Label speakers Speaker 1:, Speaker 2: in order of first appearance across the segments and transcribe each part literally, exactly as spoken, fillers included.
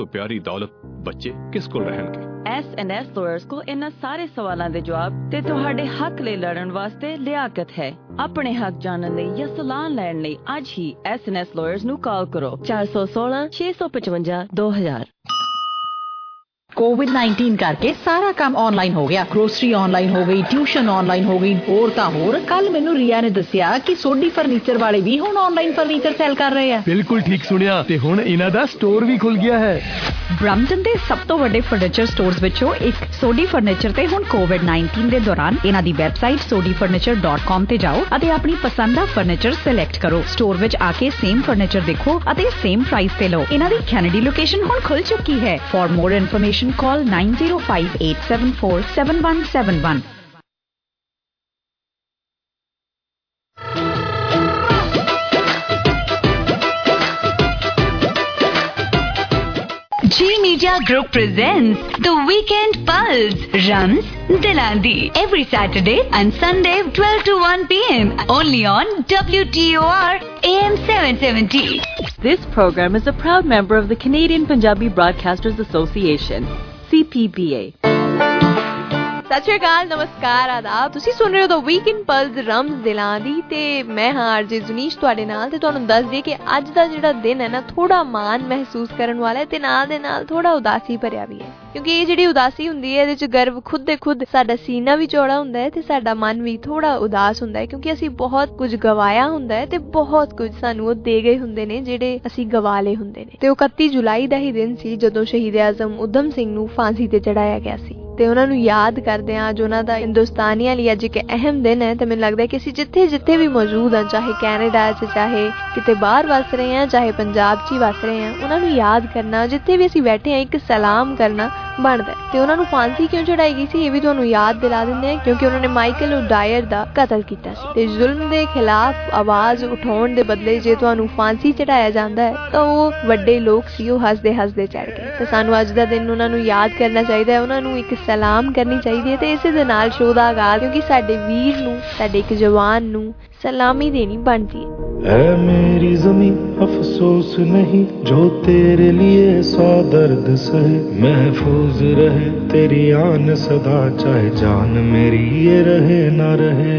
Speaker 1: तो प्यारी दौलत बच्चे किस कोल रहणगे।
Speaker 2: एस एंड एस लॉयर्स को इन्हां सारे सवालों के जवाब ते तुहाडे हक ले लड़न वास्ते लियाकत है। अपने हक जानने लई या सलाह लैण लई अज ही एस एंड एस लॉयर्स नू कॉल करो चार सौ सोलह छे सौ पचवंजा दो हजार।
Speaker 3: कोविड नाइनटीन करके सारा काम ऑनलाइन हो गया। ग्रोसरी ऑनलाइन हो गई, ट्यूशन ऑनलाइन हो गई, होर तां होर। कल मैनू रिया ने दसिया कि सोडी फर्नीचर वाले भी हुण ऑनलाइन फर्नीचर सेल कर रहे हैं।
Speaker 4: बिल्कुल ठीक सुनिया ते हुण इन्हां दा स्टोर भी खुल गया है।
Speaker 3: ब्रम्पटन दे सब तो वड्डे फर्नीचर स्टोर्स विचों एक सोडी फर्नीचर ते हुण कोविड नाइनटीन दे दौरान इन्हां दी website Sodhi furniture dot com ते जाओ अते अपनी पसंद दा फर्नीचर सिलेक्ट करो। स्टोर विच आके सेम फर्नीचर देखो अते सेम प्राइस ते लो। इन्हां दी कैनेडी लोकेशन हुण खुल चुकी है। For more information call nine zero five eight seven four seven one seven one.
Speaker 5: G Media Group presents The Weekend Pulse, runs Dilandi every Saturday and Sunday twelve to one p m only on W T O R A M seven seventy.
Speaker 2: This program is a proud member of the Canadian Punjabi Broadcasters Association, C P B A.
Speaker 6: ਸਤਿ ਸ਼੍ਰੀ ਅਕਾਲ, ਨਮਸਕਾਰ, ਆਦਾਬ। ਤੁਸੀਂ ਸੁਣ ਰਹੇ ਹੋ ਦ weekend plus ਰਮਜ਼ ਦਿਲਾਂ ਦੀ ਤੇ ਮੈਂ ਹਾਂ ਆਰਜੇ ਜ਼ੁਨੀਸ਼ ਤੁਹਾਡੇ ਨਾਲ। ਤੇ ਤੁਹਾਨੂੰ ਦੱਸ ਦਈਏ ਕਿ ਅੱਜ ਦਾ ਜਿਹੜਾ ਦਿਨ ਹੈ ਨਾ ਥੋੜਾ ਮਾਣ ਮਹਿਸੂਸ ਕਰਨ ਵਾਲਾ ਹੈ ਤੇ ਨਾਲ ਦੇ ਨਾਲ ਥੋੜਾ ਉਦਾਸੀ ਭਰਿਆ ਵੀ ਹੈ, ਕਿਉਂਕਿ ਇਹ ਜਿਹੜੀ ਉਦਾਸੀ ਹੁੰਦੀ ਹੈ ਇਹਦੇ ਚ ਗਰਵ ਖੁਦ ਦੇ ਖੁਦ ਸਾਡਾ ਸੀਨਾ ਵੀ ਚੌੜਾ ਹੁੰਦਾ ਹੈ ਤੇ ਸਾਡਾ ਮਨ ਵੀ ਥੋੜਾ ਉਦਾਸ ਹੁੰਦਾ ਹੈ, ਕਿਉਂਕਿ ਅਸੀਂ ਬਹੁਤ ਕੁਝ ਗਵਾਇਆ ਹੁੰਦਾ ਹੈ ਤੇ ਬਹੁਤ ਕੁਝ ਸਾਨੂੰ ਉਹ ਦੇ ਗਏ ਹੁੰਦੇ ਨੇ ਜਿਹੜੇ ਅਸੀਂ ਗਵਾ ਲਏ ਹੁੰਦੇ ਨੇ। ਤੇ ਉਹ ਇਕੱਤੀ ਜੁਲਾਈ ਦਾ ਹੀ ਦਿਨ ਸੀ ਜਦੋਂ ਸ਼ਹੀਦ ਆਜ਼ਮ ਊਧਮ ਸਿੰਘ ਨੂੰ ਫਾਂਸੀ ਤੇ ਚੜਾਇਆ ਗਿਆ ਸੀ ਤੇ ਉਹਨਾਂ ਨੂੰ ਯਾਦ ਕਰਦੇ ਹਾਂ। ਅੱਜ ਉਹਨਾਂ ਦਾ ਹਿੰਦੁਸਤਾਨੀਆਂ ਲਈ ਅੱਜ ਇੱਕ ਅਹਿਮ ਦਿਨ ਹੈ ਤੇ ਮੈਨੂੰ ਲੱਗਦਾ ਕਿ ਅਸੀਂ ਜਿੱਥੇ ਜਿੱਥੇ ਵੀ ਮੌਜੂਦ ਹਾਂ, ਚਾਹੇ ਕੈਨੇਡਾ 'ਚ, ਚਾਹੇ ਕਿਤੇ ਬਾਹਰ ਵਸ ਰਹੇ ਹਾਂ, ਚਾਹੇ ਪੰਜਾਬ 'ਚ ਹੀ ਵਸ ਰਹੇ ਹਾਂ, ਉਹਨਾਂ ਨੂੰ ਯਾਦ ਕਰਨਾ, ਜਿੱਥੇ ਵੀ ਅਸੀਂ ਬੈਠੇ ਹਾਂ ਇੱਕ ਸਲਾਮ ਕਰਨਾ ਬਣਦਾ। ਤੇ ਉਹਨਾਂ ਨੂੰ ਫਾਂਸੀ ਕਿਉਂ ਚੜਾਈ ਗਈ ਸੀ ਇਹ ਵੀ ਤੁਹਾਨੂੰ ਯਾਦ ਦਿਲਾ ਦਿੰਦੇ ਹਾਂ, ਕਿਉਂਕਿ ਉਹਨਾਂ ਨੇ ਮਾਈਕਲ ਓਡਾਇਰ ਦਾ ਕਤਲ ਕੀਤਾ ਸੀ ਤੇ ਜ਼ੁਲਮ ਦੇ ਖਿਲਾਫ ਆਵਾਜ਼ ਉਠਾਉਣ ਦੇ ਬਦਲੇ ਜੇ ਤੁਹਾਨੂੰ ਫਾਂਸੀ ਚੜਾਇਆ ਜਾਂਦਾ ਹੈ ਤਾਂ ਉਹ ਵੱਡੇ ਲੋਕ ਸੀ, ਉਹ ਹੱਸਦੇ ਹੱਸਦੇ ਚੜ ਗਏ। ਤੇ ਸਾਨੂੰ ਅੱਜ ਦਾ ਦਿਨ ਉਹਨਾਂ ਨੂੰ ਯਾਦ ਕਰਨਾ ਚਾਹੀਦਾ ਹੈ, ਉਹਨਾਂ ਨੂੰ ਇੱਕ ਸਲਾਮ ਕਰਨੀ ਚਾਹੀਦੀ ਹੈ ਤੇ ਇਸੇ ਦੇ ਨਾਲ ਸ਼ੋਅ ਦਾ ਆਗਾਜ਼, ਕਿਉਂਕਿ ਸਾਡੇ ਵੀਰ ਨੂੰ, ਸਾਡੇ ਇੱਕ ਜਵਾਨ ਨੂੰ सलामी देनी बनती है।
Speaker 7: ऐ मेरी ज़मीं अफसोस नहीं जो तेरे लिए सौ दर्द सहे, महफूज रहे तेरी आन सदा चाहे जान मेरी ये रहे ना रहे।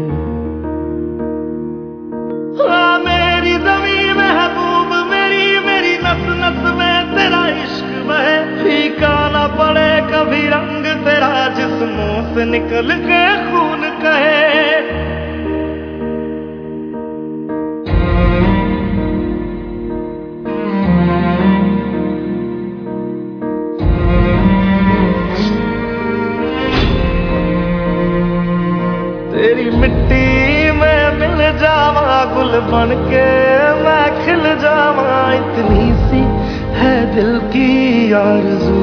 Speaker 7: हाँ मेरी ज़मीं महबूब मेरी, मेरी नस नस में तेरा इश्क बहे, फीका ना पड़े कभी रंग तेरा जिस्मों से निकल के खून कहे। तेरी मिट्टी में मिल जावा गुल बन के मैं खिल जावा, इतनी सी है दिल की आरज़ू।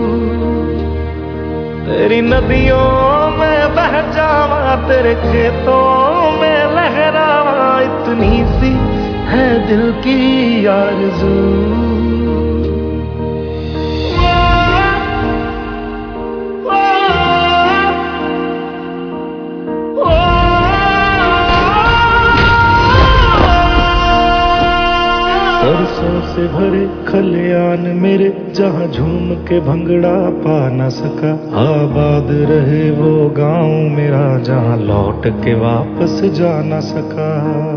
Speaker 7: तेरी नदियों में बह जावा तेरे खेतों में लहरावा, इतनी सी है दिल की आरज़ू। सरसों से भरे खलियान मेरे जहाँ झूम के भंगड़ा पा न सका, आबाद रहे वो गांव मेरा जहाँ लौट के वापस जा न सका।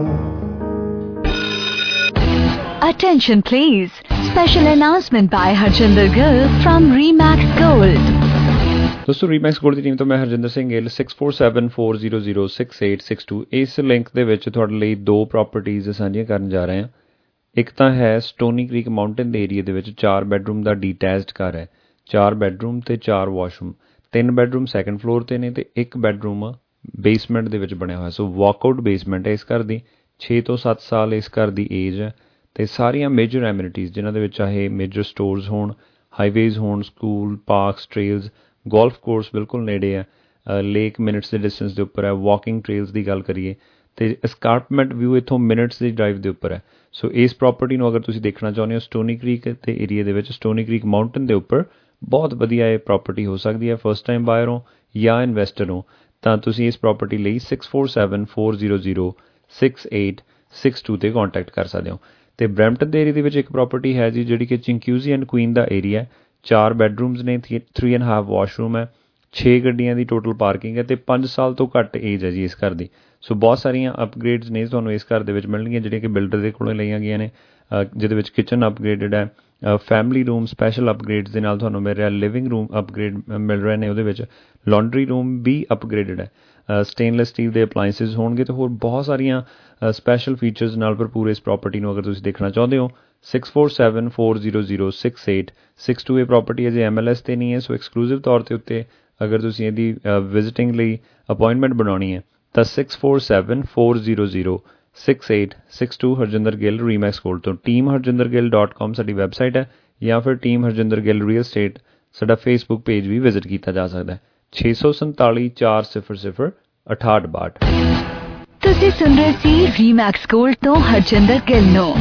Speaker 5: Attention please, special announcement by Harjinder Gill from Remax Gold.
Speaker 8: ਦੋਸਤੋ ਰੀਮੈਕਸ ਗੋਲਡ ਦੀ ਟੀਮ ਤੋਂ ਮੈਂ Harjinder Singh Gill six four seven four zero zero six eight six two ਇਸ ਲਿੰਕ ਦੇ ਵਿੱਚ ਤੁਹਾਡੇ ਲਈ ਦੋ ਪ੍ਰੋਪਰਟੀਜ਼ ਸਾਂਝੀਆਂ ਕਰਨ ਜਾ ਰਹੇ ਹਾਂ। ਇੱਕ ਤਾਂ ਹੈ ਸਟੋਨੀ ਕ੍ਰੀਕ ਮਾਊਂਟੇਨ ਦੇ ਏਰੀਏ ਦੇ ਵਿੱਚ ਚਾਰ ਬੈਡਰੂਮ ਦਾ ਡੀਟੈਚਡ ਘਰ ਹੈ, ਚਾਰ ਬੈਡਰੂਮ ਅਤੇ ਚਾਰ ਵਾਸ਼ਰੂਮ, ਤਿੰਨ ਬੈਡਰੂਮ ਸੈਕਿੰਡ ਫਲੋਰ 'ਤੇ ਨੇ ਅਤੇ ਇੱਕ ਬੈਡਰੂਮ ਬੇਸਮੈਂਟ ਦੇ ਵਿੱਚ ਬਣਿਆ ਹੋਇਆ। ਸੋ ਵਾਕਆਊਟ ਬੇਸਮੈਂਟ ਹੈ ਇਸ ਘਰ ਦੀ, ਛੇ ਤੋਂ ਸੱਤ ਸਾਲ ਇਸ ਘਰ ਦੀ ਏਜ ਹੈ ਅਤੇ ਸਾਰੀਆਂ ਮੇਜਰ ਐਮਿਨਿਟੀਜ਼ ਜਿਨ੍ਹਾਂ ਦੇ ਵਿੱਚ ਚਾਹੇ ਮੇਜਰ ਸਟੋਰਸ ਹੋਣ, ਹਾਈਵੇਜ਼ ਹੋਣ, school, parks, trails, golf course ਬਿਲਕੁਲ ਨੇੜੇ ਹੈ, ਲੇਕ ਮਿਨਟਸ ਦੇ ਡਿਸਟੈਂਸ ਦੇ ਉੱਪਰ ਹੈ। ਵਾਕਿੰਗ ਟ੍ਰੇਲਸ ਦੀ ਗੱਲ ਕਰੀਏ ਅਤੇ ਐਸਕਾਰਪਮੈਂਟ ਵਿਊ ਇੱਥੋਂ ਮਿਨਟਸ ਦੀ ਡਰਾਈਵ ਦੇ ਉੱਪਰ ਹੈ। ਸੋ ਇਸ ਪ੍ਰੋਪਰਟੀ ਨੂੰ ਅਗਰ ਤੁਸੀਂ ਦੇਖਣਾ ਚਾਹੁੰਦੇ ਹੋ ਸਟੋਨੀ ਕ੍ਰੀਕ ਦੇ ਏਰੀਏ ਦੇ ਵਿੱਚ, ਸਟੋਨੀ ਕ੍ਰੀਕ ਮਾਊਂਟੇਨ ਦੇ ਉੱਪਰ, ਬਹੁਤ ਵਧੀਆ ਇਹ ਪ੍ਰੋਪਰਟੀ ਹੋ ਸਕਦੀ ਹੈ। ਫਸਟ ਟਾਈਮ ਬਾਇਰ ਹੋ ਜਾਂ ਇਨਵੈਸਟਰ ਹੋ ਤਾਂ ਤੁਸੀਂ ਇਸ ਪ੍ਰੋਪਰਟੀ ਲਈ six four seven four zero zero six eight six two 'ਤੇ ਕੌਂਟੈਕਟ ਕਰ ਸਕਦੇ ਹੋ। ਤੇ ਬਰੈਂਪਟਨ ਦੇ ਏਰੀਆ ਦੇ ਵਿੱਚ ਇੱਕ ਪ੍ਰੋਪਰਟੀ ਹੈ ਜੀ ਜਿਹੜੀ ਕਿ Chinguacousy and Queen the area, ਚਾਰ ਬੈਡਰੂਮਸ ਨੇ, ਥਰੀ ਐਂਡ ਹਾਫ ਵਾਸ਼ਰੂਮ ਹੈ, ਛੇ ਗੱਡੀਆਂ ਦੀ ਟੋਟਲ ਪਾਰਕਿੰਗ ਹੈ ਤੇ ਪੰਜ ਸਾਲ ਤੋਂ ਘੱਟ ਏਜ ਹੈ ਜੀ ਇਸ ਘਰ ਦੀ। ਸੋ ਬਹੁਤ ਸਾਰੀਆਂ ਅਪਗ੍ਰੇਡਸ ਨੇ ਤੁਹਾਨੂੰ ਇਸ ਘਰ ਦੇ ਵਿੱਚ ਮਿਲਣਗੀਆਂ ਜਿਹੜੀਆਂ ਕਿ ਬਿਲਡਰ ਦੇ ਕੋਲੋਂ ਲਈਆਂ ਗਈਆਂ ਨੇ, ਜਿਹਦੇ ਵਿੱਚ ਕਿਚਨ ਅਪਗ੍ਰੇਡਡ ਹੈ, ਫੈਮਿਲੀ ਰੂਮ ਸਪੈਸ਼ਲ ਅਪਗ੍ਰੇਡਸ ਦੇ ਨਾਲ ਤੁਹਾਨੂੰ ਮਿਲ ਰਿਹਾ, ਲਿਵਿੰਗ ਰੂਮ ਅਪਗ੍ਰੇਡ ਮਿਲ ਰਹੇ ਨੇ, ਉਹਦੇ ਵਿੱਚ ਲਾਂਡਰੀ ਰੂਮ ਵੀ ਅਪਗ੍ਰੇਡਡ ਹੈ, ਸਟੇਨਲੈਸ ਸਟੀਲ ਦੇ ਅਪਲਾਇੰਸਿਸ ਹੋਣਗੇ ਤੇ ਹੋਰ ਬਹੁਤ ਸਾਰੀਆਂ ਸਪੈਸ਼ਲ ਫੀਚਰਸ ਨਾਲ ਭਰਪੂਰ ਇਸ ਪ੍ਰੋਪਰਟੀ ਨੂੰ ਅਗਰ ਤੁਸੀਂ ਦੇਖਣਾ ਚਾਹੁੰਦੇ ਹੋ। Six four seven four zero zero six eight six two ਇਹ ਪ੍ਰੋਪਰਟੀ ਅਜੇ ਐਮ ਐਲ ਐਸ 'ਤੇ ਨਹੀਂ ਹੈ, ਸੋ ਐਕਸਕਲੂਸਿਵ ਤੌਰ 'ਤੇ ਉੱਤੇ ਅਗਰ ਤੁਸੀਂ ਇਹਦੀ ਵਿਜ਼ਿਟਿੰਗ ਲਈ ਅਪੋਇੰਟਮੈਂਟ ਬਣਾਉਣੀ ਹੈ ਤਾਂ six four seven four zero zero six eight six two Harjinder Gill ਰੀਮੈਕਸ gold ਤੋਂ team Harjinder Gill dot com ਸਾਡੀ ਵੈਬਸਾਈਟ ਹੈ, ਜਾਂ ਫਿਰ team Harjinder Gill real estate ਸਾਡਾ ਫੇਸਬੁੱਕ ਪੇਜ ਵੀ ਵਿਜ਼ਿਟ ਕੀਤਾ ਜਾ ਸਕਦਾ ਹੈ। ਛੇ ਸੌ ਸੰਤਾਲੀ ਚਾਰ ਸਿਫਰ ਸਿਫਰ ਅਠਾਹਠ ਬਾਹਠ।
Speaker 5: ਤੁਸੀਂ ਸੁਣ ਰਹੇ ਸੀ ਰੀਮੈਕਸ ਗੋਲਡ ਤੋਂ ਹਰਜਿੰਦਰ ਗਿੱਲ ਨੂੰ।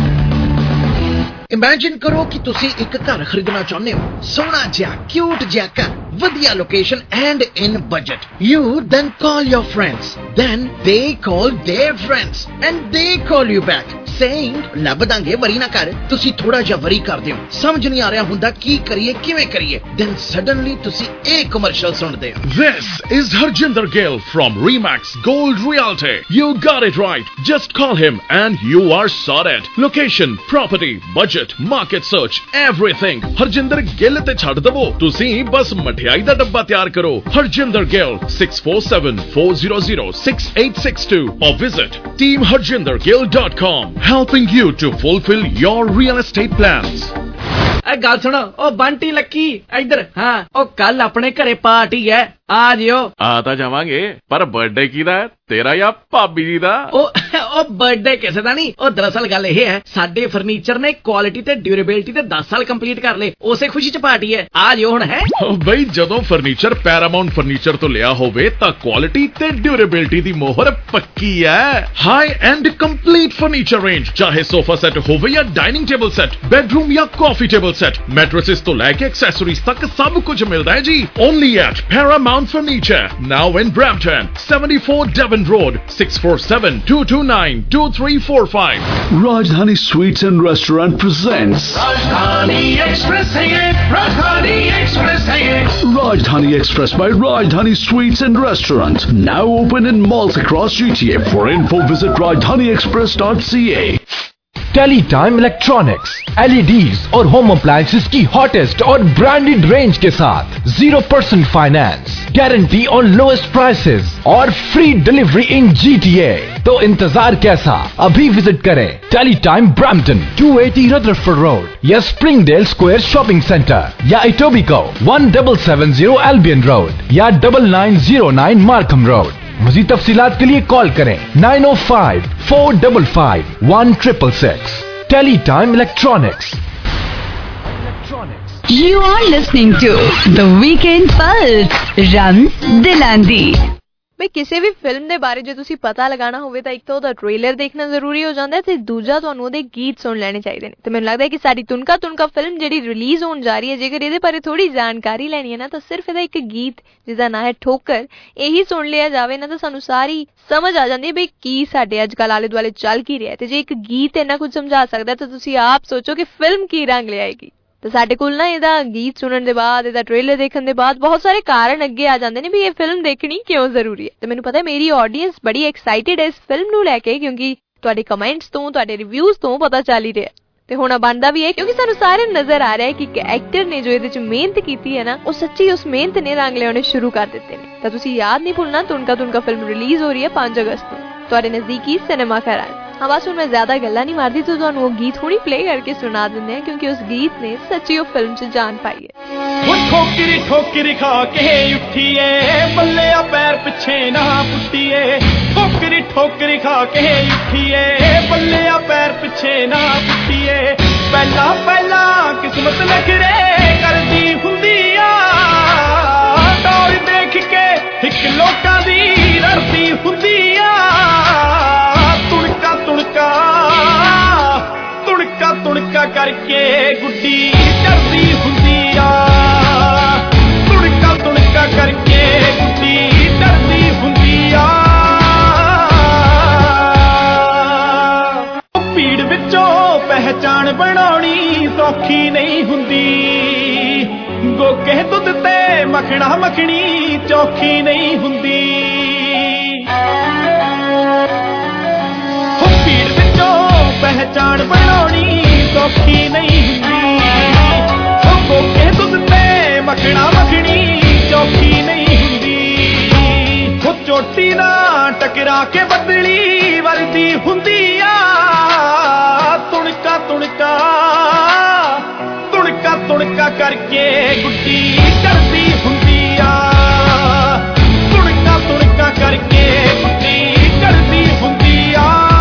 Speaker 9: ਇਮੇਜਿਨ ਕਰੋ ਕਿ ਤੁਸੀਂ ਇੱਕ ਘਰ ਖਰੀਦਣਾ ਚਾਹੁੰਦੇ ਹੋ, ਸੋਹਣਾ ਜਿਹਾ ਕਿਊਟ ਜਿਹਾ ਘਰ, ਵਧੀਆ location and in budget. You then call your friends, then they call there friends and ਦੇ ਕਾਲ ਯੂ ਬੈਕ ਸੇਇੰਗ ਲੱਭ ਦਾਂਗੇ, ਵਰੀ ਨਾ ਕਰ। ਤੁਸੀਂ ਥੋੜਾ ਜਿਹਾ ਵਰੀ ਕਰਦੇ ਹੋ, ਸਮਝ ਨਹੀਂ ਆ ਰਿਹਾ ਹੁੰਦਾ ਕੀ ਕਰੀਏ ਕਿਵੇਂ ਕਰੀਏ, ਦੈਨ ਸਡਨਲੀ ਤੁਸੀਂ ਇਹ ਕਮਰਸ਼ੀਅਲ ਸੁਣਦੇ ਹੋ।
Speaker 10: This is Harjinder Gill from Remax Gold Realty. You got it right. Just call him and you are sorted. Location, property, budget, market search, everything. Harjinder Gill ਤੇ ਛੱਡ ਦਵੋ, ਤੁਸੀਂ ਬਸ ਮਠਿਆਈ ਦਾ ਡੱਬਾ ਤਿਆਰ ਕਰੋ। Harjinder Gill six four seven four zero zero six eight six two or visit team harjinder gill dot com, helping you to fulfill your real estate plans.
Speaker 11: ਇਹ ਗੱਲ ਸੁਣੋ, ਉਹ ਬੰਟੀ ਲੱਕੀ ਇੱਧਰ। ਹਾਂ, ਉਹ ਕੱਲ ਆਪਣੇ ਘਰੇ ਪਾਰਟੀ ਹੈ, ਆ ਜਿਓ।
Speaker 1: ਆ ਤਾਂ ਜਾਵਾਂਗੇ, ਪਰ ਬਰਥਡੇ ਕਿਹਦਾ ਹੈ, ਤੇਰਾ ਜਾਂ ਭਾਬੀ ਜੀ ਦਾ?
Speaker 11: ਉਹ ਉਹ ਬਰਥਡੇ ਕਿਸੇ ਦਾ ਨਹੀਂ, ਉਹ ਦਰਅਸਲ ਗੱਲ ਇਹ ਹੈ ਸਾਡੇ ਫਰਨੀਚਰ ਨੇ ਕੁਆਲਿਟੀ ਤੇ ਡਿਊਰੇਬਿਲਟੀ ਤੇ ਦਸ ਸਾਲ ਕੰਪਲੀਟ ਕਰ ਲਏ, ਉਸੇ ਖੁਸ਼ੀ ਚ ਪਾਰਟੀ ਹੈ, ਆ ਜਿਓ ਹੁਣ। ਹੈ
Speaker 10: ਬਈ ਜਦੋਂ ਫਰਨੀਚਰ ਪੈਰਾਮਾਉਂਟ ਫਰਨੀਚਰ ਤੋਂ ਲਿਆ ਹੋਵੇ ਤਾਂ ਕੁਆਲਿਟੀ ਤੇ ਡਿਊਰੇਬਿਲਟੀ ਦੀ ਮੋਹਰ ਪੱਕੀ ਹੈ। High end complete furniture range, ਚਾਹੇ ਸੋਫਾ ਸੈੱਟ ਹੋਵੇ ਜਾਂ ਡਾਈਨਿੰਗ ਟੇਬਲ ਸੈੱਟ, ਬੈਡਰੂਮ ਜਾਂ ਕਾਫੀ ਟੇਬਲ ਸੈੱਟ, ਮੈਟ੍ਰੈसेस ਤੋਂ ਲੈ ਕੇ ਐਕਸੈਸਰੀਜ਼ ਤੱਕ ਸਭ ਕੁਝ ਮਿਲਦਾ ਹੈ ਜੀ। Only at Paramount furniture, now in Brampton, seventy-four Devon Road, six four seven two two nine two three four five.
Speaker 12: Rajdhani Sweets and Restaurant presents
Speaker 7: Rajdhani Express hai ye, Rajdhani Express hai ye.
Speaker 12: Rajdhani Express by Rajdhani Sweets and Restaurant, now open in malls across G T A. For info visit rajdhani express dot c a.
Speaker 13: Teletime Electronics, LEDs और home appliances की hottest और branded range के साथ zero percent finance, guarantee on lowest prices और free delivery in GTA. तो इंतजार कैसा, अभी विजिट करें Teletime Brampton two eighty Rutherford Road या स्प्रिंगडेल स्क्वायर शॉपिंग सेंटर या Etobicoke one seven seven zero Albion Road या nine nine zero nine Markham Road. मज़ीद तफसीलात के लिए कॉल करें nine oh five four five five one six six six। Teletime Electronics.
Speaker 5: You are listening to The Weekend Pulse, Rams Dilandi।
Speaker 6: ਬਈ ਕਿਸੇ ਵੀ film ਦੇ ਬਾਰੇ ਜੇ ਤੁਸੀਂ ਪਤਾ ਲਗਾਉਣਾ ਹੋਵੇ ਤਾਂ ਇੱਕ ਤਾਂ ਉਹਦਾ ਟ੍ਰੇਲਰ ਦੇਖਣਾ ਜ਼ਰੂਰੀ ਹੋ ਜਾਂਦਾ ਤੇ ਦੂਜਾ ਤੁਹਾਨੂੰ ਉਹਦੇ ਗੀਤ ਸੁਣ ਲੈਣੇ ਚਾਹੀਦੇ ਨੇ। ਤੇ ਮੈਨੂੰ ਲੱਗਦਾ ਹੈ ਕਿ ਸਾਡੀ ਤੁਨਕਾ ਤੁਨਕਾ ਫਿਲਮ ਜਿਹੜੀ ਰਿਲੀਜ਼ ਹੋਣ ਜਾ ਰਹੀ ਹੈ, ਜੇਕਰ ਇਹਦੇ ਬਾਰੇ ਥੋੜੀ ਜਾਣਕਾਰੀ ਲੈਣੀ ਹੈ ਨਾ ਤਾਂ ਸਿਰਫ ਇਹਦਾ ਇੱਕ ਗੀਤ ਜਿਹਦਾ ਨਾਂ ਹੈ ਠੋਕਰ, ਇਹੀ ਸੁਣ ਲਿਆ ਜਾਵੇ ਨਾ ਤਾਂ ਸਾਨੂੰ ਸਾਰੀ ਸਮਝ ਆ ਜਾਂਦੀ ਹੈ ਬਈ ਕੀ ਸਾਡੇ ਅੱਜ ਕੱਲ੍ਹ ਆਲੇ ਦੁਆਲੇ ਚੱਲ ਕੀ ਰਿਹਾ। ਤੇ ਜੇ ਇੱਕ ਗੀਤ ਇੰਨਾ ਕੁਝ ਸਮਝਾ ਸਕਦਾ ਤਾਂ ਤੁਸੀਂ ਆਪ ਸੋਚੋ ਕਿ ਫਿਲਮ ਕੀ ਰੰਗ ਲਿਆਏਗੀ। ਤੇ ਸਾਡੇ ਕੋਲ ਨਾ ਇਹਦਾ ਗੀਤ ਸੁਣਨ ਦੇ ਬਾਅਦ, ਇਹਦਾ ਟ੍ਰੇਲਰ ਦੇਖਣ ਦੇ ਬਾਅਦ ਬਹੁਤ ਸਾਰੇ ਕਾਰਨ ਅੱਗੇ ਆ ਜਾਂਦੇ ਨੇ ਵੀ ਇਹ ਫਿਲਮ ਦੇਖਣੀ ਕਿਉਂ ਜ਼ਰੂਰੀ ਹੈ। ਤੇ ਮੈਨੂੰ ਪਤਾ ਹੈ ਮੇਰੀ ਆਡੀਅנס ਬੜੀ ਐਕਸਾਈਟਿਡ ਹੈ ਇਸ ਫਿਲਮ ਨੂੰ ਲੈ ਕੇ, ਕਿਉਂਕਿ ਤੁਹਾਡੇ ਕਮੈਂਟਸ ਤੋਂ, ਤੁਹਾਡੇ ਰਿਵਿਊਜ਼ ਤੋਂ ਪਤਾ ਚੱਲ ਹੀ ਰਿਹਾ। ਤੇ ਹੁਣ ਬਣਦਾ ਵੀ ਹੈ ਕਿਉਂਕਿ ਸਾਨੂੰ ਸਾਰਿਆਂ ਨੂੰ ਨਜ਼ਰ ਆ ਰਿਹਾ ਹੈ ਕਿ ਇੱਕ ਐਕਟਰ ਨੇ ਜੋ ਇਹਦੇ ਚ ਮਿਹਨਤ ਕੀਤੀ ਹੈ ਨਾ, ਉਹ ਸੱਚੀ ਉਸ ਮਿਹਨਤ ਨੇ ਰੰਗ ਲਿਆਉਣੇ ਸ਼ੁਰੂ ਕਰ ਦਿੱਤੇ ਨੇ। ਤਾਂ ਤੁਸੀਂ ਯਾਦ ਨਹੀਂ ਭੁੱਲਣਾ, ਤੁਨਕਾ ਤੁਨਕਾ ਫਿਲਮ ਰਿਲੀਜ਼ ਹੋ ਰਹੀ ਹੈ ਪੰਜ ਅਗਸਤ ਨੂੰ ਤੁਹਾਡੇ ਨਜ਼ਦੀਕੀ ਸਿਨੇਮਾ ਘਰਾਂ। हाँ बस हूँ मैं ज्यादा गल्ला नहीं मारती तो तुहानू वो गीत हुणी प्ले करके सुना देंगे हैं, क्योंकि उस गीत ने सच्ची वो फिल्म च जान पाई है।
Speaker 7: ठोकरी ठोकरी खा के उठिए, बल्ले पैर पिछे ना पुटिए। ठोकरी ठोकरी खा के उठिए, बल्ले पैर पिछे ना पुटिए। पहला पहला किस्मत नखरे करदी हुंदी आ, डोर देख के हिक लोकां दी रड़दी हुंदी आ। तुड़का तुड़का तुड़का तुड़का करके गुड्डी डरदी हुंदी आ। तुड़का तुड़का करके गुड्डी डरदी हुंदी आ। भीड़ विचों पह ਕੇ ਦੁੱਧ ਤੇ ਮੱਖਣਾ ਮੱਖਣੀ ਚੌਖੀ ਨਹੀਂ ਹੁੰਦੀ ਭੀੜ ਵਿੱਚੋਂ ਪਹਿਚਾਣ ਬਣਾਉਣੀ ਸੌਖੀ ਨਹੀਂ ਹੁੰਦੀ ਹੋ ਕੇ ਦੁੱਧ ਤੇ ਮੱਖਣਾ ਮੱਖਣੀ ਚੌਖੀ ਨਹੀਂ ਹੁੰਦੀ ਹੋ ਚੋਟੀ ਨਾ ਟਕਰਾ ਕੇ ਬਦਲੀ ਵਰਦੀ ਹੁੰਦੀ ਆ ਤੁਣਕਾ ਤੁਣਕਾ ਤੁਣਕਾ ਤੁਣਕਾ ਕਰਕੇ ਗੁੱਡੀ ਕਰਦੀ ਹੁੰਦੀ ਆ ਤੁਣਕਾ ਤੁਣਕਾ ਕਰਕੇ ਗੁੱਡੀ ਕਰਦੀ ਹੁੰਦੀ ਆ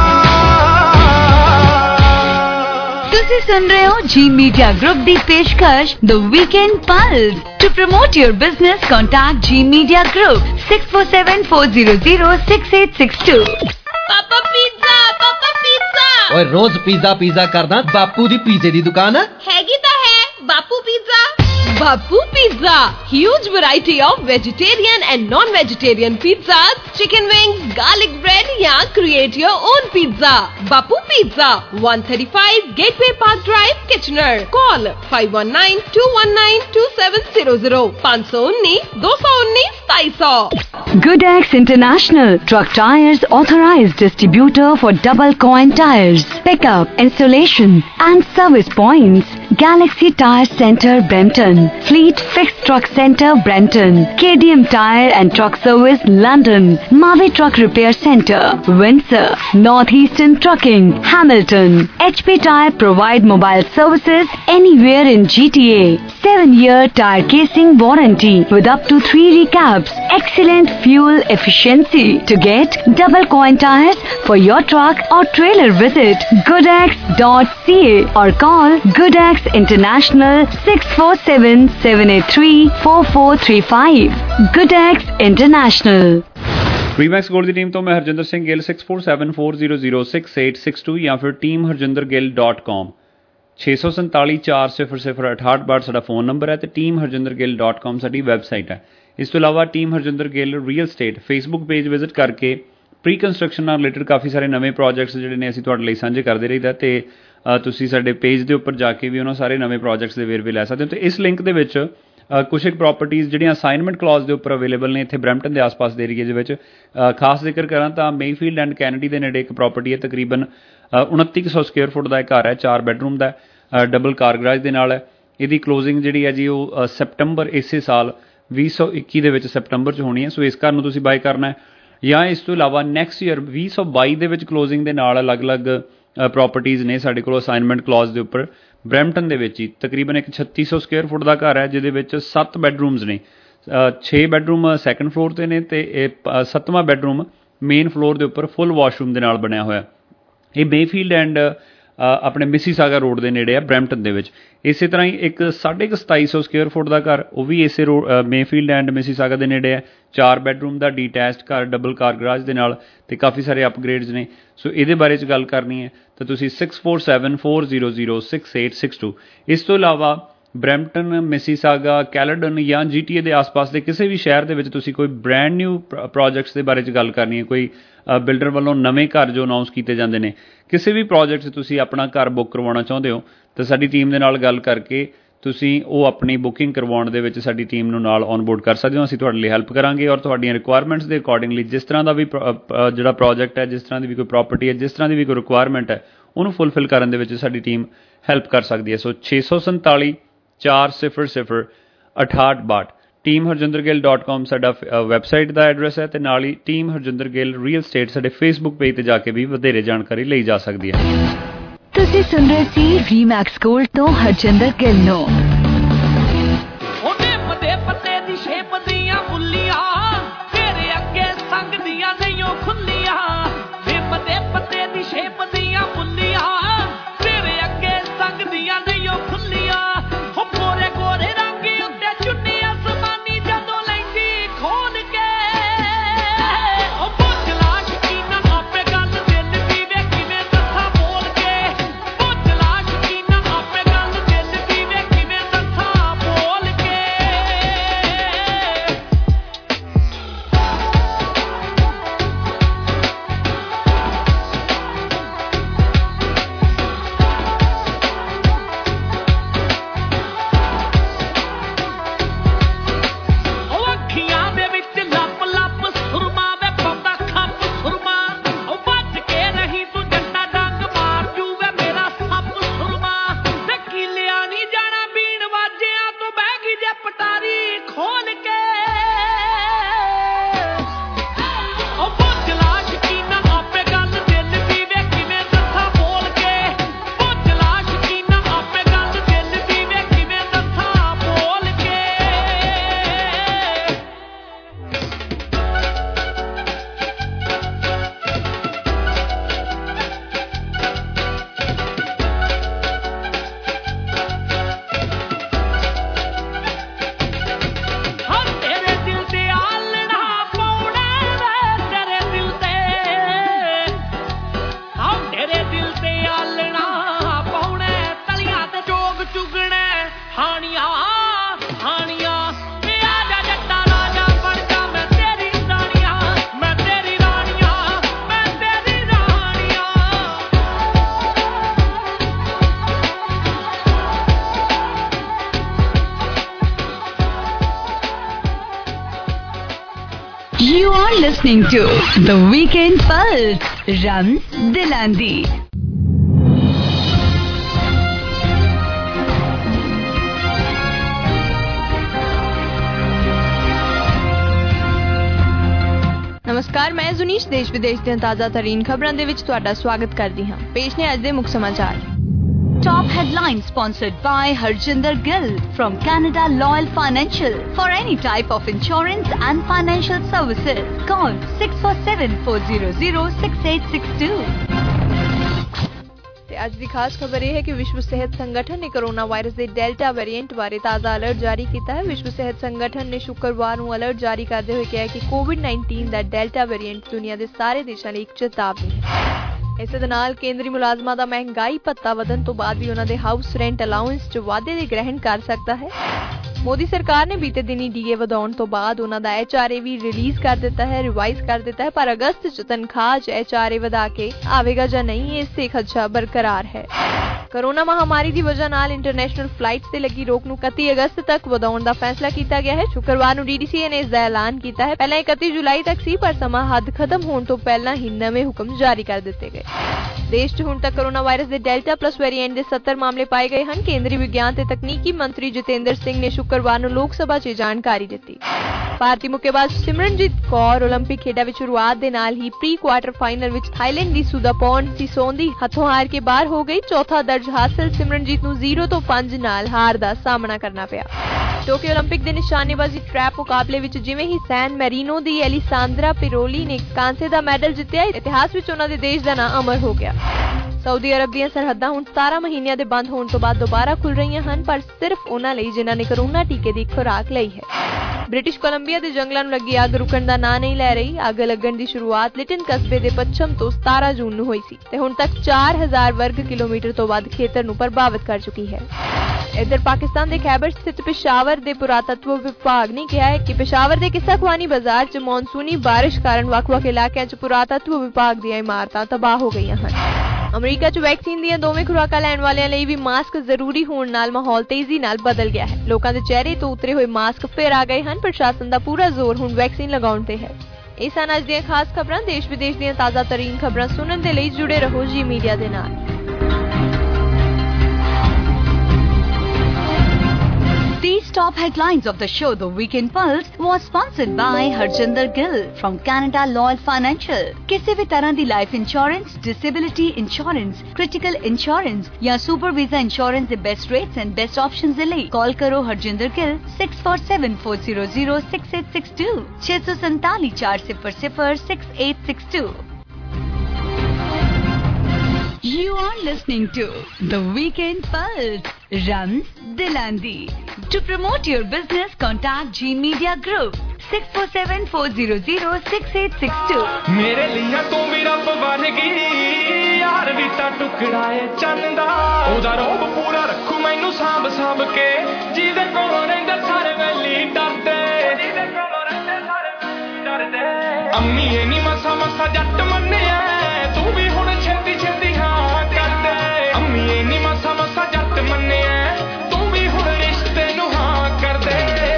Speaker 5: ਤੁਸੀਂ ਸੁਣ ਰਹੇ ਹੋ ਜੀ ਮੀਡੀਆ ਗਰੁੱਪ ਦੀ ਪੇਸ਼ਕਸ਼ the weekend pulse to promote your business contact G media group six four seven four zero zero six eight six two
Speaker 14: Papa pizza Papa pizza
Speaker 15: ਓਏ ਰੋਜ਼ ਪੀਜ਼ਾ ਪੀਜ਼ਾ ਕਰਦਾ ਬਾਪੂ ਦੀ ਪੀਜ਼ੇ ਦੀ ਦੁਕਾਨ ਹੈ
Speaker 14: ਹੈਗੀ ਤਾਂ ਹੈ Bapu pizza Bapu pizza huge variety of vegetarian and non-vegetarian pizzas chicken wings garlic bread yeah create your own pizza bapu pizza one thirty-five gateway park drive Kitchener call five one nine two one nine two seven zero zero five one nine two one nine seven zero
Speaker 5: Goodex International Truck Tires authorized distributor for double coin tires pickup installation and service points Galaxy Tire Center Brampton Fleet Fixed Truck Center Brampton K D M Tire and Truck Service London Mavi Truck Repair Center Windsor Northeastern Trucking Hamilton H P Tire provide mobile services anywhere in G T A seven year tire casing warranty with up to three recaps excellent fuel efficiency to get double coin tires for your truck or trailer visit goodex dot c a or call Goodex International six four seven seven eight three four four three five Goodex International
Speaker 8: ReMax Gold ਦੀ team ਤੋਂ ਮੈਂ Harjinder Singh Gill six four seven four zero zero six eight six two ਜਾਂ ਫਿਰ team Harjinder Gill dot com ਛੇ ਸੌ ਸੰਤਾਲੀ ਚਾਰ ਸਿਫਰ ਸਿਫਰ ਅਠਾਹਠ ਬਾਹਠ ਸਾਡਾ ਫੋਨ ਨੰਬਰ ਹੈ ਤੇ team Harjinder Gill dot com ਸਾਡੀ ਵੈਬਸਾਈਟ ਹੈ। ਇਸ ਤੋਂ ਇਲਾਵਾ team Harjinder Gill real estate Facebook page visit ਕਰਕੇ ਪ੍ਰੀ ਕੰਸਟਰਕਸ਼ਨ ਨਾਲ ਰਿਲੇਟਡ ਕਾਫੀ ਸਾਰੇ ਨਵੇਂ ਪ੍ਰੋਜੈਕਟਸ ਜਿਹੜੇ ਨੇ ਅਸੀਂ ਤੁਹਾਡੇ ਲਈ ਸਾਂਝੇ ਕਰਦੇ ਰਹੀਦਾ ਤੇ ਤੁਸੀਂ ਸਾਡੇ ਪੇਜ ਦੇ ਉੱਪਰ ਜਾ ਕੇ ਵੀ ਉਹਨਾਂ ਸਾਰੇ ਨਵੇਂ ਪ੍ਰੋਜੈਕਟਸ ਦੇ ਵੇਰਵੇ ਲੈ ਸਕਦੇ ਹੋ। ਤੇ ਇਸ ਲਿੰਕ ਦੇ ਵਿੱਚ ਕੁਛ ਇੱਕ ਪ੍ਰੋਪਰਟੀਜ਼ ਜਿਹੜੀਆਂ ਅਸਾਈਨਮੈਂਟ ਕਲੌਜ਼ ਦੇ ਉੱਪਰ ਅਵੇਲੇਬਲ ਨੇ ਇੱਥੇ ਬਰੈਂਪਟਨ ਦੇ ਆਸ-ਪਾਸ ਦੇ ਏਰੀਏ ਦੇ ਵਿੱਚ। ਖਾਸ ਜ਼ਿਕਰ ਕਰਾਂ ਤਾਂ ਮੇਫੀਲਡ ਐਂਡ ਕੈਨੇਡੀ ਦੇ ਨੇੜੇ ਇੱਕ ਪ੍ਰੋਪਰਟੀ ਹੈ, ਤਕਰੀਬਨ ਉਨੱਤੀ ਸੌ ਸਕੁਅਰ ਫੁੱਟ ਦਾ ਇਹ ਘਰ ਹੈ, ਚਾਰ ਬੈਡਰੂਮ ਦਾ, ਡਬਲ ਕਾਰ ਗਰਾਜ ਦੇ ਨਾਲ ਹੈ। ਇਹਦੀ ਕਲੋਜ਼ਿੰਗ ਜਿਹੜੀ ਹੈ ਜੀ ਉਹ ਸੈਪਟੰਬਰ ਇਸੇ ਸਾਲ ਵੀਹ ਸੌ ਇੱਕੀ ਦੇ ਵਿੱਚ ਸੈਪਟੰਬਰ 'ਚ ਹੋਣੀ ਹੈ। ਸੋ ਇਸ ਘਰ ਨੂੰ ਤੁਸੀਂ ਬਾਏ ਕਰਨਾ ਹੈ ਜਾਂ ਇਸ ਤੋਂ ਇਲਾਵਾ ਨੈਕਸਟ ਈਅਰ ਵੀਹ ਸੌ ਬਾਈ ਦੇ ਵਿੱਚ ਕਲੋਜ਼ਿੰਗ ਦੇ ਨਾਲ ਅਲੱਗ-ਅਲੱਗ ਪ੍ਰੋਪਰਟੀਜ਼ ਨੇ ਸਾਡੇ ਕੋਲ ਅਸਾਈਨਮੈਂਟ ਕਲੌਜ਼ ਦੇ ਉੱਪਰ ਬਰੈਂਪਟਨ ਦੇ ਵਿੱਚ ਹੀ। ਤਕਰੀਬਨ ਇੱਕ ਛੱਤੀ ਸੌ ਸਕੁਅਰ ਫੁੱਟ ਦਾ ਘਰ ਹੈ ਜਿਹਦੇ ਵਿੱਚ ਸੱਤ ਬੈਡਰੂਮਜ਼ ਨੇ, ਛੇ ਬੈਡਰੂਮ ਸੈਕੰਡ ਫਲੋਰ 'ਤੇ ਨੇ ਅਤੇ ਇਹ ਸੱਤਵਾਂ ਬੈਡਰੂਮ ਮੇਨ ਫਲੋਰ ਦੇ ਉੱਪਰ ਫੁੱਲ ਵਾਸ਼ਰੂਮ ਦੇ ਨਾਲ ਬਣਿਆ ਹੋਇਆ। ਇਹ ਮੇਫੀਲਡ ਐਂਡ ਆਪਣੇ ਮਿਸੀਸਾਗਾ ਰੋਡ ਦੇ ਨੇੜੇ ਆ ਬਰੈਂਪਟਨ ਦੇ ਵਿੱਚ। ਇਸੇ ਤਰ੍ਹਾਂ ਹੀ ਇੱਕ ਸਾਢੇ ਕੁ ਸਤਾਈ ਸੌ ਸਕੁਅਰ ਫੁੱਟ ਦਾ ਘਰ, ਉਹ ਵੀ ਇਸੇ ਰੋ ਮੇਫੀਲਡ ਐਂਡ ਮਿਸੀਸਾਗਾ ਦੇ ਨੇੜੇ ਹੈ, ਚਾਰ ਬੈਡਰੂਮ ਦਾ ਡੀਟੈਚਡ ਘਰ, ਡਬਲ ਕਾਰ ਗਰਾਜ ਦੇ ਨਾਲ, ਅਤੇ ਕਾਫੀ ਸਾਰੇ ਅਪਗ੍ਰੇਡਸ ਨੇ। ਸੋ ਇਹਦੇ ਬਾਰੇ 'ਚ ਗੱਲ ਕਰਨੀ ਹੈ ਤਾਂ ਤੁਸੀਂ six four seven four zero zero six eight six two. ਇਸ ਤੋਂ ਇਲਾਵਾ ਬਰੈਂਪਟਨ, ਮਿਸੀਸਾਗਾ, ਕੈਲੇਡਨ ਜਾਂ ਜੀ ਟੀ ਏ ਦੇ ਆਸ-ਪਾਸ ਦੇ ਕਿਸੇ ਵੀ ਸ਼ਹਿਰ ਦੇ ਵਿੱਚ ਤੁਸੀਂ ਕੋਈ ਬ੍ਰੈਂਡ ਨਿਊ ਪ੍ਰੋਜੈਕਟਸ ਦੇ ਬਾਰੇ 'ਚ ਗੱਲ ਕਰਨੀ ਹੈ, ਕੋਈ ਬਿਲਡਰ ਵੱਲੋਂ ਨਵੇਂ ਘਰ ਜੋ ਅਨਾਊਂਸ ਕੀਤੇ ਜਾਂਦੇ ਨੇ, ਕਿਸੇ ਵੀ ਪ੍ਰੋਜੈਕਟ 'ਚ ਤੁਸੀਂ ਆਪਣਾ ਘਰ ਬੁੱਕ ਕਰਵਾਉਣਾ ਚਾਹੁੰਦੇ ਹੋ ਤਾਂ ਸਾਡੀ ਟੀਮ ਦੇ ਨਾਲ ਗੱਲ ਕਰਕੇ ਤੁਸੀਂ ਉਹ ਆਪਣੀ ਬੁਕਿੰਗ ਕਰਵਾਉਣ ਦੇ ਵਿੱਚ ਸਾਡੀ ਟੀਮ ਨੂੰ ਨਾਲ ਔਨ ਬੋਰਡ ਕਰ ਸਕਦੇ ਹੋ। ਅਸੀਂ ਤੁਹਾਡੇ ਲਈ ਹੈਲਪ ਕਰਾਂਗੇ ਔਰ ਤੁਹਾਡੀਆਂ ਰਿਕੁਆਇਰਮੈਂਟਸ ਦੇ ਅਕੋਰਡਿੰਗਲੀ ਜਿਸ ਤਰ੍ਹਾਂ ਦਾ ਵੀ ਜਿਹੜਾ ਪ੍ਰੋਜੈਕਟ ਹੈ, ਜਿਸ ਤਰ੍ਹਾਂ ਦੀ ਵੀ ਕੋਈ ਪ੍ਰਾਪਰਟੀ ਹੈ, ਜਿਸ ਤਰ੍ਹਾਂ ਦੀ ਵੀ ਕੋਈ ਰਿਕੁਆਇਰਮੈਂਟ ਹੈ, ਉਹਨੂੰ ਫੁੱਲਫਿਲ ਕਰਨ ਦੇ ਵਿੱਚ ਸਾਡੀ ਟੀਮ ਹੈਲਪ ਕਰ ਸਕਦੀ ਹੈ। ਸੋ ਛੇ ਸੌ ਸੰਤਾਲੀ ਚਾਰ ਸਿਫਰ ਸਿਫਰ ਅਠਾਹਠ ਬਾਹਠ ਟੀਮ ਹਰਜਿੰਦਰ ਗਿੱਲ ਡਾਟ ਕਾਮ ਸਾਡਾ ਵੈਬਸਾਈਟ ਦਾ ਐਡਰੈਸ ਹੈ ਅਤੇ ਨਾਲ ਹੀ team Harjinder Gill real estate ਸਾਡੇ ਫੇਸਬੁੱਕ ਪੇਜ 'ਤੇ ਜਾ ਕੇ ਵੀ ਵਧੇਰੇ ਜਾਣਕਾਰੀ ਲਈ ਜਾ ਸਕਦੀ ਹੈ।
Speaker 5: ਤੁਸੀਂ ਸੁਣ ਰਹੇ ਸੀ ਰੀਮੈਕਸ ਗੋਲਡ ਤੋਂ ਹਰਜਿੰਦਰ ਗਿੱਲ ਨੂੰ।
Speaker 7: ਉਹਨੇ ਪਤੇ ਪਤੇ ਦੀ ਸ਼ੇਪ ਦੀਆਂ ਬੁੱਲੀਆਂ ਤੇਰੇ ਅੱਗੇ ਸੰਗ ਦੀਆਂ ਨਹੀਂ ਉਹ ਖੁੱਲੀਆਂ, ਵੇ ਪਤੇ ਪਤੇ ਦੀ ਸ਼ੇਪ ਦੀਆਂ ਬੁੱਲੀਆਂ ਤੇਰੇ ਅੱਗੇ ਸੰਗ ਦੀਆਂ ਨਹੀਂ ਉਹ ਖੁੱਲੀਆਂ। ਹੋ ਗੋਰੇ ਗੋਰੇ ਰੰਗ ਉੱਤੇ ਚੁੰਨੀ ਅਸਮਾਨੀ ਜਦੋਂ ਲੈਂਦੀ ਖੋਲ ਕੇ, ਉਹ ਬੋਝਲਾ ਸ਼ਕੀਨਾ ਆਪੇ ਗੱਲ ਦਿਲ ਦੀ ਵੇ ਕਿਵੇਂ ਦੱਸਾਂ ਬੋਲ ਕੇ, ਬੋਝਲਾ ਸ਼ਕੀਨਾ ਆਪੇ ਗੱਲ ਦਿਲ ਦੀ ਵੇ ਕਿਵੇਂ
Speaker 5: You are listening to The Weekend Pulse. Rams Dilandi.
Speaker 6: ਨਮਸਕਾਰ, ਮੈਂ ਜ਼ੁਨੀਸ਼ ਦੇਸ਼ ਵਿਦੇਸ਼ ਦੀਆਂ ਤਾਜ਼ਾ ਤਰੀਨ ਖਬਰਾਂ ਦੇ ਵਿੱਚ ਤੁਹਾਡਾ ਸਵਾਗਤ ਕਰਦੀ ਹਾਂ। ਪੇਸ਼ ਨੇ ਅੱਜ ਦੇ ਮੁੱਖ ਸਮਾਚਾਰ।
Speaker 5: Top headline sponsored by Harjinder Gill from Canada Loyal Financial. For any type of insurance and financial services, call six four seven, four zero zero, six eight six two.
Speaker 6: ਤੇ ਅੱਜ ਦੀ ਖਾਸ ਖਬਰ ਇਹ ਹੈ ਕਿ ਵਿਸ਼ਵ ਸਿਹਤ ਸੰਗਠਨ ਨੇ ਕੋਰੋਨਾ ਵਾਇਰਸ ਦੇ ਡੈਲਟਾ ਵੇਰੀਐਂਟ ਬਾਰੇ ਤਾਜ਼ਾ ਅਲਰਟ ਜਾਰੀ ਕੀਤਾ ਹੈ। ਵਿਸ਼ਵ ਸਿਹਤ ਸੰਗਠਨ ਨੇ ਸ਼ੁੱਕਰਵਾਰ ਨੂੰ ਅਲਰਟ ਜਾਰੀ ਕਰਦੇ ਹੋਏ ਕਿਹਾ ਕਿ ਕੋਵਿਡ ਉੱਨੀ ਦਾ ਡੈਲਟਾ ਵੇਰੀਐਂਟ ਦੁਨੀਆ ਦੇ ਸਾਰੇ ਦੇਸ਼ਾਂ ਲਈ ਇੱਕ ਚੇਤਾਵਨੀ ਹੈ। ਇਸੇ ਦੇ ਨਾਲ ਕੇਂਦਰੀ ਮੁਲਾਜ਼ਮਾਂ ਦਾ ਮਹਿੰਗਾਈ ਭੱਤਾ ਵਧਣ ਤੋਂ ਬਾਅਦ ਵੀ ਉਹਨਾਂ ਦੇ ਹਾਊਸ ਰੈਂਟ ਅਲਾਊਂਸ 'ਚ ਵਾਧੇ ਦੀ ਗ੍ਰਹਿਣ ਕਰ ਸਕਦਾ ਹੈ। ਮੋਦੀ ਸਰਕਾਰ ਨੇ ਬੀਤੇ ਦਿਨੀ ਡੀਏ ਵਧਾਉਣ ਤੋਂ ਬਾਅਦ ਉਹਨਾਂ ਦਾ ਐਚ ਆਰ ਏ ਵੀ ਰਿਲੀਜ਼ ਕਰ ਦਿੱਤਾ ਹੈ, ਰਿਵਾਈਜ਼ ਕਰ ਦਿੱਤਾ ਹੈ, ਪਰ ਅਗਸਤ 'ਚ ਤਨਖਾਹ 'ਚ ਐਚ ਆਰ ਏ ਵਧਾ ਕੇ ਆਵੇਗਾ ਜਾਂ ਨਹੀਂ, ਇਸ ਤੇ ਖਦਸ਼ਾ ਬਰਕਰਾਰ ਹੈ। ਕੋਰੋਨਾ ਮਹਾਮਾਰੀ ਦੀ ਵਜ੍ਹਾ ਨਾਲ ਇੰਟਰਨੈਸ਼ਨਲ ਫਲਾਈਟਸ ਤੇ ਲੱਗੀ ਰੋਕ ਨੂੰ ਇਕੱਤੀ ਅਗਸਤ ਤੱਕ ਵਧਾਉਣ ਦਾ ਫੈਸਲਾ ਕੀਤਾ ਗਿਆ ਹੈ। ਸ਼ੁੱਕਰਵਾਰ ਨੂੰ ਡੀ ਡੀ ਸੀ ਏ ਨੇ ਇਸ ਦਾ ਐਲਾਨ ਕੀਤਾ ਹੈ। ਪਹਿਲਾਂ ਇਕੱਤੀ ਜੁਲਾਈ ਤੱਕ ਸੀ, ਪਰ ਸਮਾਂ ਹੱਦ ਖਤਮ ਹੋਣ ਤੋਂ ਪਹਿਲਾਂ ਹੀ ਨਵੇਂ ਹੁਕਮ ਜਾਰੀ ਕਰ ਦਿੱਤੇ ਗਏ। ਦੇਸ਼ 'ਚ ਹੁਣ ਤੱਕ ਕੋਰੋਨਾ ਵਾਇਰਸ ਦੇ ਡੈਲਟਾ ਪਲੱਸ ਵੇਰੀਐਂਟ ਦੇ ਸੱਤਰ ਮਾਮਲੇ ਪਾਏ ਗਏ ਹਨ। ਕੇਂਦਰੀ ਵਿਗਿਆਨ ਤੇ ਤਕਨੀਕੀ ਮੰਤਰੀ ਜਤਿੰਦਰ ਸਿੰਘ ਨੇ ਸ਼ੁੱਕਰਵਾਰ ਨੂੰ ਲੋਕ ਸਭਾ 'ਚ ਜਾਣਕਾਰੀ ਦਿੱਤੀ। ਭਾਰਤੀ ਮੁੱਕੇਬਾਜ਼ ਸਿਮਰਨਜੀਤ ਕੌਰ ਓਲੰਪਿਕ ਖੇਡਾਂ ਵਿੱਚ ਸ਼ੁਰੂਆਤ ਦੇ ਨਾਲ ਹੀ ਪ੍ਰੀ ਕੁਆਰਟਰ ਫਾਈਨਲ ਵਿੱਚ ਥਾਈਲੈਂਡ ਦੀ ਸੁਦਾਪੌਰਨ ਸਿਸੋਂਦੀ ਹੱਥੋਂ ਹਾਰ ਕੇ ਬਾਹਰ ਹੋ ਗਈ। ਚੌਥਾ ਦਰਜ ਹਾਸਲ ਸਿਮਰਨਜੀਤ ਨੂੰ ਜ਼ੀਰੋ ਤੋਂ ਪੰਜ ਨਾਲ ਹਾਰ ਦਾ ਸਾਹਮਣਾ ਕਰਨਾ ਪਿਆ। ਟੋਕੀਓ ਓਲੰਪਿਕ ਦੇ ਨਿਸ਼ਾਨੇਬਾਜ਼ੀ ਟਰੈਪ ਮੁਕਾਬਲੇ ਵਿੱਚ ਜਿਵੇਂ ਹੀ ਸੈਨ ਮੈਰੀਨੋ ਦੀ ਐਲੀਸਾਂਦਰਾ ਪਿਰੋਲੀ ਨੇ ਕਾਂਸੇ ਦਾ ਮੈਡਲ ਜਿੱਤਿਆ, ਇਤਿਹਾਸ ਵਿੱਚ ਉਹਨਾਂ ਦੇ ਦੇਸ਼ ਦਾ ਨਾਂ ਅਮਰ ਹੋ ਗਿਆ। ਸਾਊਦੀ ਅਰਬ ਦੀਆਂ ਸਰਹੱਦਾਂ ਹੁਣ ਸਤਾਰਾਂ ਮਹੀਨਿਆਂ ਦੇ ਬੰਦ ਹੋਣ ਤੋਂ ਬਾਅਦ ਦੁਬਾਰਾ ਖੁੱਲ ਰਹੀਆਂ ਹਨ, ਪਰ ਸਿਰਫ ਉਹਨਾਂ ਲਈ ਜਿਨ੍ਹਾਂ ਨੇ ਕੋਰੋਨਾ ਟੀਕੇ ਦੀ ਖੁਰਾਕ ਲਈ ਹੈ। ਬ੍ਰਿਟਿਸ਼ ਕੋਲੰਬੀਆ ਦੇ ਜੰਗਲਾਂ ਨੂੰ ਲੱਗੀ ਅੱਗ ਰੁਕਣ ਦਾ ਨਾਂ ਨਹੀਂ ਲੈ ਰਹੀ। ਅੱਗ ਲੱਗਣ ਦੀ ਸ਼ੁਰੂਆਤ ਲਿਟਨ ਕਸਬੇ ਦੇ ਪੱਛਮ ਤੋਂ ਸਤਾਰਾਂ ਜੂਨ ਨੂੰ ਹੋਈ ਸੀ ਤੇ ਹੁਣ ਤੱਕ ਚਾਰ ਹਜ਼ਾਰ ਵਰਗ ਕਿਲੋਮੀਟਰ ਤੋਂ ਵੱਧ ਖੇਤਰ ਨੂੰ ਪ੍ਰਭਾਵਿਤ ਕਰ ਚੁੱਕੀ ਹੈ। ਇੱਧਰ ਪਾਕਿਸਤਾਨ ਦੇ ਖੈਬਰ ਸਥਿਤ ਪਿਸ਼ਾਵਰ ਦੇ ਪੁਰਾਤਤਵ ਵਿਭਾਗ ਨੇ ਕਿਹਾ ਹੈ ਕਿ ਪਿਸ਼ਾਵਰ ਦੇ ਕਿੱਸਾ ਖਵਾਨੀ ਬਾਜ਼ਾਰ 'ਚ ਮੌਨਸੂਨੀ ਬਾਰਿਸ਼ ਕਾਰਨ ਵੱਖ-ਵੱਖ ਇਲਾਕਿਆਂ 'ਚ ਪੁਰਾਤਤਵ ਵਿਭਾਗ ਦੀਆਂ ਇਮਾਰਤਾਂ ਤਬਾਹ ਹੋ ਗਈਆਂ ਹਨ। ਅਮਰੀਕਾ 'ਚ ਵੈਕਸੀਨ ਦੀਆਂ ਦੋਵੇਂ ਖੁਰਾਕਾਂ ਲੈਣ ਵਾਲਿਆਂ ਲਈ ਵੀ ਮਾਸਕ ਜ਼ਰੂਰੀ ਹੋਣ ਨਾਲ ਮਾਹੌਲ ਤੇਜ਼ੀ ਨਾਲ ਬਦਲ ਗਿਆ ਹੈ। ਲੋਕਾਂ ਦੇ ਚਿਹਰੇ ਤੋਂ ਉਤਰੇ ਹੋਏ ਮਾਸਕ ਫਿਰ ਆ ਗਏ ਹਨ। ਪ੍ਰਸ਼ਾਸਨ ਦਾ ਪੂਰਾ ਜ਼ੋਰ ਹੁਣ ਵੈਕਸੀਨ ਲਗਾਉਣ ਤੇ ਹੈ। ਇਹ ਸਨ ਅੱਜ ਦੀਆਂ ਖਾਸ ਖਬਰਾਂ। ਦੇਸ਼ ਵਿਦੇਸ਼ ਦੀਆਂ ਤਾਜ਼ਾ ਤਰੀਨ ਖਬਰਾਂ ਸੁਣਨ ਦੇ ਲਈ ਜੁੜੇ ਰਹੋ ਜੀ ਮੀਡੀਆ ਦੇ ਨਾਲ।
Speaker 5: These top headlines of the show, The Weekend Pulse, was sponsored by Harjinder Gill from Canada Loyal Financial. ਕਿਸੇ ਵੀ ਤਰ੍ਹਾਂ ਦੀ life insurance, disability insurance, critical insurance ਜਾਂ ਸੁਪਰ ਵੀਜ਼ਾ ਇੰਸ਼ੋਰੈਂਸ ਦੇ best rates and best options ਦੇ ਲਈ ਕਾਲ ਕਰੋ Harjinder Gill six four seven, four zero zero, six eight six two ਛੇ ਸੌ ਸੰਤਾਲੀ ਚਾਰ ਸਿਫਰ ਸਿਫਰ six eight six two. You are listening to The Weekend Pulse. Rams Dilandi. To promote your business, contact G Media Group six four seven, four zero zero, six eight six two.
Speaker 7: ਮੇਰੇ ਲਈ ਤੂੰ ਵੀ ਰੱਬ ਬਣ ਗਈ ਯਾਰ ਵੀ ਤਾਂ ਟੁਕੜਾ ਏ ਚੰਨ ਦਾ ਉਹਦਾ ਰੋਬ ਪੂਰਾ ਰੱਖੂ ਮੈਨੂੰ ਸਾਂਭ ਸਾਂਭ ਕੇ ਜਿਹਦੇ ਕੋਲੋਂ ਰਹਿੰਦੇ ਸਾਰੇ ਵੈਲੀ ਡਰਦੇ ਜਿਹਦੇ ਕੋਲੋਂ ਰਹਿੰਦੇ ਸਾਰੇ ਵੈਲੀ ਡਰਦੇ ਅੰਮੀ ਇਹ ਨੀ ਮਸਾ ਮਸਾ ਜੱਟ ਮੰਨਿਆ ਤੂੰ ਵੀ ਹੁਣ ਛੇਤੀ ਛੇਤੀ ਹਾਂ ਕਰਦੇ ਅੰਮੀ ਇਹ ਨੀ ਮਸਾ ਮਸਾ ਜੱਟ ਮੰਨਿਆ ਤੂੰ ਵੀ ਹੁਣ ਰਿਸ਼ਤੇ ਨੂੰ ਹਾਂ ਕਰਦੇ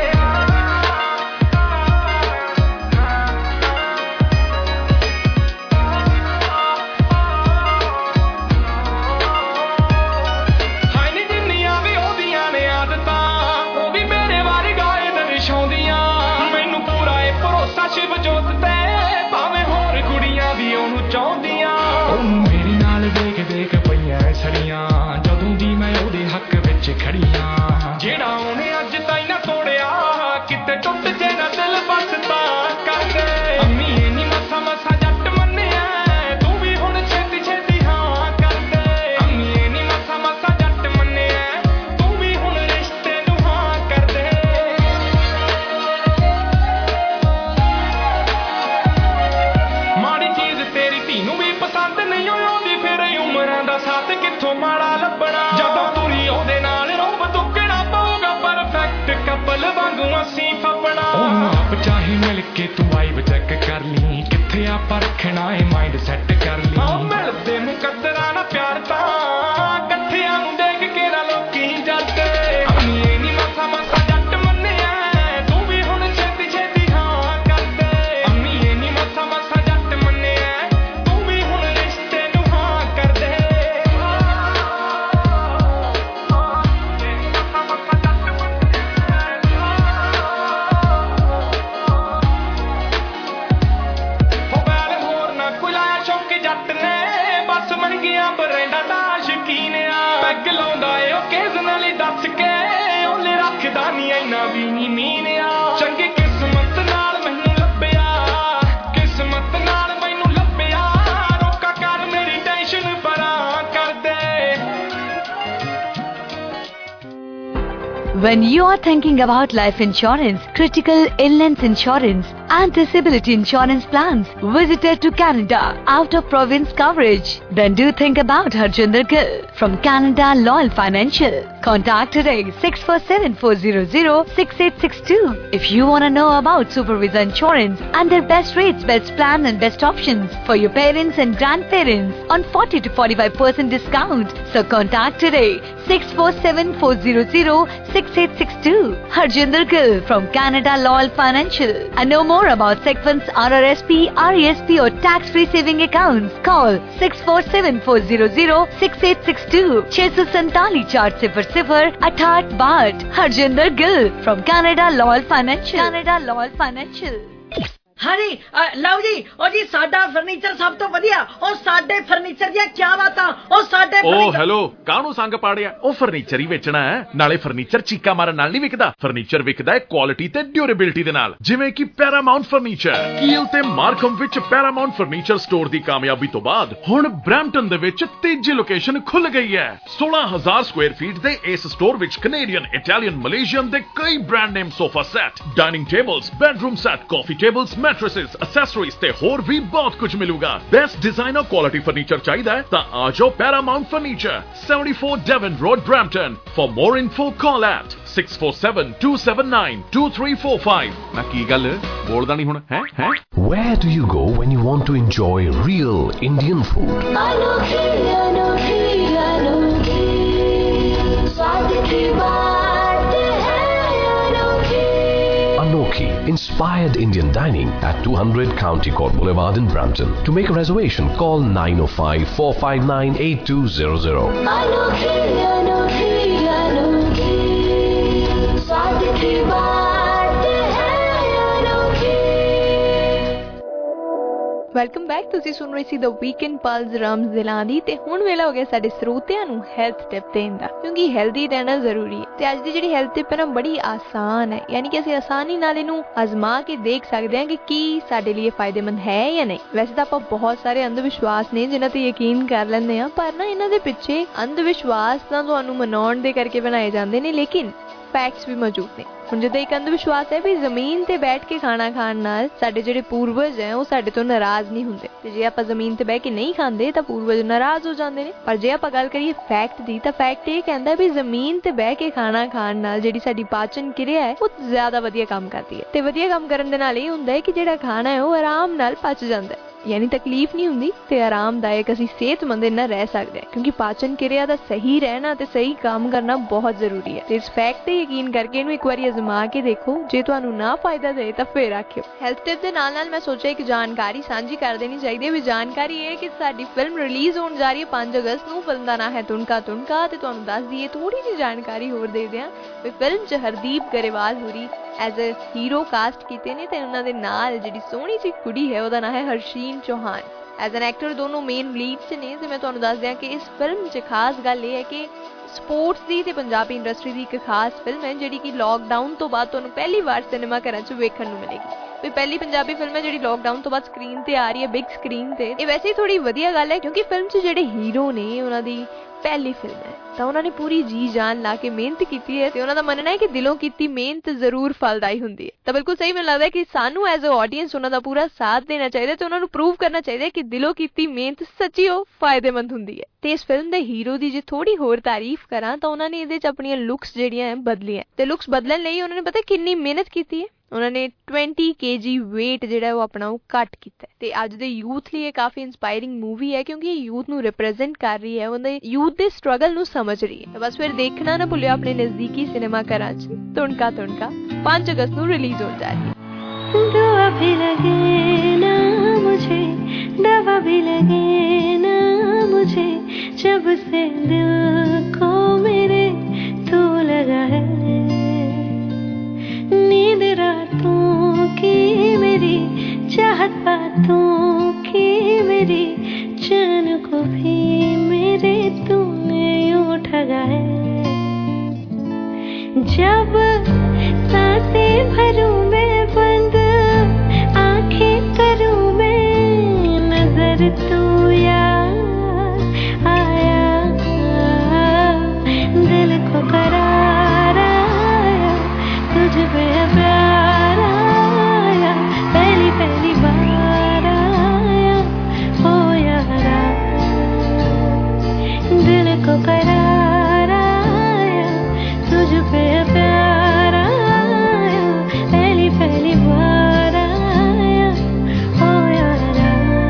Speaker 7: ਸ਼ਿਵ ਜੋਤ ਤੇ ਭਾਵੇਂ ਹੋਰ ਕੁੜੀਆਂ ਵੀ ਉਹਨੂੰ ਚਾਹੁੰਦੀਆਂ ਉਹਨੂੰ ਮੇਰੇ ਨਾਲ ਦੇਖ ਦੇਖ ਪਈਆਂ ਛੜੀਆਂ ਜਦੋਂ ਦੀ ਮੈਂ ਉਹਦੇ ਹੱਕ ਵਿੱਚ ਖੜੀਆਂ ਜਿਹੜਾ ਉਹਨੇ ਅੱਜ ਤਾਈਂ ਨਾ ਤੋੜਿਆ ਕਿਤੇ ਟੁੱਟ ਜੇ ਨਾ ਦਿਲ ਬਸ ਤਾਂ ਕਰਦੇ ਅੰਮੀ ਇਹ ਨੀ ਮਸਾ ਮਸਾ ਜੱਟ ਮੰਨਿਆ ਤੂੰ ਵੀ ਹੁਣ ਛੇਤੀ ਛੇਤੀ ਹਾਂ ਕਰਦੇ ਅੰਮੀ ਇਹ ਨੀ ਮਸਾ ਮਸਾ ਜੱਟ ਮੰਨਿਆ ਤੂੰ ਵੀ ਹੁਣ ਰਿਸ਼ਤੇ ਨੂੰ ਹਾਂ ਕਰਦੇ ਪਸੰਦ ਨਹੀਂ ਆਉਂਦੀ ਫਿਰ ਉਮਰਾਂ ਦਾ ਸਾਥ ਕਿੱਥੋਂ ਮਾੜਾ ਲੱਭਣਾ ਜਦੋਂ ਤੁਰੀ ਉਹਦੇ ਨਾਲ ਰੋਬ ਦੁੱਗਣਾ ਪਊਗਾ ਪਰਫੈਕਟ ਕਪਲ ਵਾਂਗੂ ਅਸੀਂ ਫੱਪਣਾ ਉਹਨੂੰ ਆਪ ਚਾਹੀ ਮਿਲ ਕੇ ਤੂੰ ਵਾਈਬ ਚੈੱਕ ਕਰ ਲਈ ਕਿੱਥੇ ਆਪਾਂ ਰੱਖਣਾ ਏ ਮਾਈਂਡ ਸੈੱਟ ਕਰ ਲਈ ਹਾਂ ਮਿਲਦੇ ਮੁਕੱਦਰਾਂ ਨਾ ਪਿਆਰ ਤਾਂ ਇਕੱਠਿਆਂ ਨੂੰ ਦੇਖ ਕੇ ਨਾ ਲੋਕੀ ਜੱਟਦੇ ਅੰਮੀ ਇਹ ਨੀ ਮਸਾ ਮਸਾ ਜੱਟ ਮੰਨਿਆ ਤੂੰ ਵੀ ਹੁਣ ਛੇਤੀ ਛੇਤੀ ਹਾਂ ਕਰਦੇ ਅੰਮੀ
Speaker 16: इना भी नहीं मीनिया चंगी किस्मत नाल मैनू लभ्या किस्मत नाल मैनू लभ्या रोका कर मेरी टेंशन परा कर दे
Speaker 5: When you are thinking about life insurance, critical illness insurance and disability insurance plans, visited to Canada out of province coverage, then do think about Harjinder Gill from Canada Loyal Financial. Contact today six four seven, four zero zero, six eight six two. If you want to know about Supervisa Insurance and their best rates, best plan and best options for your parents and grandparents on forty to forty-five percent discount. So contact today six four seven, four zero zero, six eight six two. Harjinder Gill from Canada Loyal Financial. And know more about Sequence R R S P, R E S P or tax-free saving accounts. Call six four seven, four zero zero, six eight six two. छह सौ सैंतालीस चार सिफर सिफर अठाठ बाट. Harjinder Gill from Canada Loyal Financial. Canada Loyal Financial.
Speaker 11: हाँ जी ਲਓ ਜੀ ਉਹ ਜੀ ਸਾਡਾ ਫਰਨੀਚਰ ਸਭ ਤੋਂ ਵਧੀਆ ਉਹ ਸਾਡੇ ਫਰਨੀਚਰ ਦੀਆਂ ਕੀ ਬਾਤਾਂ ਉਹ ਸਾਡੇ
Speaker 10: ਓ ਹੈਲੋ ਕਾਹਨੂੰ ਸੰਗ ਪਾੜਿਆ ਉਹ ਫਰਨੀਚਰ ਹੀ ਵੇਚਣਾ ਹੈ ਨਾਲੇ ਫਰਨੀਚਰ ਚੀਕਾ ਮਾਰਨ ਨਾਲ ਨਹੀਂ ਵਿਕਦਾ ਫਰਨੀਚਰ ਵਿਕਦਾ ਹੈ ਕੁਆਲਿਟੀ ਤੇ ਡਿਊਰੇਬਿਲਟੀ ਦੇ ਨਾਲ ਜਿਵੇਂ ਕਿ ਪੈਰਾਮਾਉਂਟ ਫਰਨੀਚਰ ਕੀਲ ਤੇ ਮਾਰਕਮ ਵਿੱਚ ਪੈਰਾਮਾਉਂਟ ਫਰਨੀਚਰ ਸਟੋਰ ਦੀ ਕਾਮਯਾਬੀ ਤੋਂ ਬਾਅਦ ਹੁਣ ਬ੍ਰੈਂਪਟਨ ਦੇ ਵਿੱਚ ਤੀਜੀ ਲੋਕੇਸ਼ਨ ਖੁੱਲ ਗਈ ਹੈ सोलह हज़ार ਸਕੁਅਰ ਫੀਟ ਦੇ ਇਸ ਸਟੋਰ ਵਿੱਚ ਕੈਨੇਡੀਅਨ ਇਟਾਲੀਅਨ ਮਲੇਸ਼ੀਅਨ ਦੇ ਕਈ brand name sofa set dining tables bedroom set coffee tables mattresses accessories ते होर भी बहुत कुछ मिलूगा बेस्ट डिजाइनर क्वालिटी फर्नीचर चाहिए है तो आ जाओ Paramount Furniture seventy-four Devon Road Brampton for more info call at six four seven, two seven nine, two three four five ना की गल बोलदा नहीं हुण है हैं
Speaker 13: Where do you go when you want to enjoy real Indian food?
Speaker 17: अनोखी अनोखी अनोखी स्वाद की बात है अनोखी
Speaker 13: Anokhi, inspired Indian dining at two hundred County Court Boulevard in Brampton. To make a reservation, call nine oh five, four five nine, eight two zero zero.
Speaker 17: अनोखी अनोखी अनोखी स्वाद की बात है अनोखी
Speaker 6: ਵੈਲਕਮ ਬੈਕ ਤੁਸੀਂ ਸੁਣ ਰਹੇ ਸੀ ਦ ਵੀਕਐਂਡ ਪਲਸ ਰਮਜ਼ ਦਿਲਾਂ ਦੀ ਤੇ ਹੁਣ ਵੇਲਾ ਹੋ ਗਿਆ ਸਾਡੇ ਸਰੋਤਿਆਂ ਨੂੰ ਹੈਲਥ ਟਿਪ ਦੇਣ ਦਾ ਕਿਉਂਕਿ ਹੈਲਦੀ ਰਹਿਣਾ ਜ਼ਰੂਰੀ ਹੈ ਤੇ ਅੱਜ ਦੀ ਜਿਹੜੀ ਹੈਲਥ ਟਿਪ ਹੈ ਨਾ ਬੜੀ ਆਸਾਨ ਹੈ ਯਾਨੀ ਕਿ ਅਸੀਂ ਆਸਾਨੀ ਨਾਲ ਇਹਨੂੰ ਅਜ਼ਮਾ ਕੇ ਦੇਖ ਸਕਦੇ ਹਾਂ ਕਿ ਕੀ ਸਾਡੇ ਲਈ ਫਾਇਦੇਮੰਦ ਹੈ ਜਾਂ ਨਹੀਂ ਵੈਸੇ ਤਾਂ ਆਪਾਂ ਬਹੁਤ ਸਾਰੇ ਅੰਧ ਵਿਸ਼ਵਾਸ ਨੇ ਜਿਨ੍ਹਾਂ ਤੇ ਯਕੀਨ ਕਰ ਲੈਂਦੇ ਹਾਂ ਪਰ ਨਾ ਇਹਨਾਂ ਦੇ ਪਿੱਛੇ ਅੰਧ ਵਿਸ਼ਵਾਸ ਤਾਂ ਤੁਹਾਨੂੰ ਮਨਾਉਣ ਦੇ ਕਰਕੇ ਬਣਾਏ ਜਾਂਦੇ ਨੇ ਲੇਕਿਨ ਫੈਕਟਸ ਵੀ ਮੌਜੂਦ ਨੇ ਹੁਣ ਜਿੱਦਾਂ ਇੱਕ ਅੰਧ ਵਿਸ਼ਵਾਸ ਹੈ ਵੀ ਜ਼ਮੀਨ ਤੇ ਬੈਠ ਕੇ ਖਾਣਾ ਖਾਣ ਨਾਲ ਸਾਡੇ ਜਿਹੜੇ ਪੂਰਵਜ ਹੈ ਉਹ ਸਾਡੇ ਤੋਂ ਨਾਰਾਜ਼ ਨਹੀਂ ਹੁੰਦੇ ਤੇ ਜੇ ਆਪਾਂ ਜ਼ਮੀਨ ਤੇ ਬਹਿ ਕੇ ਨਹੀਂ ਖਾਂਦੇ ਤਾਂ ਪੂਰਵਜ ਨਾਰਾਜ਼ ਹੋ ਜਾਂਦੇ ਨੇ ਪਰ ਜੇ ਆਪਾਂ ਗੱਲ ਕਰੀਏ ਫੈਕਟ ਦੀ ਤਾਂ ਫੈਕਟ ਇਹ ਕਹਿੰਦਾ ਵੀ ਜ਼ਮੀਨ ਤੇ ਬਹਿ ਕੇ ਖਾਣਾ ਖਾਣ ਨਾਲ ਜਿਹੜੀ ਸਾਡੀ ਪਾਚਨ ਕਿਰਿਆ ਹੈ ਉਹ ਜ਼ਿਆਦਾ ਵਧੀਆ ਕੰਮ ਕਰਦੀ ਹੈ ਤੇ ਵਧੀਆ ਕੰਮ ਕਰਨ ਦੇ ਨਾਲ ਇਹ ਹੁੰਦਾ ਹੈ ਕਿ ਜਿਹੜਾ ਖਾਣਾ ਹੈ ਉਹ ਆਰਾਮ ਨਾਲ ਪਚ ਜਾਂਦਾ ਹੈ यानी तकलीफ नहीं हुंदी ते आरामदायक असीं सेहतमंद इन्ना रह सकदे हां क्योंकि पाचन क्रिया दा सही रहना ते सही काम करना बहुत जरूरी है ते इस फैक्ट ते यकीन करके इहनूं एक बारी आजमा के देखो जे तुहानूं ना फायदा दे तां फिर आखियो हेल्थ टिप दे नाल नाल मैं सोचा एक जानकारी साझी कर देनी चाहिए भी जानकारी ये कि साडी फिल्म रिलीज होण जा रही है पांच अगस्त नूं फिल्म दा नाम है तुनका तुनका ते तुहानूं दस दईए थोड़ी जी जानकारी होर दे दियां भी फिल्म च हरदीप गरेवाल होरी एज ए हीरो कास्ट कीते ने ते उन्हां दे नाल जिहड़ी सोहणी जी कुड़ी है ओहदा नाम है Harsheen Chauhan as an actor दोनों मेन लीड च ने ते मैं तुहानूं दस दियां कि इस फिल्म च खास गल ये है कि स्पोर्ट्स दी ते पंजाबी इंडस्ट्री दी एक खास फिल्म है जिहड़ी कि लॉकडाउन तो बाद तुहानूं पहली बार सिनेमा घरां च वेखण नूं मिलेगी ਵੀ ਪਹਿਲੀ ਪੰਜਾਬੀ ਫਿਲਮ ਹੈ ਜਿਹੜੀ ਲੌਕਡਾਊਨ ਤੋਂ ਬਾਅਦ ਸਕਰੀਨ ਤੇ ਆ ਰਹੀ ਹੈ ਬਿਗ ਸਕਰੀਨ ਤੇ ਇਹ ਵੈਸੇ ਹੀ ਥੋੜੀ ਵਧੀਆ ਗੱਲ ਹੈ ਕਿਉਂਕਿ ਫਿਲਮ 'ਚ ਜਿਹੜੇ ਹੀਰੋ ਨੇ ਉਹਨਾਂ ਦੀ ਪਹਿਲੀ ਫਿਲਮ ਹੈ ਤਾਂ ਉਹਨਾਂ ਨੇ ਪੂਰੀ ਜੀ ਜਾਨ ਲਾ ਕੇ ਮਿਹਨਤ ਕੀਤੀ ਹੈ ਤੇ ਉਹਨਾਂ ਦਾ ਮੰਨਣਾ ਹੈ ਕਿ ਦਿਲੋਂ ਕੀਤੀ ਮਿਹਨਤ ਜ਼ਰੂਰ ਫਲਦਾਈ ਹੁੰਦੀ ਹੈ ਤਾਂ ਬਿਲਕੁਲ ਸਹੀ ਮੈਨੂੰ ਲੱਗਦਾ ਹੈ ਕਿ ਸਾਨੂੰ ਐਜ਼ ਅ ਆਡੀਅנס ਉਹਨਾਂ ਦਾ ਪੂਰਾ ਸਾਥ ਦੇਣਾ ਚਾਹੀਦਾ ਤੇ ਉਹਨਾਂ ਨੂੰ ਪ੍ਰੂਵ ਕਰਨਾ ਚਾਹੀਦਾ ਕਿ ਦਿਲੋਂ ਕੀਤੀ ਮਿਹਨਤ ਸੱਚੀ ਉਹ ਫਾਇਦੇਮੰਦ ਹੁੰਦੀ ਹੈ ਤੇ ਇਸ ਫਿਲਮ ਦੇ ਹੀਰੋ ਦੀ ਜੇ ਥੋੜੀ ਹੋਰ ਤਾਰੀਫ ਕਰਾਂ ਤਾਂ ਉਹਨਾਂ ਨੇ ਇਹਦੇ 'ਚ ਆਪਣੀਆਂ ਲੁੱਕਸ ਜਿਹੜੀਆਂ ਹੈ ਬਦਲੀਆਂ ਤੇ ਲੁੱਕਸ ਬਦਲਣ ਲਈ ਉਹਨਾਂ ਨੇ ਪਤਾ ਕਿੰਨੀ ਮਿਹਨਤ ਕੀਤੀ ਹੈ ਉਹਨਾਂ ਨੇ twenty kilograms weight ਜਿਹੜਾ ਉਹ ਆਪਣਾ ਉਹ ਘੱਟ ਕੀਤਾ ਤੇ ਅੱਜ ਦੇ ਯੂਥ ਲਈ ਇਹ ਕਾਫੀ ਇੰਸਪਾਇਰਿੰਗ ਮੂਵੀ ਹੈ ਕਿਉਂਕਿ ਇਹ ਯੂਥ ਨੂੰ ਰਿਪਰੈਜ਼ੈਂਟ ਕਰ ਰਹੀ ਹੈ ਉਹਦੇ ਯੂਥ ਦੇ ਸਟਰਗਲ ਨੂੰ ਸਮਝ ਰਹੀ ਹੈ ਤਾਂ ਬਸ ਫਿਰ ਦੇਖਣਾ ਨਾ ਭੁੱਲਿਓ ਆਪਣੇ ਨਜ਼ਦੀਕੀ ਸਿਨੇਮਾ ਘਰਾਂ 'ਚ ਤੁਣਕਾ ਤੁਣਕਾ पांच अगस्त ਨੂੰ ਰਿਲੀਜ਼ ਹੋ ਜਾ ਰਹੀ ਹੈ
Speaker 17: दुआ भी लगे ना मुझे दवा भी लगे ना मुझे जब से दिल को मेरे तू लगा है नींद रातों की मेरी चाहत बातों की मेरी चैन को भी मेरे तूने यूं ठगा है जब तुझ पे प्यार आया, पहली पहली बार आया ओ यारा, दिल को करार आया, तुझ पे प्यार आया, पहली पहली बार आया ओ यारा।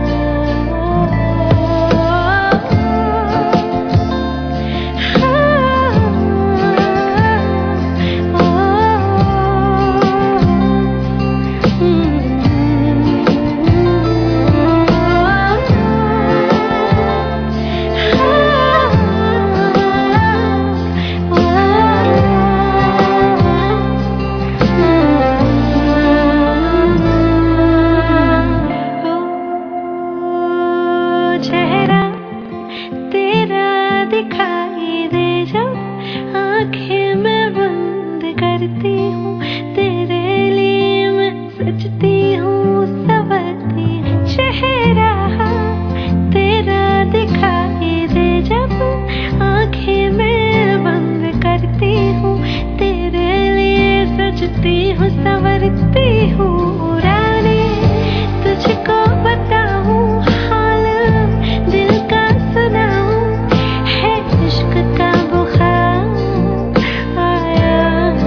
Speaker 17: चेहरा तेरा दिखाई दे जब आंखें मैं बंद करती हूँ, तेरे लिए मैं सजती हूँ संवरती हूँ। चेहरा तेरा दिखाई दे जब आंखें मैं बंद करती हूँ, तेरे लिए सजती हूँ संवरती हूँ। रानी तुझको बताऊँ हाल दिल का सुनाऊँ, है इश्क का बुखार आया,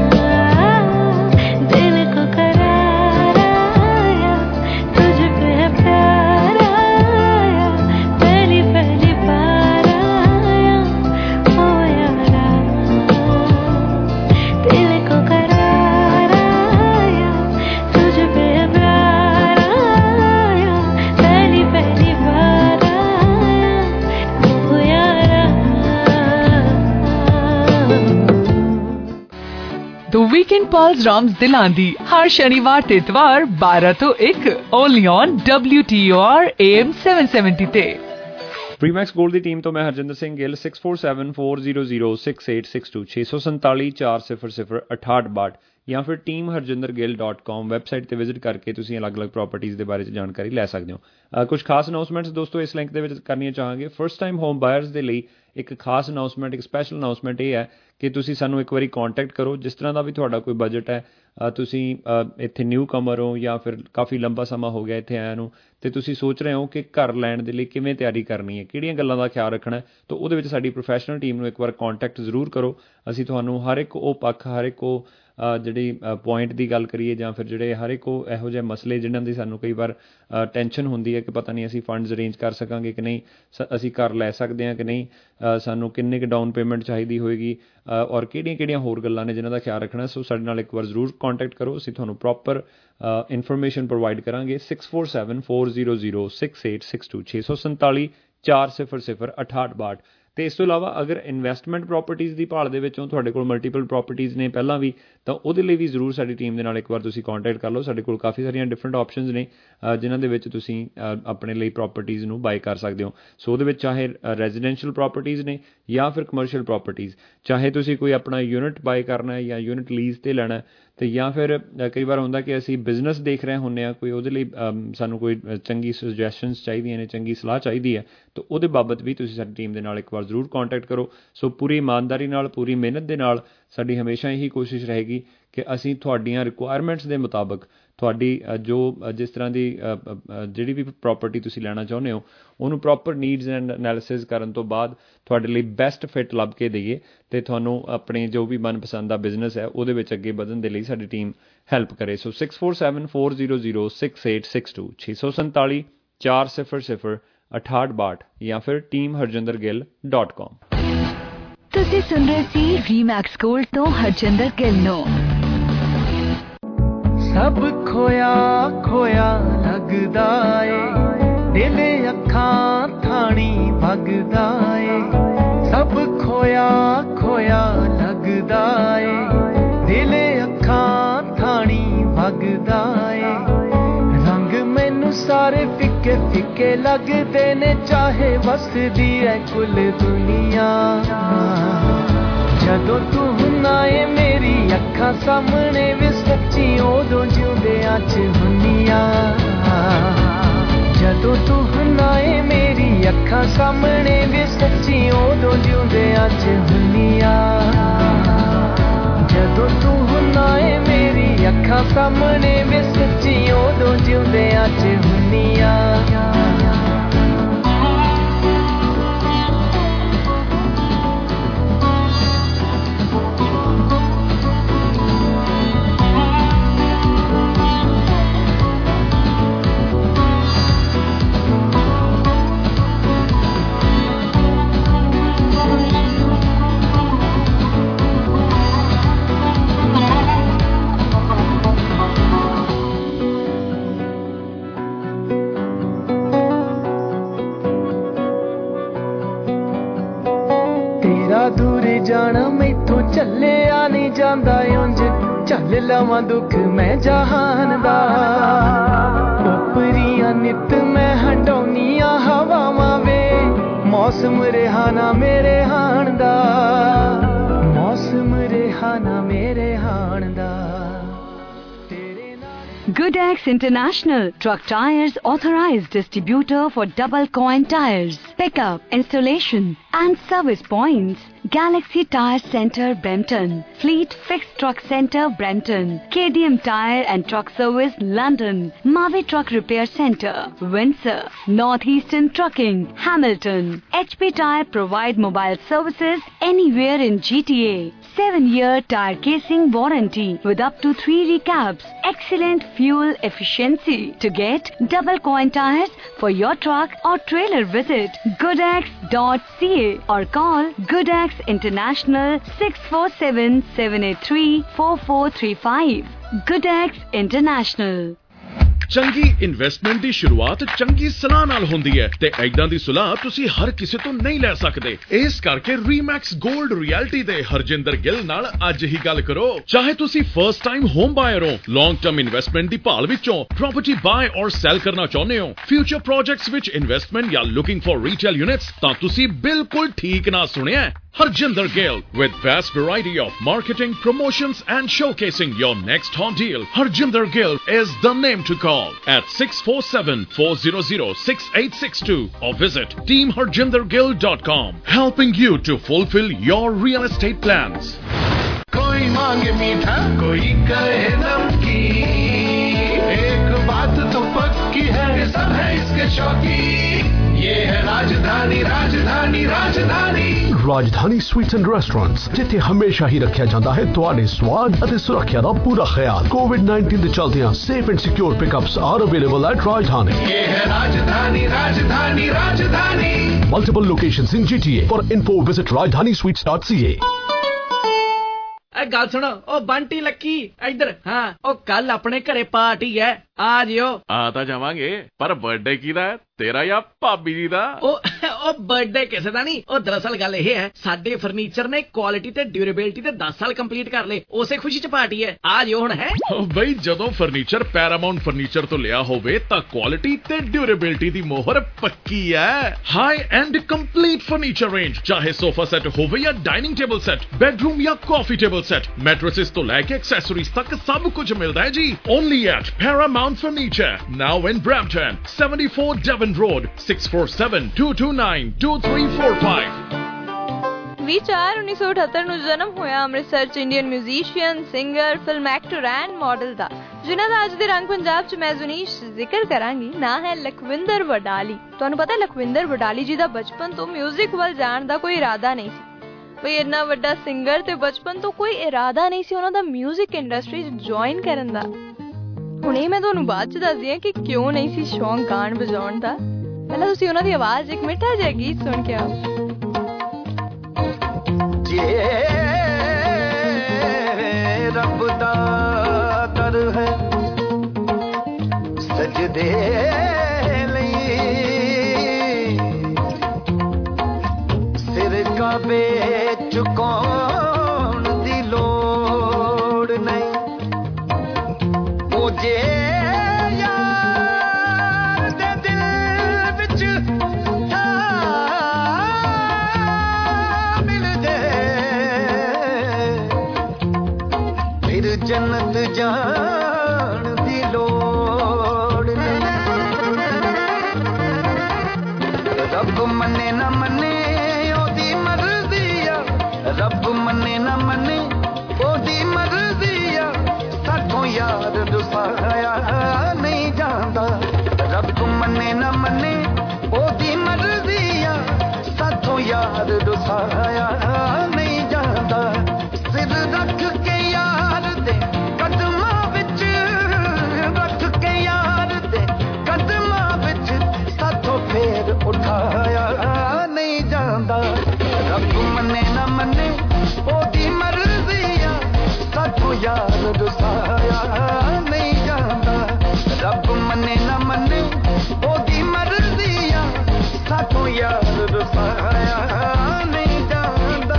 Speaker 17: दिल को करार आया, तुझ पे प्यार आया, पहली पहली बार आया ओ यारा, दिल को करार आया, तुझ पे प्यार आया, पहली पहली बार आया ओ यारा।
Speaker 18: The Weekend Pulse ਰਮਜ਼ ਦਿਲਾਂ ਦੀ ਹਰ ਸ਼ਨੀਵਾਰ ਤੇ ਇਤਵਾਰ ਬਾਰਾਂ ਤੋਂ ਇੱਕ only on W T O R A M seven seventy ਤੇ।
Speaker 8: ਪ੍ਰੀਮੈਕਸ ਗੋਲਡ ਦੀ ਟੀਮ ਤੋਂ ਮੈਂ Harjinder Singh Gill six four seven four zero zero six eight six two ਛੇ ਸੌ ਸੰਤਾਲੀ ਚਾਰ ਸਿਫਰ ਸਿਫਰ ਅਠਾਹਠ ਬਾਹਠ ਜਾਂ ਫਿਰ team Harjinder Gill dot com website ਤੇ ਵਿਜ਼ਿਟ ਕਰਕੇ ਤੁਸੀਂ ਅਲੱਗ-ਅਲੱਗ ਪ੍ਰਾਪਰਟੀਜ਼ ਦੇ ਬਾਰੇ 'ਚ ਜਾਣਕਾਰੀ ਲੈ ਸਕਦੇ ਹੋ। ਅ, ਕੁਝ ਖਾਸ ਅਨਾਊਂਸਮੈਂਟਸ ਦੋਸਤੋ ਇਸ ਲਿੰਕ ਦੇ ਵਿੱਚ ਕਰਨੀਆਂ ਚਾਹਾਂਗੇ। ਫਸਟ ਟਾਈਮ ਹੋਮ ਬਾਇਰਸ ਦੇ ਲਈ ਇੱਕ ਖਾਸ ਅਨਾਊਂਸਮੈਂਟ, ਇੱਕ ਸਪੈਸ਼ਲ ਅਨਾਊਂਸਮੈਂਟ ਇਹ ਹੈ ਕਿ ਤੁਸੀਂ ਸਾਨੂੰ ਇੱਕ ਵਾਰੀ ਕੰਟੈਕਟ ਕਰੋ। ਜਿਸ ਤਰ੍ਹਾਂ ਦਾ ਵੀ ਤੁਹਾਡਾ ਕੋਈ ਬਜਟ ਹੈ, ਅ, ਤੁਸੀਂ ਅ, ਇੱਥੇ ਨਿਊ ਕਮਰ ਹੋ ਜਾਂ ਫਿਰ ਕਾਫੀ ਲੰਬਾ ਸਮਾਂ ਹੋ ਗਿਆ ਇੱਥੇ ਆਇਆ ਨੂੰ, ਅਤੇ ਤੁਸੀਂ ਸੋਚ ਰਹੇ ਹੋ ਕਿ ਘਰ ਲੈਣ ਦੇ ਲਈ ਕਿਵੇਂ ਤਿਆਰੀ ਕਰਨੀ ਹੈ, ਕਿਹੜੀਆਂ ਗੱਲਾਂ ਦਾ ਖਿਆਲ ਰੱਖਣਾ ਹੈ, ਤਾਂ ਉਹਦੇ ਵਿੱਚ ਸਾਡੀ ਪ੍ਰੋਫੈਸ਼ਨਲ ਟੀਮ ਨੂੰ ਇੱਕ ਵਾਰ ਕੰਟੈਕਟ ਜ਼ਰੂਰ ਕਰੋ। ਅਸੀਂ ਤੁਹਾਨੂੰ ਹਰ ਇੱਕ ਉਹ ਪੱਖ, ਹਰ ਇੱਕ ਉਹ ਜਿਹੜੀ ਪੁਆਇੰਟ ਦੀ ਗੱਲ ਕਰੀਏ ਜਾਂ ਫਿਰ ਜਿਹੜੇ ਹਰ ਇੱਕ ਉਹ ਇਹੋ ਜਿਹੇ ਮਸਲੇ ਜਿਨ੍ਹਾਂ ਦੀ ਸਾਨੂੰ ਕਈ ਵਾਰ ਟੈਨਸ਼ਨ ਹੁੰਦੀ ਹੈ ਕਿ ਪਤਾ ਨਹੀਂ ਅਸੀਂ ਫੰਡਸ ਅਰੇਂਜ ਕਰ ਸਕਾਂਗੇ ਕਿ ਨਹੀਂ, ਸ ਅਸੀਂ ਘਰ ਲੈ ਸਕਦੇ ਹਾਂ ਕਿ ਨਹੀਂ, ਸਾਨੂੰ ਕਿੰਨੇ ਕੁ ਡਾਊਨ ਪੇਮੈਂਟ ਚਾਹੀਦੀ ਹੋਏਗੀ, ਔਰ ਕਿਹੜੀਆਂ ਕਿਹੜੀਆਂ ਹੋਰ ਗੱਲਾਂ ਨੇ ਜਿਨ੍ਹਾਂ ਦਾ ਖਿਆਲ ਰੱਖਣਾ। ਸੋ ਸਾਡੇ ਨਾਲ ਇੱਕ ਵਾਰ ਜ਼ਰੂਰ ਕੰਟੈਕਟ ਕਰੋ, ਅਸੀਂ ਤੁਹਾਨੂੰ ਪ੍ਰੋਪਰ ਇਨਫੋਰਮੇਸ਼ਨ ਪ੍ਰੋਵਾਈਡ ਕਰਾਂਗੇ। Six four seven four zero zero six eight six two ਛੇ ਸੌ ਸੰਤਾਲੀ ਚਾਰ ਸਿਫਰ ਸਿਫਰ ਅਠਾਹਠ ਬਾਹਠ। ਅਤੇ ਇਸ ਤੋਂ ਇਲਾਵਾ ਅਗਰ ਇਨਵੈਸਟਮੈਂਟ ਪ੍ਰੋਪਰਟੀਜ਼ ਦੀ ਭਾਲ ਦੇ ਵਿੱਚੋਂ ਤੁਹਾਡੇ ਕੋਲ ਮਲਟੀਪਲ ਪ੍ਰੋਪਰਟੀਜ਼ ਨੇ ਪਹਿਲਾਂ ਵੀ, ਤਾਂ ਉਹਦੇ ਲਈ ਵੀ ਜ਼ਰੂਰ ਸਾਡੀ ਟੀਮ ਦੇ ਨਾਲ ਇੱਕ ਵਾਰ ਤੁਸੀਂ ਕੰਟੈਕਟ ਕਰ ਲਓ। ਸਾਡੇ ਕੋਲ ਕਾਫੀ ਸਾਰੀਆਂ ਡਿਫਰੈਂਟ ਆਪਸ਼ਨਸ ਨੇ ਜਿਨ੍ਹਾਂ ਦੇ ਵਿੱਚ ਤੁਸੀਂ ਆਪਣੇ ਲਈ ਪ੍ਰੋਪਰਟੀਜ਼ ਨੂੰ ਬਾਏ ਕਰ ਸਕਦੇ ਹੋ। ਸੋ ਉਹਦੇ ਵਿੱਚ ਚਾਹੇ ਰੈਜ਼ੀਡੈਂਸ਼ੀਅਲ ਪ੍ਰੋਪਰਟੀਜ਼ ਨੇ ਜਾਂ ਫਿਰ ਕਮਰਸ਼ੀਅਲ ਪ੍ਰੋਪਰਟੀਜ਼, ਚਾਹੇ ਤੁਸੀਂ ਕੋਈ ਆਪਣਾ ਯੂਨਿਟ ਬਾਏ ਕਰਨਾ ਹੈ ਜਾਂ ਯੂਨਿਟ ਲੀਜ਼ 'ਤੇ ਲੈਣਾ, ਅਤੇ ਜਾਂ ਫਿਰ ਕਈ ਵਾਰ ਹੁੰਦਾ ਕਿ ਅਸੀਂ ਬਿਜ਼ਨਸ ਦੇਖ ਰਹੇ ਹੁੰਦੇ ਹਾਂ ਕੋਈ, ਉਹਦੇ ਲਈ ਸਾਨੂੰ ਕੋਈ ਚੰਗੀ ਸੁਜੈਸ਼ਨਸ ਚਾਹੀਦੀਆਂ ਨੇ, ਚੰਗੀ ਸਲਾਹ ਚਾਹੀਦੀ ਹੈ, ਤਾਂ ਉਹਦੇ ਬਾਬਤ ਵੀ ਤੁਸੀਂ ਸਾਡੀ ਟੀਮ ਦੇ ਨਾਲ ਇੱਕ ਵਾਰ ਜ਼ਰੂਰ ਕੰਟੈਕਟ ਕਰੋ। ਸੋ ਪੂਰੀ ਇਮਾਨਦਾਰੀ ਨਾਲ, ਪੂਰੀ ਮਿਹਨਤ ਦੇ ਨਾਲ ਸਾਡੀ ਹਮੇਸ਼ਾ ਇਹੀ ਕੋਸ਼ਿਸ਼ ਰਹੇਗੀ ਕਿ ਅਸੀਂ ਤੁਹਾਡੀਆਂ ਰਿਕੁਆਇਰਮੈਂਟਸ ਦੇ ਮੁਤਾਬਕ ਤੁਹਾਡੀ ਜੋ ਜਿਸ ਤਰ੍ਹਾਂ ਦੀ ਜਿਹੜੀ ਵੀ ਪ੍ਰਾਪਰਟੀ ਤੁਸੀਂ ਲੈਣਾ ਚਾਹੁੰਦੇ ਹੋ ਉਹਨੂੰ ਪ੍ਰੋਪਰ ਨੀਡਸ ਐਂਡ ਐਨਾਲਿਸਿਸ ਕਰਨ ਤੋਂ ਬਾਅਦ ਤੁਹਾਡੇ ਲਈ ਬੈਸਟ ਫਿੱਟ ਲੱਭ ਕੇ ਦੇਈਏ, ਅਤੇ ਤੁਹਾਨੂੰ ਆਪਣੇ ਜੋ ਵੀ ਮਨਪਸੰਦ ਦਾ ਬਿਜ਼ਨਸ ਹੈ ਉਹਦੇ ਵਿੱਚ ਅੱਗੇ ਵਧਣ ਦੇ ਲਈ ਸਾਡੀ ਟੀਮ ਹੈਲਪ ਕਰੇ। So six four seven four zero zero six eight six two ਛੇ ਸੌ ਸੰਤਾਲੀ ਚਾਰ ਸਿਫਰ ਸਿਫਰ ਅਠਾਹਠ ਬਾਹਠ ਜਾਂ ਫਿਰ ਟੀਮ ਹਰਜਿੰਦਰ ਗਿੱਲ ਡਾਟ ਕਾਮ।
Speaker 5: ਤੁਸੀਂ ਸੁਣ ਰਹੇ ਸੀ ਰੀਮੈਕਸ ਗੋਲਡ ਤੋਂ ਹਰਜਿੰਦਰ ਗਿੱਲ ਨੂੰ।
Speaker 7: ਸਭ ਖੋਇਆ ਖੋਇਆ ਲੱਗਦਾ ਏ, ਦਿਲ ਅੱਖਾਂ ਥਾਣੀ ਵਗਦਾ ਏ। ਸਭ ਖੋਇਆ ਖੋਇਆ ਲੱਗਦਾ ਏ, ਦਿਲ ਅੱਖਾਂ ਥਾਣੀ ਵਗਦਾ ਏ। ਰੰਗ ਮੈਨੂੰ ਸਾਰੇ ਫਿੱਕੇ ਫਿੱਕੇ ਲੱਗਦੇ ਨੇ, ਚਾਹੇ ਵਸਦੀ ਐ ਕੁੱਲ ਦੁਨੀਆ। ਜਦੋਂ ਤੂੰ ਹੁੰਦਾ ਏ ਮੇਰੀ ਅੱਖਾਂ ਸਾਹਮਣੇ ਵੇ ਸੱਚੀ ਉਦੋਂ ਜਿਉਂਦਿਆਂ 'ਚ ਹੁੰਨੀਆਂ। ਜਦੋਂ ਤੂੰ ਹੁੰਦਾ ਏ ਮੇਰੀ ਅੱਖਾਂ ਸਾਹਮਣੇ ਵੇ ਸੱਚੀ ਉਦੋਂ ਜਿਉਂਦਿਆਂ 'ਚ ਹੁੰਨੀਆਂ। ਜਦੋਂ ਤੂੰ ਹੁੰਦਾ ਏ ਮੇਰੀ
Speaker 19: सामने वे सच्ची उदों जिउंदियां च हुन्नियां दूर जाना मैथों चलिया नहीं जांदा उंज चल लवां दुख मैं जहान दा उपरिया नित मैं हंडौनिया हवावां वे मौसम रिहाना मेरे हाण दा मौसम रिहाना मेरे हाण दा
Speaker 5: Goodex International, truck tires authorized distributor for double coin tires, pickup, installation and service points. Galaxy Tire Centre, Brampton, Fleet Fixed Truck Centre, Brampton, K D M Tire and Truck Service, London, Mavi Truck Repair Centre, Windsor, Northeastern Trucking, Hamilton. H P Tire provide mobile services anywhere in G T A. seven year tire casing warranty with up to three recaps. Excellent fuel efficiency. To get double coin tires for your truck or trailer, visit goodex dot c a or call Goodex International six four seven, seven eight three, four four three five. Goodex International.
Speaker 10: ਚੰਗੀ investment ਦੀ ਸ਼ੁਰੂਆਤ ਚੰਗੀ ਸਲਾਹ ਨਾਲ ਹੁੰਦੀ ਹੈ ਤੇ ਐਦਾਂ ਦੀ ਸਲਾਹ ਤੁਸੀਂ ਹਰ ਕਿਸੇ ਤੋਂ ਨਹੀਂ ਲੈ ਸਕਦੇ। ਇਸ ਕਰਕੇ ਰੀਮੈਕਸ 골ਡ ਰਿਐਲਿਟੀ ਦੇ ਹਰਜਿੰਦਰ ਗਿੱਲ ਨਾਲ ਅੱਜ ਹੀ ਗੱਲ ਕਰੋ। ਚਾਹੇ ਤੁਸੀਂ ਫਰਸਟ ਟਾਈਮ ਹੋਮ ਬਾਇਰ ਹੋ, ਲੌਂਗ ਟਰਮ ਇਨਵੈਸਟਮੈਂਟ ਦੀ ਭਾਲ ਵਿੱਚੋਂ ਪ੍ਰਾਪਰਟੀ ਬਾਏ ਔਰ ਸੈਲ ਕਰਨਾ ਚਾਹੁੰਦੇ ਹੋ, ਫਿਊਚਰ ਪ੍ਰੋਜੈਕਟਸ ਵਿੱਚ ਇਨਵੈਸਟਮੈਂਟ ਜਾਂ ਲੁਕਿੰਗ ਫॉर ਰੀਟੇਲ ਯੂਨਿਟਸ, ਤਾਂ ਤੁਸੀਂ ਬਿਲਕੁਲ ਠੀਕ ਨਾ ਸੁਣਿਆ। Harjinder Gill with vast variety of marketing, promotions and showcasing your next hot deal. Harjinder Gill is the name to call at six four seven, four zero zero, six eight six two or visit team harjinder gill dot com, helping you to fulfill your real estate plans.
Speaker 20: कोई मांगे मीठा, कोई कहे नमकीन, एक बात तो पक्की है, सब है इसके शौकीन। ये है राजधानी, राजधानी, राजधानी।
Speaker 12: ਰਾਜਧਾਨੀ ਸਵੀਟਸ ਐਂਡ ਰੈਸਟੋਰੈਂਟਸ, ਜਿੱਥੇ ਹਮੇਸ਼ਾ ਹੀ ਰੱਖਿਆ ਜਾਂਦਾ ਹੈ ਤੁਹਾਡੇ ਸਵਾਦ ਅਤੇ ਸੁਰੱਖਿਆ ਦਾ ਪੂਰਾ ਖਿਆਲ। ਕੋਵਿਡ ਨਾਈਨਟੀਨ ਦੇ ਚਲਦਿਆਂ safe and secure pickups are available at Rajdhani.
Speaker 20: ਇਹ ਹੈ ਰਾਜਧਾਨੀ, ਰਾਜਧਾਨੀ, ਰਾਜਧਾਨੀ।
Speaker 12: Multiple locations in G T A. For info, visit rajdhani sweets dot c a.
Speaker 11: ਇਹ ਗੱਲ ਸੁਣੋ, ਉਹ ਬੰਟੀ ਲੱਕੀ ਇੱਧਰ। ਹਾਂ, ਉਹ ਕੱਲ ਆਪਣੇ ਘਰੇ ਪਾਰਟੀ ਹੈ, ਆ ਜਿਓ।
Speaker 1: ਆ ਤਾਂ ਜਾਵਾਂਗੇ, ਪਰ ਬਰਥਡੇ ਕਿਹਦਾ ਹੈ, ਤੇਰਾ ਜਾਂ ਭਾਬੀ ਜੀ ਦਾ?
Speaker 11: ਉਹ ਉਹ ਬਰਥਡੇ ਕਿਸੇ ਦਾ ਨਹੀਂ। ਉਹ ਦਰਅਸਲ ਗੱਲ ਇਹ ਹੈ, ਸਾਡੇ ਫਰਨੀਚਰ ਨੇ ਕੁਆਲਿਟੀ ਤੇ ਡਿਊਰੇਬਿਲਿਟੀ ਦੇ ਦਸ ਸਾਲ ਕੰਪਲੀਟ ਕਰ ਲਏ, ਉਸੇ ਖੁਸ਼ੀ ਚ ਪਾਰਟੀ ਹੈ, ਆ ਜਿਓ ਹੁਣ। ਹੈ
Speaker 10: ਬਈ, ਜਦੋਂ ਫਰਨੀਚਰ ਪੈਰਾਮਾਉਂਟ ਫਰਨੀਚਰ ਤੋਂ ਲਿਆ ਹੋਵੇ ਤਾਂ ਕੁਆਲਿਟੀ ਤੇ ਡਿਊਰੇਬਿਲਿਟੀ ਦੀ ਮੋਹਰ ਪੱਕੀ ਹੈ। High end complete furniture range, ਚਾਹੇ ਸੋਫਾ ਸੈੱਟ ਹੋਵੇ ਜਾਂ ਡਾਈਨਿੰਗ ਟੇਬਲ ਸੈੱਟ, ਬੈਡਰੂਮ ਜਾਂ ਕਾਫੀ ਟੇਬਲ ਸੈੱਟ, ਮੈਟਰੇਸਿਸ ਤੋਂ ਲੈ ਕੇ ਐਕਸੈਸਰੀਜ਼ ਤੱਕ ਸਭ ਕੁਝ ਮਿਲਦਾ ਹੈ ਜੀ। Only at Paramount furniture, now in Brampton, seventy-four Devon Road, six four seven, two two nine, two three four five.
Speaker 6: ਵੀਹ ਚਾਰ ਉੱਨੀ ਸੌ ਅਠੱਤਰ ਨੂੰ ਜਨਮ ਹੋਇਆ ਅੰਮ੍ਰਿਤਸਰ ਚ Indian musician, singer, film actor and model ਦਾ, ਜਿਨ੍ਹਾਂ ਦਾ ਅੱਜ ਦੇ ਰੰਗ ਪੰਜਾਬ ਚ ਮੈਂ ਜ਼ੁਨੀਸ਼ ਜ਼ਿਕਰ ਕਰਾਂਗੀ। ਨਾਂ ਹੈ ਲਖਵਿੰਦਰ ਵਡਾਲੀ। ਤੁਹਾਨੂੰ ਪਤਾ ਲਖਵਿੰਦਰ ਵਡਾਲੀ ਜੀ ਦਾ ਬਚਪਨ ਤੋਂ ਮਿਊਜ਼ਿਕ ਵੱਲ ਜਾਣ ਦਾ ਕੋਈ ਇਰਾਦਾ ਨਹੀਂ ਸੀ। ਕੋਈ ਇੰਨਾ ਵੱਡਾ ਸਿੰਗਰ ਤੇ ਬਚਪਨ ਤੋਂ ਕੋਈ ਇਰਾਦਾ ਨਹੀਂ ਸੀ ਉਹਨਾਂ ਦਾ ਮਿਊਜ਼ਿਕ ਇੰਡਸਟਰੀ ਚ ਜੁਆਇਨ ਕਰਨ ਦਾ। ਹੁਣ ਇਹ ਮੈਂ ਤੁਹਾਨੂੰ ਬਾਅਦ ਚ ਦੱਸਦੀ ਹਾਂ ਕਿ ਕਿਉਂ ਨਹੀਂ ਸੀ ਸ਼ੌਂਕ ਗਾਣ ਵਜਾਉਣ ਦਾ। ਪਹਿਲਾਂ ਤੁਸੀਂ ਉਹਨਾਂ ਦੀ ਆਵਾਜ਼ ਇੱਕ ਮਿੱਠਾ ਜਿਹਾ ਗੀਤ ਸੁਣ ਕੇ ਆਓ।
Speaker 20: ਰੱਬ ਦਾ ਦਰ ਹੈ ਸਜਦੇ ਲਈ, ਸਿਰ ਕਾਬੇ ਝੁਕਾਉਣ ਦੀ ਲੋੜ ਨਹੀਂ। ਮੁਝੇ ਯਾਰ ਦੇ ਦਿਲ ਵਿੱਚ ਮਿਲ ਜੇ, ਫਿਰ ਜੰਨਤ ਜਾਣ ਦੀ ਲੋੜ ਨਹੀਂ। ਰੱਬ ਮੰਨੇ ਨਾ ਮੰਨੇ ਉਹਦੀ ਮਰਜ਼ੀ ਆ, ਰੱਬ ਮੰਨੇ ਨਾ ਮੰਨੇ ਉਹਦੀ ਮਰਜ਼ੀ ਆ, ਸਾਥੋਂ ਯਾਰ
Speaker 19: यार दुसाया नहीं जाता रब को मने ना मने ओदी मर्जी आ साथों यार दुसाया नहीं जाता सिर रख के यार दे कदमां विच रख के यार दे कदमां विच साथों फेर उठाया नहीं जाता रब को मने ना मने ओदी मर्जी आ साथों यार दुसाया नहीं जाता रब मने ना मने ओदी मर्जी आ साथों यार दुसाया नहीं जाता।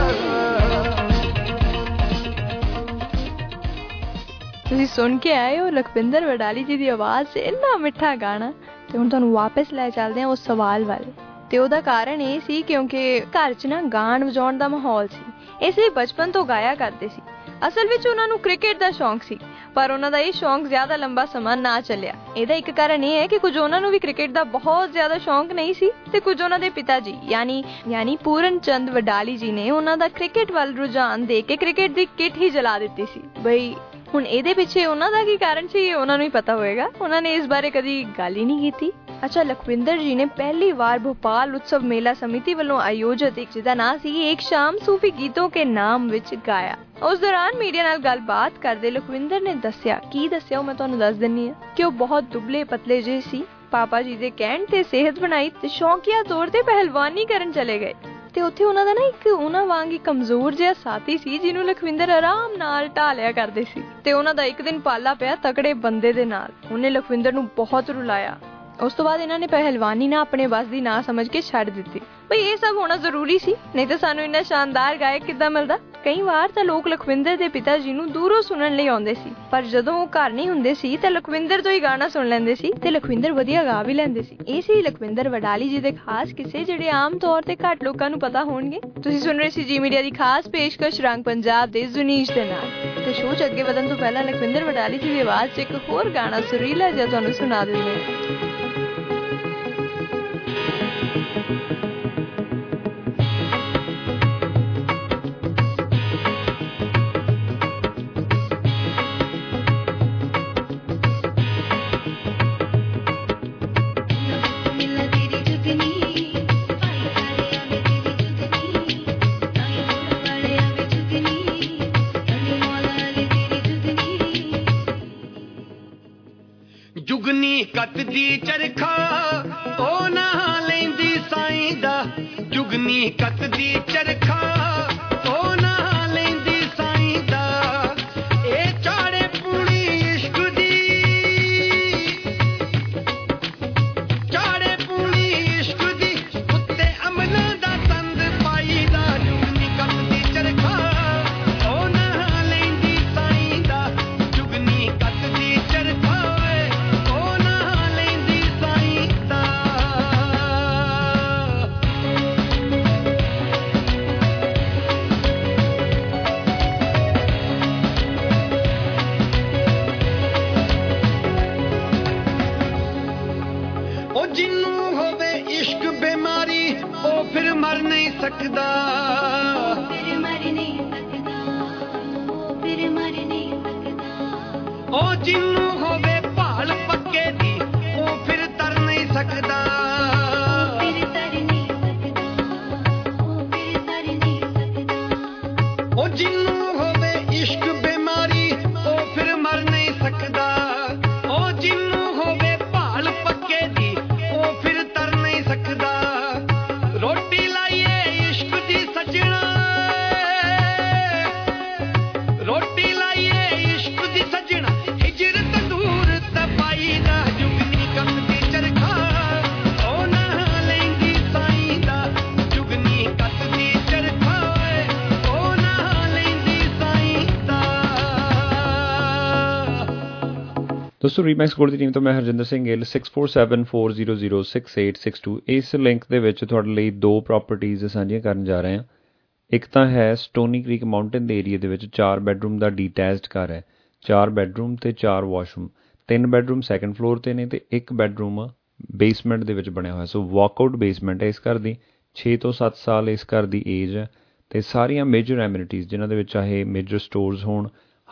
Speaker 6: ਤੁਸੀਂ ਸੁਣ ਕੇ ਆਏ ਹੋ ਲਖਵਿੰਦਰ ਵਡਾਲੀ ਜੀ ਦੀ ਆਵਾਜ਼ 'ਚ ਇੰਨਾ ਮਿੱਠਾ ਗਾਣਾ ਤੇ ਹੁਣ ਤੁਹਾਨੂੰ ਵਾਪਸ ਲੈ ਚੱਲਦੇ ਹਾਂ ਉਸ ਸਵਾਲ ਵੱਲ। ਤੇ ਉਹਦਾ ਕਾਰਨ ਇਹ ਸੀ ਕਿਉਂਕਿ ਘਰ 'ਚ ਨਾ ਗਾਣ ਵਜਾਉਣ ਦਾ ਮਾਹੌਲ ਸੀ, ਇਸ ਲਈ ਬਚਪਨ ਤੋਂ ਗਾਇਆ ਕਰਦੇ ਸੀ। ਅਸਲ ਵਿੱਚ ਉਹਨਾਂ ਨੂੰ ਕ੍ਰਿਕਟ ਦਾ ਸ਼ੌਂਕ ਸੀ, ਪਰ ਉਹਨਾਂ ਦਾ ਇਹ ਸ਼ੌਂਕ ਜ਼ਿਆਦਾ ਲੰਬਾ ਸਮਾਂ ਨਾ ਚੱਲਿਆ। ਇਹਦਾ ਇੱਕ ਕਾਰਨ ਇਹ ਹੈ ਕਿ ਕੁਝ ਉਹਨਾਂ ਨੂੰ ਵੀ ਕ੍ਰਿਕਟ ਦਾ ਬਹੁਤ ਜ਼ਿਆਦਾ ਸ਼ੌਂਕ ਨਹੀਂ ਸੀ ਤੇ ਕੁਝ ਉਹਨਾਂ ਦੇ ਪਿਤਾ ਜੀ ਯਾਨੀ ਯਾਨੀ ਪੂਰਨ ਚੰਦ ਵਡਾਲੀ ਜੀ ਨੇ ਉਹਨਾਂ ਦਾ ਕ੍ਰਿਕਟ ਵੱਲ ਰੁਝਾਨ ਦੇ ਕੇ ਕ੍ਰਿਕਟ ਦੀ ਕਿੱਟ ਹੀ ਜਲਾ ਦਿੱਤੀ ਸੀ। ਬਈ ਹੁਣ ਇਹਦੇ ਪਿੱਛੇ ਉਹਨਾਂ ਦਾ ਕੀ ਕਾਰਨ ਸੀ ਇਹ ਉਹਨਾਂ ਨੂੰ ਹੀ ਪਤਾ ਹੋਏਗਾ, ਉਹਨਾਂ ਨੇ ਇਸ ਬਾਰੇ ਕਦੀ ਗੱਲ ਹੀ ਨਹੀਂ ਕੀਤੀ। ਅੱਛਾ, ਲਖਵਿੰਦਰ ਜੀ ਨੇ ਪਹਿਲੀ ਵਾਰ ਭੋਪਾਲ ਉਤਸਵ ਮੇਲਾ ਸਮਿਤੀ ਵੱਲੋਂ ਆਯੋਜਿਤ ਇੱਕ ਜਿਹਦਾ ਨਾਂ ਸੀ ਇੱਕ ਸ਼ਾਮ ਸੂਫੀ ਗੀਤੋਂ ਕੇ ਨਾਮ ਵਿੱਚ ਗਾਇਆ। ਉਸ ਦੌਰਾਨ ਮੀਡੀਆ ਨਾਲ ਗੱਲਬਾਤ ਕਰਦੇ ਲਖਵਿੰਦਰ ਨੇ ਦੱਸਿਆ, ਕੀ ਦੱਸਿਆ ਉਹ ਮੈਂ ਤੁਹਾਨੂੰ ਦੱਸ ਦਿੰਨੀ ਹਾਂ, ਕਿ ਉਹ ਬਹੁਤ ਦੁਬਲੇ ਪਤਲੇ ਜਿਹੇ ਸੀ। ਪਾਪਾ ਜੀ ਦੇ ਕਹਿਣ ਤੇ ਸਿਹਤ ਬਣਾਈ ਤੇ ਸ਼ੌਂਕੀਆ ਤੌਰ ਤੇ ਪਹਿਲਵਾਨੀ ਕਰਨ ਚਲੇ ਗਏ ਤੇ ਉੱਥੇ ਉਹਨਾਂ ਦਾ ਨਾ ਇੱਕ ਉਹਨਾਂ ਵਾਂਗ ਹੀ ਕਮਜ਼ੋਰ ਜਿਹਾ ਸਾਥੀ ਸੀ ਜਿਹਨੂੰ ਲਖਵਿੰਦਰ ਆਰਾਮ ਨਾਲ ਢਾਲਿਆ ਕਰਦੇ ਸੀ। ਤੇ ਉਹਨਾਂ ਦਾ ਇੱਕ ਦਿਨ ਪਾਲਾ ਪਿਆ ਤਕੜੇ ਬੰਦੇ ਦੇ ਨਾਲ, ਉਹਨੇ ਲਖਵਿੰਦਰ ਨੂੰ ਬਹੁਤ ਰੁਲਾਇਆ। ਉਸ ਤੋਂ ਬਾਅਦ ਇਹਨਾਂ ਨੇ ਪਹਿਲਵਾਨੀ ਨਾ ਆਪਣੇ ਬਸ ਦੀ ਨਾ ਸਮਝ ਕੇ ਛੱਡ ਦਿੱਤੀ। ਬਈ ਇਹ ਸਭ ਹੋਣਾ ਜ਼ਰੂਰੀ ਸੀ, ਨਹੀਂ ਤਾਂ ਸਾਨੂੰ ਇੰਨਾ ਸ਼ਾਨਦਾਰ ਗਾਇਕ ਕਿੱਦਾਂ ਮਿਲਦਾ। ਕਈ ਵਾਰ ਤਾਂ ਲੋਕ ਲਖਵਿੰਦਰ ਦੇ ਪਿਤਾ ਜੀ ਨੂੰ ਦੂਰੋਂ ਸੁਣਨ ਲਈ ਆਉਂਦੇ ਸੀ, ਪਰ ਜਦੋਂ ਉਹ ਘਰ ਨਹੀਂ ਹੁੰਦੇ ਸੀ ਤਾਂ ਲਖਵਿੰਦਰ ਤੋਂ ਹੀ ਗਾਣਾ ਸੁਣ ਲੈਂਦੇ ਸੀ ਤੇ ਲਖਵਿੰਦਰ ਵਧੀਆ ਗਾ ਵੀ ਲੈਂਦੇ ਸੀ। ਇਹ ਸੀ ਲਖਵਿੰਦਰ ਵਡਾਲੀ ਜੀ ਦੇ ਖਾਸ ਕਿੱਸੇ ਜਿਹੜੇ ਆਮ ਤੌਰ ਤੇ ਘੱਟ ਲੋਕਾਂ ਨੂੰ ਪਤਾ ਹੋਣਗੇ। ਤੁਸੀਂ ਸੁਣ ਰਹੇ ਸੀ ਜੀ ਮੀਡੀਆ ਦੀ ਖਾਸ ਪੇਸ਼ਕਸ਼ ਰੰਗ ਪੰਜਾਬ ਦੇ ਜ਼ੁਨੀਸ਼ ਦੇ ਨਾਲ। ਤੇ ਸ਼ੋਅ 'ਚ ਅੱਗੇ ਵਧਣ ਤੋਂ ਪਹਿਲਾਂ ਲਖਵਿੰਦਰ ਵਡਾਲੀ ਜੀ ਦੀ ਆਵਾਜ਼ 'ਚ ਇੱਕ ਹੋਰ ਗਾਣਾ ਸੁਰੀਲਾ ਜਿਹਾ ਤੁਹਾਨੂੰ ਸੁਣਾ ਦਿੰਦੇ ਹਾਂ।
Speaker 19: ਕੱਤਦੀ ਚਰਖਾ ਉਹ ਨਾ ਲੈਂਦੀ ਸਾਈਂ ਦਾ, ਜੁਗਨੀ ਕੱਤਦੀ ਚਰਖਾ ਉਹ ਨਾ ਲੈਂਦੀ ਸਾਈਂ ਦਾ। ਇਹ ਚਾੜੇ ਪੂਣੀ ਇਸ਼ਕ ਦੀ, ਚਾੜੇ ਪੂਣੀ ਇਸ਼ਕ ਦੀ ਉੱਤੇ ਅਮਨ ਦਾ ਤੰਦ ਪਾਈ ਦਾ। ਜੁਗਨੀ ਕੱਤਦੀ ਚਰਖਾ ਉਹ ਨਾ ਲੈਂਦੀ ਸਾਈਂ ਦਾ, ਜੁਗਨੀ ਕੱਤਦੀ ਚਰਖਾ ਮਰ ਨਹੀਂ ਸਕਦਾ, ਫਿਰ ਮਰ ਨਹੀਂ ਸਕਦਾ, ਫਿਰ ਮਰ ਨਹੀਂ ਸਕਦਾ। ਉਹ ਜਿਹਨੂੰ ਹੋਵੇ ਭਾਲ ਪੱਕੇ ਦੀ ਉਹ ਫਿਰ ਤਰ ਨਹੀਂ ਸਕਦਾ, ਫਿਰ ਤਰ ਨਹੀਂ ਸਕਦਾ, ਉਹ ਫਿਰ ਤਰ ਨਹੀਂ ਸਕਦਾ। ਉਹ ਜਿਹਨੂੰ ਹੋਵੇ ਇਸ਼ਕ ਬਿਮਾਰੀ ਉਹ ਫਿਰ ਮਰ ਨਹੀਂ ਸਕਦਾ। ਉਹ ਜਿਹਨੂੰ ਹੋਵੇ ਭਾਲ ਪੱਕੇ ਦੀ ਉਹ ਫਿਰ ਤਰ ਨਹੀਂ ਸਕਦਾ। ਰੋਟੀ ਲਾਈਏ ਇਸ਼ਕ ਦੀ ਸਜਣਾ, ਰੋਟੀ ਲਾਈਏ ਇਸ਼ਕ ਦੀ ਸਜਣਾ, ਹਿਜਰਤ ਦੂਰ ਤਪਾਈ ਦਾ। ਜੁਗਨੀ ਕੱਤਦੀ ਚਰਖਾ ਉਹ ਨਾ ਲੈਂਦੀ ਸਾਈਂ ਦਾ, ਜੁਗਨੀ ਕੱਤਦੀ ਚਰਖਾ ਉਹ ਨਾ ਲੈਂਦੀ ਸਾਈਂ ਦਾ।
Speaker 8: ਦੋਸਤੋ ਰੀਮੈਕਸ ਗੋਲਡ ਦੀ ਟੀਮ ਤੋਂ ਮੈਂ Harjinder Singh Gill six four seven four zero zero six eight six two ਇਸ ਲਿੰਕ ਦੇ ਵਿੱਚ ਤੁਹਾਡੇ ਲਈ ਦੋ ਪ੍ਰੋਪਰਟੀਜ਼ ਸਾਂਝੀਆਂ ਕਰਨ ਜਾ ਰਹੇ ਹਾਂ। ਇੱਕ ਤਾਂ ਹੈ ਸਟੋਨੀ ਕ੍ਰੀਕ ਮਾਊਂਟੇਨ ਦੇ ਏਰੀਏ ਦੇ ਵਿੱਚ ਚਾਰ ਬੈਡਰੂਮ ਦਾ ਡੀਟੈਚਡ ਘਰ ਹੈ, ਚਾਰ ਬੈਡਰੂਮ ਤੇ ਚਾਰ ਵਾਸ਼ਰੂਮ। ਤਿੰਨ ਬੈਡਰੂਮ ਸੈਕੰਡ ਫਲੋਰ ਤੇ ਨੇ ਤੇ ਇੱਕ ਬੈਡਰੂਮ ਬੇਸਮੈਂਟ ਦੇ ਵਿੱਚ ਬਣਿਆ ਹੋਇਆ। ਸੋ ਵਾਕਆਊਟ ਬੇਸਮੈਂਟ ਹੈ ਇਸ ਘਰ ਦੀ, ਛੇ ਤੋਂ ਸੱਤ ਸਾਲ ਇਸ ਘਰ ਦੀ ਏਜ ਹੈ ਤੇ ਸਾਰੀਆਂ ਮੇਜਰ ਐਮਿਨਿਟੀਜ਼ ਜਿਨ੍ਹਾਂ ਦੇ ਵਿੱਚ ਚਾਹੇ ਮੇਜਰ ਸਟੋਰਸ ਹੋਣ,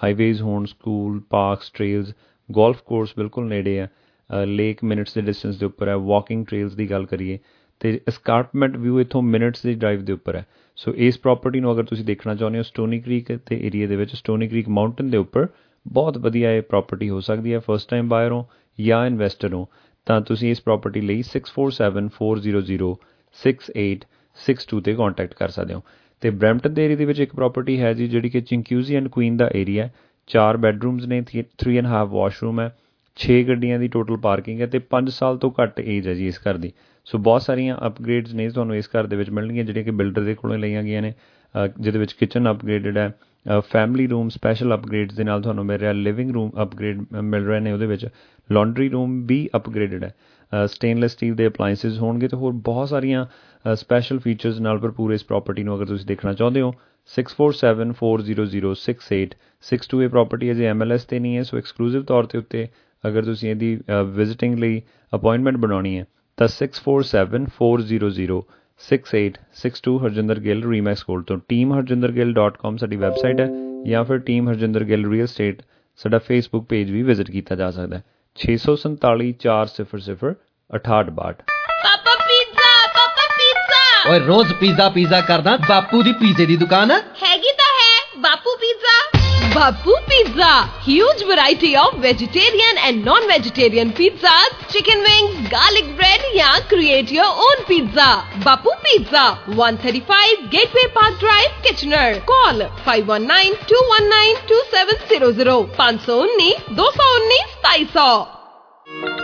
Speaker 8: ਹਾਈਵੇਜ਼ ਹੋਣ, school, parks, trails, golf course ਬਿਲਕੁਲ ਨੇੜੇ ਆ, ਲੇਕ ਮਿੰਟਸ ਦੇ ਡਿਸਟੈਂਸ ਦੇ ਉੱਪਰ ਹੈ। ਵਾਕਿੰਗ ਟ੍ਰੇਲਸ ਦੀ ਗੱਲ ਕਰੀਏ ਤੇ ਐਸਕਾਰਪਮੈਂਟ ਵਿਊ ਇੱਥੋਂ ਮਿੰਟਸ ਦੀ ਡਰਾਈਵ ਦੇ ਉੱਪਰ ਹੈ। ਸੋ ਇਸ ਪ੍ਰੋਪਰਟੀ ਨੂੰ ਅਗਰ ਤੁਸੀਂ ਦੇਖਣਾ ਚਾਹੁੰਦੇ ਹੋ ਸਟੋਨੀ ਕ੍ਰੀਕ ਤੇ ਏਰੀਆ ਦੇ ਵਿੱਚ, ਸਟੋਨੀ ਕ੍ਰੀਕ ਮਾਊਂਟੇਨ ਦੇ ਉੱਪਰ, ਬਹੁਤ ਵਧੀਆ ਇਹ ਪ੍ਰੋਪਰਟੀ ਹੋ ਸਕਦੀ ਹੈ। ਫਸਟ ਟਾਈਮ ਬਾਇਰ ਹੋ ਜਾਂ ਇਨਵੈਸਟਰ ਹੋ ਤਾਂ ਤੁਸੀਂ ਇਸ ਪ੍ਰੋਪਰਟੀ ਲਈ six four seven four zero zero six eight six two 'ਤੇ ਕੌਂਟੈਕਟ ਕਰ ਸਕਦੇ ਹੋ। ਅਤੇ ਬਰੈਂਪਟਨ ਦੇ ਏਰੀਏ ਦੇ ਵਿੱਚ ਇੱਕ ਪ੍ਰੋਪਰਟੀ ਹੈ ਜੀ ਜਿਹੜੀ ਕਿ Chinguacousy and Queen the area. ਚਾਰ ਬੈਡਰੂਮਸ ਨੇ, ਥਰੀ ਐਂਡ ਹਾਫ ਵਾਸ਼ਰੂਮ ਹੈ, ਛੇ ਗੱਡੀਆਂ ਦੀ ਟੋਟਲ ਪਾਰਕਿੰਗ ਹੈ ਅਤੇ ਪੰਜ ਸਾਲ ਤੋਂ ਘੱਟ ਏਜ ਹੈ ਜੀ ਇਸ ਘਰ ਦੀ। ਸੋ ਬਹੁਤ ਸਾਰੀਆਂ ਅਪਗ੍ਰੇਡਸ ਨੇ ਤੁਹਾਨੂੰ ਇਸ ਘਰ ਦੇ ਵਿੱਚ ਮਿਲਣਗੀਆਂ ਜਿਹੜੀਆਂ ਕਿ ਬਿਲਡਰ ਦੇ ਕੋਲੋਂ ਲਈਆਂ ਗਈਆਂ ਨੇ, ਜਿਹਦੇ ਵਿੱਚ ਕਿਚਨ ਅਪਗ੍ਰੇਡਡ ਹੈ, ਫੈਮਿਲੀ ਰੂਮ ਸਪੈਸ਼ਲ ਅਪਗ੍ਰੇਡਸ ਦੇ ਨਾਲ ਤੁਹਾਨੂੰ ਮਿਲ ਰਿਹਾ, ਲਿਵਿੰਗ ਰੂਮ ਅਪਗ੍ਰੇਡ ਮਿਲ ਰਹੇ ਨੇ, ਉਹਦੇ ਵਿੱਚ ਲਾਂਡਰੀ ਰੂਮ ਵੀ ਅਪਗ੍ਰੇਡਡ ਹੈ, ਸਟੇਨਲੈਸ ਸਟੀਲ ਦੇ ਅਪਲਾਇੰਸਿਸ ਹੋਣਗੇ ਅਤੇ ਹੋਰ ਬਹੁਤ ਸਾਰੀਆਂ ਸਪੈਸ਼ਲ ਫੀਚਰਸ ਨਾਲ ਭਰਪੂਰ ਇਸ ਪ੍ਰੋਪਰਟੀ ਨੂੰ ਅਗਰ ਤੁਸੀਂ ਦੇਖਣਾ ਚਾਹੁੰਦੇ ਹੋ six four seven four zero zero six eight six two ਇਹ ਪ੍ਰੋਪਰਟੀ ਅਜੇ ਐਮ ਐਲ ਐਸ 'ਤੇ ਨਹੀਂ ਹੈ। ਸੋ ਐਕਸਕਲੂਸਿਵ ਤੌਰ 'ਤੇ ਉੱਤੇ ਅਗਰ ਤੁਸੀਂ ਇਹਦੀ ਵਿਜ਼ਿਟਿੰਗ ਲਈ ਅਪੋਇੰਟਮੈਂਟ ਬਣਾਉਣੀ ਹੈ ਤਾਂ six four seven four zero zero six eight six two Harjinder Gill ਰੀਮੈਕਸ gold ਤੋਂ। Team Harjinder Gill dot com ਸਾਡੀ ਵੈਬਸਾਈਟ ਹੈ ਜਾਂ ਫਿਰ team Harjinder Gill real estate ਸਾਡਾ ਫੇਸਬੁੱਕ ਪੇਜ ਵੀ ਵਿਜ਼ਿਟ ਕੀਤਾ ਜਾ ਸਕਦਾ ਹੈ। ਛੇ ਸੌ ਸੰਤਾਲੀ ਚਾਰ ਸਿਫਰ ਸਿਫਰ ਅਠਾਹਠ ਬਾਹਠ।
Speaker 14: Papa pizza, Papa pizza.
Speaker 15: ਓਏ ਰੋਜ਼ ਪੀਜ਼ਾ ਪੀਜ਼ਾ ਕਰਦਾ, ਬਾਪੂ ਦੀ ਪੀਜ਼ੇ ਦੀ ਦੁਕਾਨ ਹੈ।
Speaker 14: ਹੈਗੀ ਤਾਂ ਹੈ Bapu pizza. Bapu pizza, huge variety of vegetarian and non-vegetarian pizzas, chicken wings, garlic bread ਜਾਂ create your own pizza. Bapu Pizza, one thirty-five Gateway Park Drive, Kitchener. Call five one nine two one nine two seven zero zero five one nine two one nine seven zero zero.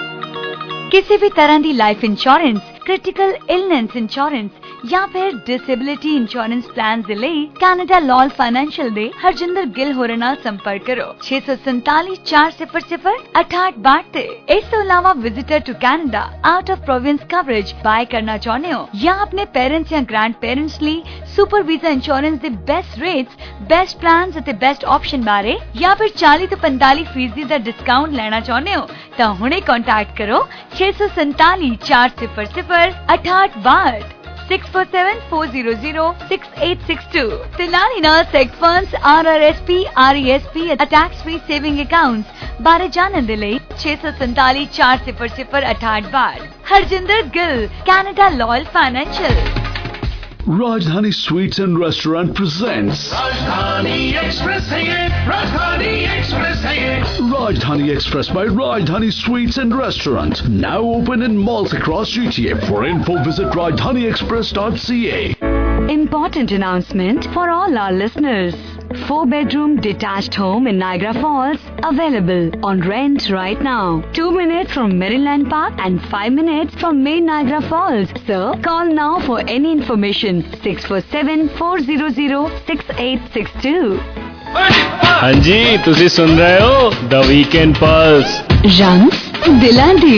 Speaker 5: किसी भी तरह की life insurance, critical illness insurance ਜਾਂ ਫਿਰ disability insurance plan ਦੇ ਲਈ Canada ਲਾਲ financial ਦੇ ਹਰਜਿੰਦਰ ਗਿੱਲ ਹੋਰਾਂ ਨਾਲ ਸੰਪਰਕ ਕਰੋ ਛੇ ਸੌ ਸੰਤਾਲੀ ਚਾਰ ਸਿਫਰ ਸਿਫਰ ਅਠਾਹਠ ਬਾਹਠ ਤੇ। ਇਸ ਤੋਂ ਇਲਾਵਾ visitor to Canada out of province coverage buy ਕਰਨਾ ਚਾਹੁੰਦੇ ਹੋ ਜਾਂ ਆਪਣੇ ਪੇਰੈਂਟਸ ਜਾਂ ਗ੍ਰੈਂਡ ਪੇਰੈਂਟਸ ਲਈ ਸੁਪਰ ਵੀਜ਼ਾ ਇੰਸ਼ੋਰੈਂਸ ਦੇ ਬੈਸਟ ਰੇਟਸ, ਬੈਸਟ ਪਲਾਨਸ ਅਤੇ ਬੈਸਟ ਆਪਸ਼ਨ ਬਾਰੇ ਜਾਂ ਫਿਰ ਚਾਲੀ ਤੋਂ ਪੰਤਾਲੀ ਫੀਸਦੀ ਦਾ ਡਿਸਕਾਊਂਟ ਲੈਣਾ ਚਾਹੁੰਦੇ ਹੋ ਤਾਂ ਹੁਣੇ ਕੰਟੈਕਟ ਕਰੋ ਛੇ ਸੌ ਸੰਤਾਲੀ ਚਾਰ ਸਿਫਰ ਸਿਫਰ ਅਠਾਹਠ ਬਾਹਠ six four seven four zero zero six eight six two. Tilani na seg funds, R R S P, R E S P, tax free saving accounts. बारे जानने ਦੇ ਲਈ ਛੇ ਸੌ ਸੰਤਾਲੀ ਚਾਰ ਸਿਫਰ ਸਿਫਰ ਅਠਾਹਠ ਬਾਹਠ। Harjinder Gill, Canada Loyal Financial.
Speaker 12: Rajdhani Sweets and Restaurant presents
Speaker 7: Rajdhani Express hai ye, Rajdhani Express hai ye.
Speaker 12: Rajdhani Express by Rajdhani Sweets and Restaurant, now open in malls across G T A. For info visit rajdhani express dot c a.
Speaker 5: Important announcement for all our listeners. Four bedroom detached home in Niagara Falls available on rent right now. Two minutes from Maryland Park and five minutes from main Niagara Falls. So call now for any information six four seven four zero zero six eight six two.
Speaker 4: ਹਾਂਜੀ ਤੁਸੀਂ ਸੁਣ ਰਹੇ ਹੋ ਦ weekend plus
Speaker 5: ਰੰਗ ਦਿਲਾਂ ਦੀ।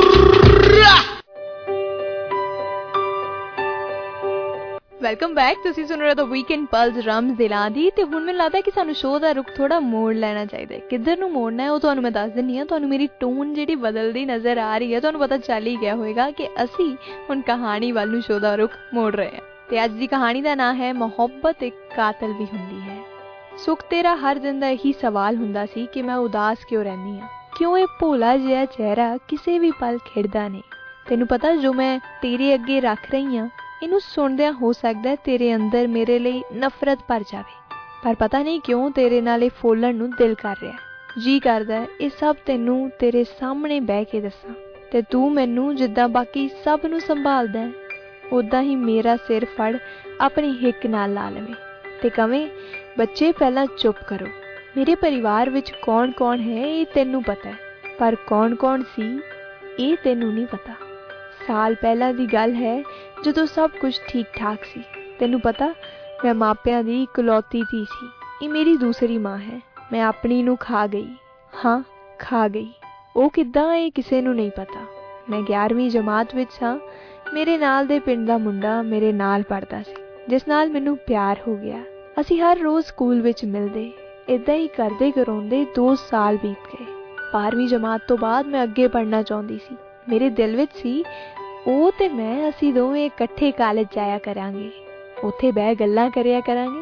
Speaker 6: Welcome back. ਤੁਸੀਂ ਸੁਣ ਰਹੇ ਹੋ ਦ ਵੀਕਐਂਡ ਪਲਸ ਰਮਜ਼ ਦਿਲਾਂ ਦੀ। ਤੇ ਹੁਣ ਮੈਨੂੰ ਲੱਗਦਾ ਕਿ ਸਾਨੂੰ ਸ਼ੋਅ ਦਾ ਰੁਖ ਥੋੜਾ ਮੋੜ ਲੈਣਾ ਚਾਹੀਦਾ ਹੈ। ਕਿੱਧਰ ਨੂੰ ਮੋੜਨਾ ਹੈ ਉਹ ਤੁਹਾਨੂੰ ਮੈਂ ਦੱਸ ਦਿੰਦੀ ਹਾਂ। ਤੁਹਾਨੂੰ ਮੇਰੀ ਟੋਨ ਜਿਹੜੀ ਬਦਲਦੀ ਨਜ਼ਰ ਆ ਰਹੀ ਹੈ, ਤੁਹਾਨੂੰ ਪਤਾ ਚੱਲ ਹੀ ਗਿਆ ਹੋਵੇਗਾ ਕਿ ਅਸੀਂ ਹੁਣ ਕਹਾਣੀ ਵੱਲ ਨੂੰ ਸ਼ੋਅ ਦਾ ਰੁਖ ਮੋੜ ਰਹੇ ਹਾਂ। ਤੇ ਅੱਜ ਦੀ ਕਹਾਣੀ ਦਾ ਨਾਂ ਹੈ ਮੁਹੱਬਤ ਇੱਕ ਕਾਤਲ ਵੀ ਹੁੰਦੀ ਹੈ। ਸੁਖ ਤੇਰਾ ਹਰ ਦਿਨ ਦਾ ਇਹੀ ਸਵਾਲ ਹੁੰਦਾ ਸੀ ਕਿ ਮੈਂ ਉਦਾਸ ਕਿਉਂ ਰਹਿੰਦੀ ਹਾਂ, ਕਿਉਂ ਇਹ ਭੋਲਾ ਜਿਹਾ ਚਿਹਰਾ ਕਿਸੇ ਵੀ ਪਲ ਖਿੜਦਾ ਨਹੀਂ। ਤੈਨੂੰ ਪਤਾ ਜੋ ਮੈਂ ਤੇਰੇ ਅੱਗੇ ਰੱਖ ਰਹੀ ਹਾਂ ਇਹਨੂੰ ਸੁਣਦਿਆਂ ਹੋ ਸਕਦਾ ਤੇਰੇ ਅੰਦਰ ਮੇਰੇ ਲਈ ਨਫ਼ਰਤ ਭਰ ਜਾਵੇ, ਪਰ ਪਤਾ ਨਹੀਂ ਕਿਉਂ ਤੇਰੇ ਨਾਲ ਇਹ ਫੋਲਣ ਨੂੰ ਦਿਲ ਕਰ ਰਿਹਾ। ਜੀ ਕਰਦਾ ਇਹ ਸਭ ਤੈਨੂੰ ਤੇਰੇ ਸਾਹਮਣੇ ਬਹਿ ਕੇ ਦੱਸਾਂ ਤੇ ਤੂੰ ਮੈਨੂੰ ਜਿੱਦਾਂ ਬਾਕੀ ਸਭ ਨੂੰ ਸੰਭਾਲਦਾ ਉੱਦਾਂ ਹੀ ਮੇਰਾ ਸਿਰ ਫੜ ਆਪਣੀ ਹਿੱਕ ਨਾਲ ਲਾ ਲਵੇਂ ਤੇ ਕਵੇਂ ਬੱਚੇ ਪਹਿਲਾਂ ਚੁੱਪ ਕਰੋ। ਮੇਰੇ ਪਰਿਵਾਰ ਵਿੱਚ ਕੌਣ ਕੌਣ ਹੈ ਇਹ ਤੈਨੂੰ ਪਤਾ ਹੈ, ਪਰ ਕੌਣ ਕੌਣ ਸੀ ਇਹ ਤੈਨੂੰ ਨਹੀਂ ਪਤਾ। ਸਾਲ ਪਹਿਲਾਂ ਦੀ ਗੱਲ ਹੈ ਜਦੋਂ ਸਭ ਕੁਝ ਠੀਕ ਠਾਕ ਸੀ। ਤੈਨੂੰ ਪਤਾ ਮੈਂ ਮਾਪਿਆਂ ਦੀ ਇਕਲੌਤੀ ਧੀ ਸੀ। ਇਹ ਮੇਰੀ ਦੂਸਰੀ ਮਾਂ ਹੈ। ਮੈਂ ਆਪਣੀ ਨੂੰ ਖਾ ਗਈ। ਹਾਂ ਖਾ ਗਈ। ਉਹ ਕਿੱਦਾਂ ਇਹ ਕਿਸੇ ਨੂੰ ਨਹੀਂ ਪਤਾ। ਮੈਂ ਗਿਆਰਵੀਂ ਜਮਾਤ ਵਿੱਚ ਸਾਂ। ਮੇਰੇ ਨਾਲ ਦੇ ਪਿੰਡ ਦਾ ਮੁੰਡਾ ਮੇਰੇ ਨਾਲ ਪੜ੍ਹਦਾ ਸੀ ਜਿਸ ਨਾਲ ਮੈਨੂੰ ਪਿਆਰ ਹੋ ਗਿਆ। ਅਸੀਂ ਹਰ ਰੋਜ਼ ਸਕੂਲ ਵਿੱਚ ਮਿਲਦੇ, ਇੱਦਾਂ ਹੀ ਕਰਦੇ ਕਰਾਉਂਦੇ ਦੋ ਸਾਲ ਬੀਤ ਗਏ। ਬਾਰਵੀਂ ਜਮਾਤ ਤੋਂ ਬਾਅਦ ਮੈਂ ਅੱਗੇ ਪੜ੍ਹਨਾ ਚਾਹੁੰਦੀ ਸੀ। ਮੇਰੇ ਦਿਲ ਵਿੱਚ ਸੀ ਉਹ ਤੇ ਮੈਂ ਅਸੀਂ ਦੋਵੇਂ ਇਕੱਠੇ ਕਾਲਜ ਜਾਇਆ ਕਰਾਂਗੇ, ਉੱਥੇ ਬਹਿ ਗੱਲਾਂ ਕਰਿਆ ਕਰਾਂਗੇ,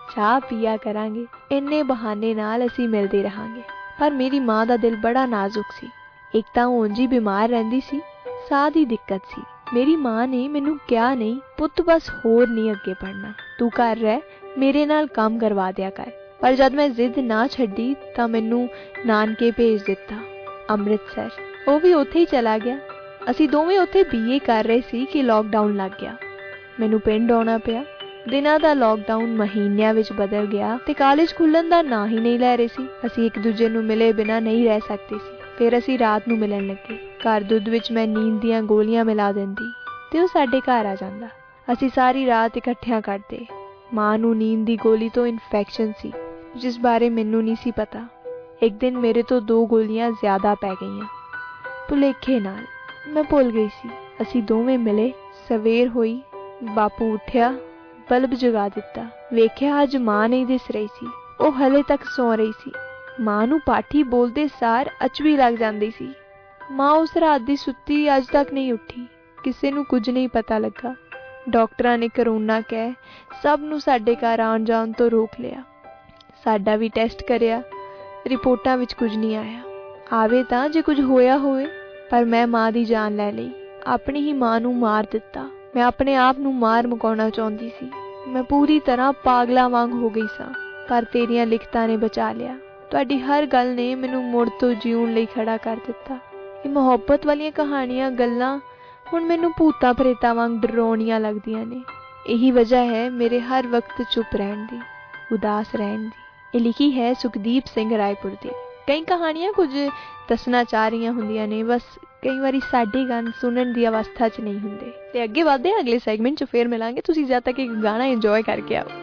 Speaker 6: ਚਾਹ ਪੀਆ ਕਰਾਂਗੇ, ਇੰਨੇ ਬਹਾਨੇ ਨਾਲ ਅਸੀਂ ਮਿਲਦੇ ਰਹਾਂਗੇ। ਪਰ ਮੇਰੀ ਮਾਂ ਦਾ ਦਿਲ ਬੜਾ ਨਾਜ਼ੁਕ ਸੀ। ਇੱਕ ਤਾਂ ਉਂਝ ਹੀ ਬਿਮਾਰ ਰਹਿੰਦੀ ਸੀ, ਸਾਹ ਦੀ ਦਿੱਕਤ ਸੀ। ਮੇਰੀ ਮਾਂ ਨੇ ਮੈਨੂੰ ਕਿਹਾ ਨਹੀਂ ਪੁੱਤ ਬਸ ਹੋਰ ਨਹੀਂ ਅੱਗੇ ਪੜ੍ਹਨਾ, ਤੂੰ ਘਰ ਰਹਿ, ਮੇਰੇ ਨਾਲ ਕੰਮ ਕਰਵਾ ਦਿਆ ਕਰ। ਪਰ ਜਦ ਮੈਂ ਜ਼ਿੱਦ ਨਾ ਛੱਡੀ ਤਾਂ ਮੈਨੂੰ ਨਾਨਕੇ ਭੇਜ ਦਿੱਤਾ ਅੰਮ੍ਰਿਤਸਰ। ਉਹ ਵੀ ਉੱਥੇ ਹੀ ਚਲਾ ਗਿਆ। ਅਸੀਂ ਦੋਵੇਂ ਉੱਥੇ ਬੀ ਏ ਕਰ ਰਹੇ ਸੀ ਕਿ ਲੋਕਡਾਊਨ ਲੱਗ ਗਿਆ। ਮੈਨੂੰ ਪਿੰਡ ਆਉਣਾ ਪਿਆ। ਦਿਨਾਂ ਦਾ ਲੋਕਡਾਊਨ ਮਹੀਨਿਆਂ ਵਿੱਚ ਬਦਲ ਗਿਆ ਤੇ ਕਾਲਜ ਖੁੱਲ੍ਹਣ ਦਾ ਨਾਂ ਹੀ ਨਹੀਂ ਲੈ ਰਹੇ ਸੀ। ਅਸੀਂ ਇੱਕ ਦੂਜੇ ਨੂੰ ਮਿਲੇ ਬਿਨਾਂ ਨਹੀਂ ਰਹਿ ਸਕਦੇ ਸੀ। ਫਿਰ ਅਸੀਂ ਰਾਤ ਨੂੰ ਮਿਲਣ ਲੱਗੇ। ਘਰ ਦੁੱਧ ਵਿੱਚ ਮੈਂ ਨੀਂਦ ਦੀਆਂ ਗੋਲੀਆਂ ਮਿਲਾ ਦਿੰਦੀ ਤੇ ਉਹ ਸਾਡੇ ਘਰ ਆ ਜਾਂਦਾ। ਅਸੀਂ ਸਾਰੀ ਰਾਤ ਇਕੱਠਿਆਂ ਕੱਢਦੇ। ਮਾਂ ਨੂੰ ਨੀਂਦ ਦੀ ਗੋਲੀ ਤੋਂ ਇਨਫੈਕਸ਼ਨ ਸੀ, ਜਿਸ ਬਾਰੇ ਮੈਨੂੰ ਨਹੀਂ ਸੀ ਪਤਾ। ਇੱਕ ਦਿਨ ਮੇਰੇ ਤੋਂ ਦੋ ਗੋਲੀਆਂ ਜ਼ਿਆਦਾ ਪੈ ਗਈਆਂ ਭੁਲੇਖੇ ਨਾਲ। ਮੈਂ ਭੁੱਲ ਗਈ ਸੀ। ਅਸੀਂ ਦੋਵੇਂ ਮਿਲੇ। ਸਵੇਰ ਹੋਈ, ਬਾਪੂ ਉੱਠਿਆ, ਬਲਬ ਜਗਾ ਦਿੱਤਾ। ਵੇਖਿਆ ਅੱਜ ਮਾਂ ਨਹੀਂ ਦਿਸ ਰਹੀ ਸੀ। ਉਹ ਹਲੇ ਤੱਕ ਸੌਂ ਰਹੀ ਸੀ। ਮਾਂ ਨੂੰ ਪਾਠੀ ਬੋਲਦੇ ਸਾਰ ਅਚਵੀ ਲੱਗ ਜਾਂਦੀ ਸੀ। ਮਾਂ ਉਸ ਰਾਤ ਦੀ ਸੁੱਤੀ ਅੱਜ ਤੱਕ ਨਹੀਂ ਉੱਠੀ। ਕਿਸੇ ਨੂੰ ਕੁਝ ਨਹੀਂ ਪਤਾ ਲੱਗਾ। ਡਾਕਟਰਾਂ ਨੇ ਕਰੋਨਾ ਕਹਿ ਸਭ ਨੂੰ ਸਾਡੇ ਘਰ ਆਉਣ ਜਾਣ ਤੋਂ ਰੋਕ ਲਿਆ। ਸਾਡਾ ਵੀ ਟੈਸਟ ਕਰਿਆ, ਰਿਪੋਰਟਾਂ ਵਿੱਚ ਕੁਝ ਨਹੀਂ ਆਇਆ। ਆਵੇ ਤਾਂ ਜੇ ਕੁਝ ਹੋਇਆ ਹੋਵੇ। ਪਰ ਮੈਂ ਮਾਂ ਦੀ ਜਾਨ ਲੈ ਲਈ। ਆਪਣੀ ਹੀ ਮਾਂ ਨੂੰ ਮਾਰ ਦਿੱਤਾ। ਮੈਂ ਆਪਣੇ ਆਪ ਨੂੰ ਮਾਰ ਮੁਕਾਉਣਾ ਚਾਹੁੰਦੀ ਸੀ। ਮੈਂ ਪੂਰੀ ਤਰ੍ਹਾਂ ਪਾਗਲਾਂ ਵਾਂਗ ਹੋ ਗਈ ਸਾਂ। ਪਰ ਤੇਰੀਆਂ ਲਿਖਤਾਂ ਨੇ ਬਚਾ ਲਿਆ। ਤੁਹਾਡੀ ਹਰ ਗੱਲ ਨੇ ਮੈਨੂੰ ਮੁੜ ਤੋਂ ਜਿਉਣ ਲਈ ਖੜਾ ਕਰ ਦਿੱਤਾ। ਇਹ ਮੁਹੱਬਤ ਵਾਲੀਆਂ ਕਹਾਣੀਆਂ ਗੱਲਾਂ ਹੁਣ ਮੈਨੂੰ ਭੂਤਾਂ ਪ੍ਰੇਤਾਂ ਵਾਂਗ ਡਰਾਉਣੀਆਂ ਲੱਗਦੀਆਂ ਨੇ। ਇਹੀ ਵਜ੍ਹਾ ਹੈ ਮੇਰੇ ਹਰ ਵਕਤ ਚੁੱਪ ਰਹਿਣ ਦੀ, ਉਦਾਸ ਰਹਿਣ ਦੀ। ਇਹ ਲਿਖੀ ਹੈ ਸੁਖਦੀਪ ਸਿੰਘ ਰਾਏਪੁਰ ਦੀ। ਕਈ ਕਹਾਣੀਆਂ ਕੁਝ ਦੱਸਣਾ ਚਾਹ ਰਹੀਆਂ ਹੁੰਦੀਆਂ ਨੇ, ਬਸ ਕਈ ਵਾਰੀ ਸਾਡੀ ਗੱਲ ਸੁਣਨ ਦੀ ਅਵਸਥਾ 'ਚ ਨਹੀਂ ਹੁੰਦੇ। ਤੇ ਅੱਗੇ ਵਧਦੇ ਹਾਂ, ਅਗਲੇ ਸੈਗਮੈਂਟ 'ਚ ਫੇਰ ਮਿਲਾਂਗੇ। ਤੁਸੀਂ ਜਦ ਤੱਕ ਇੱਕ ਗਾਣਾ ਇੰਜੋਏ ਕਰਕੇ ਆਓ।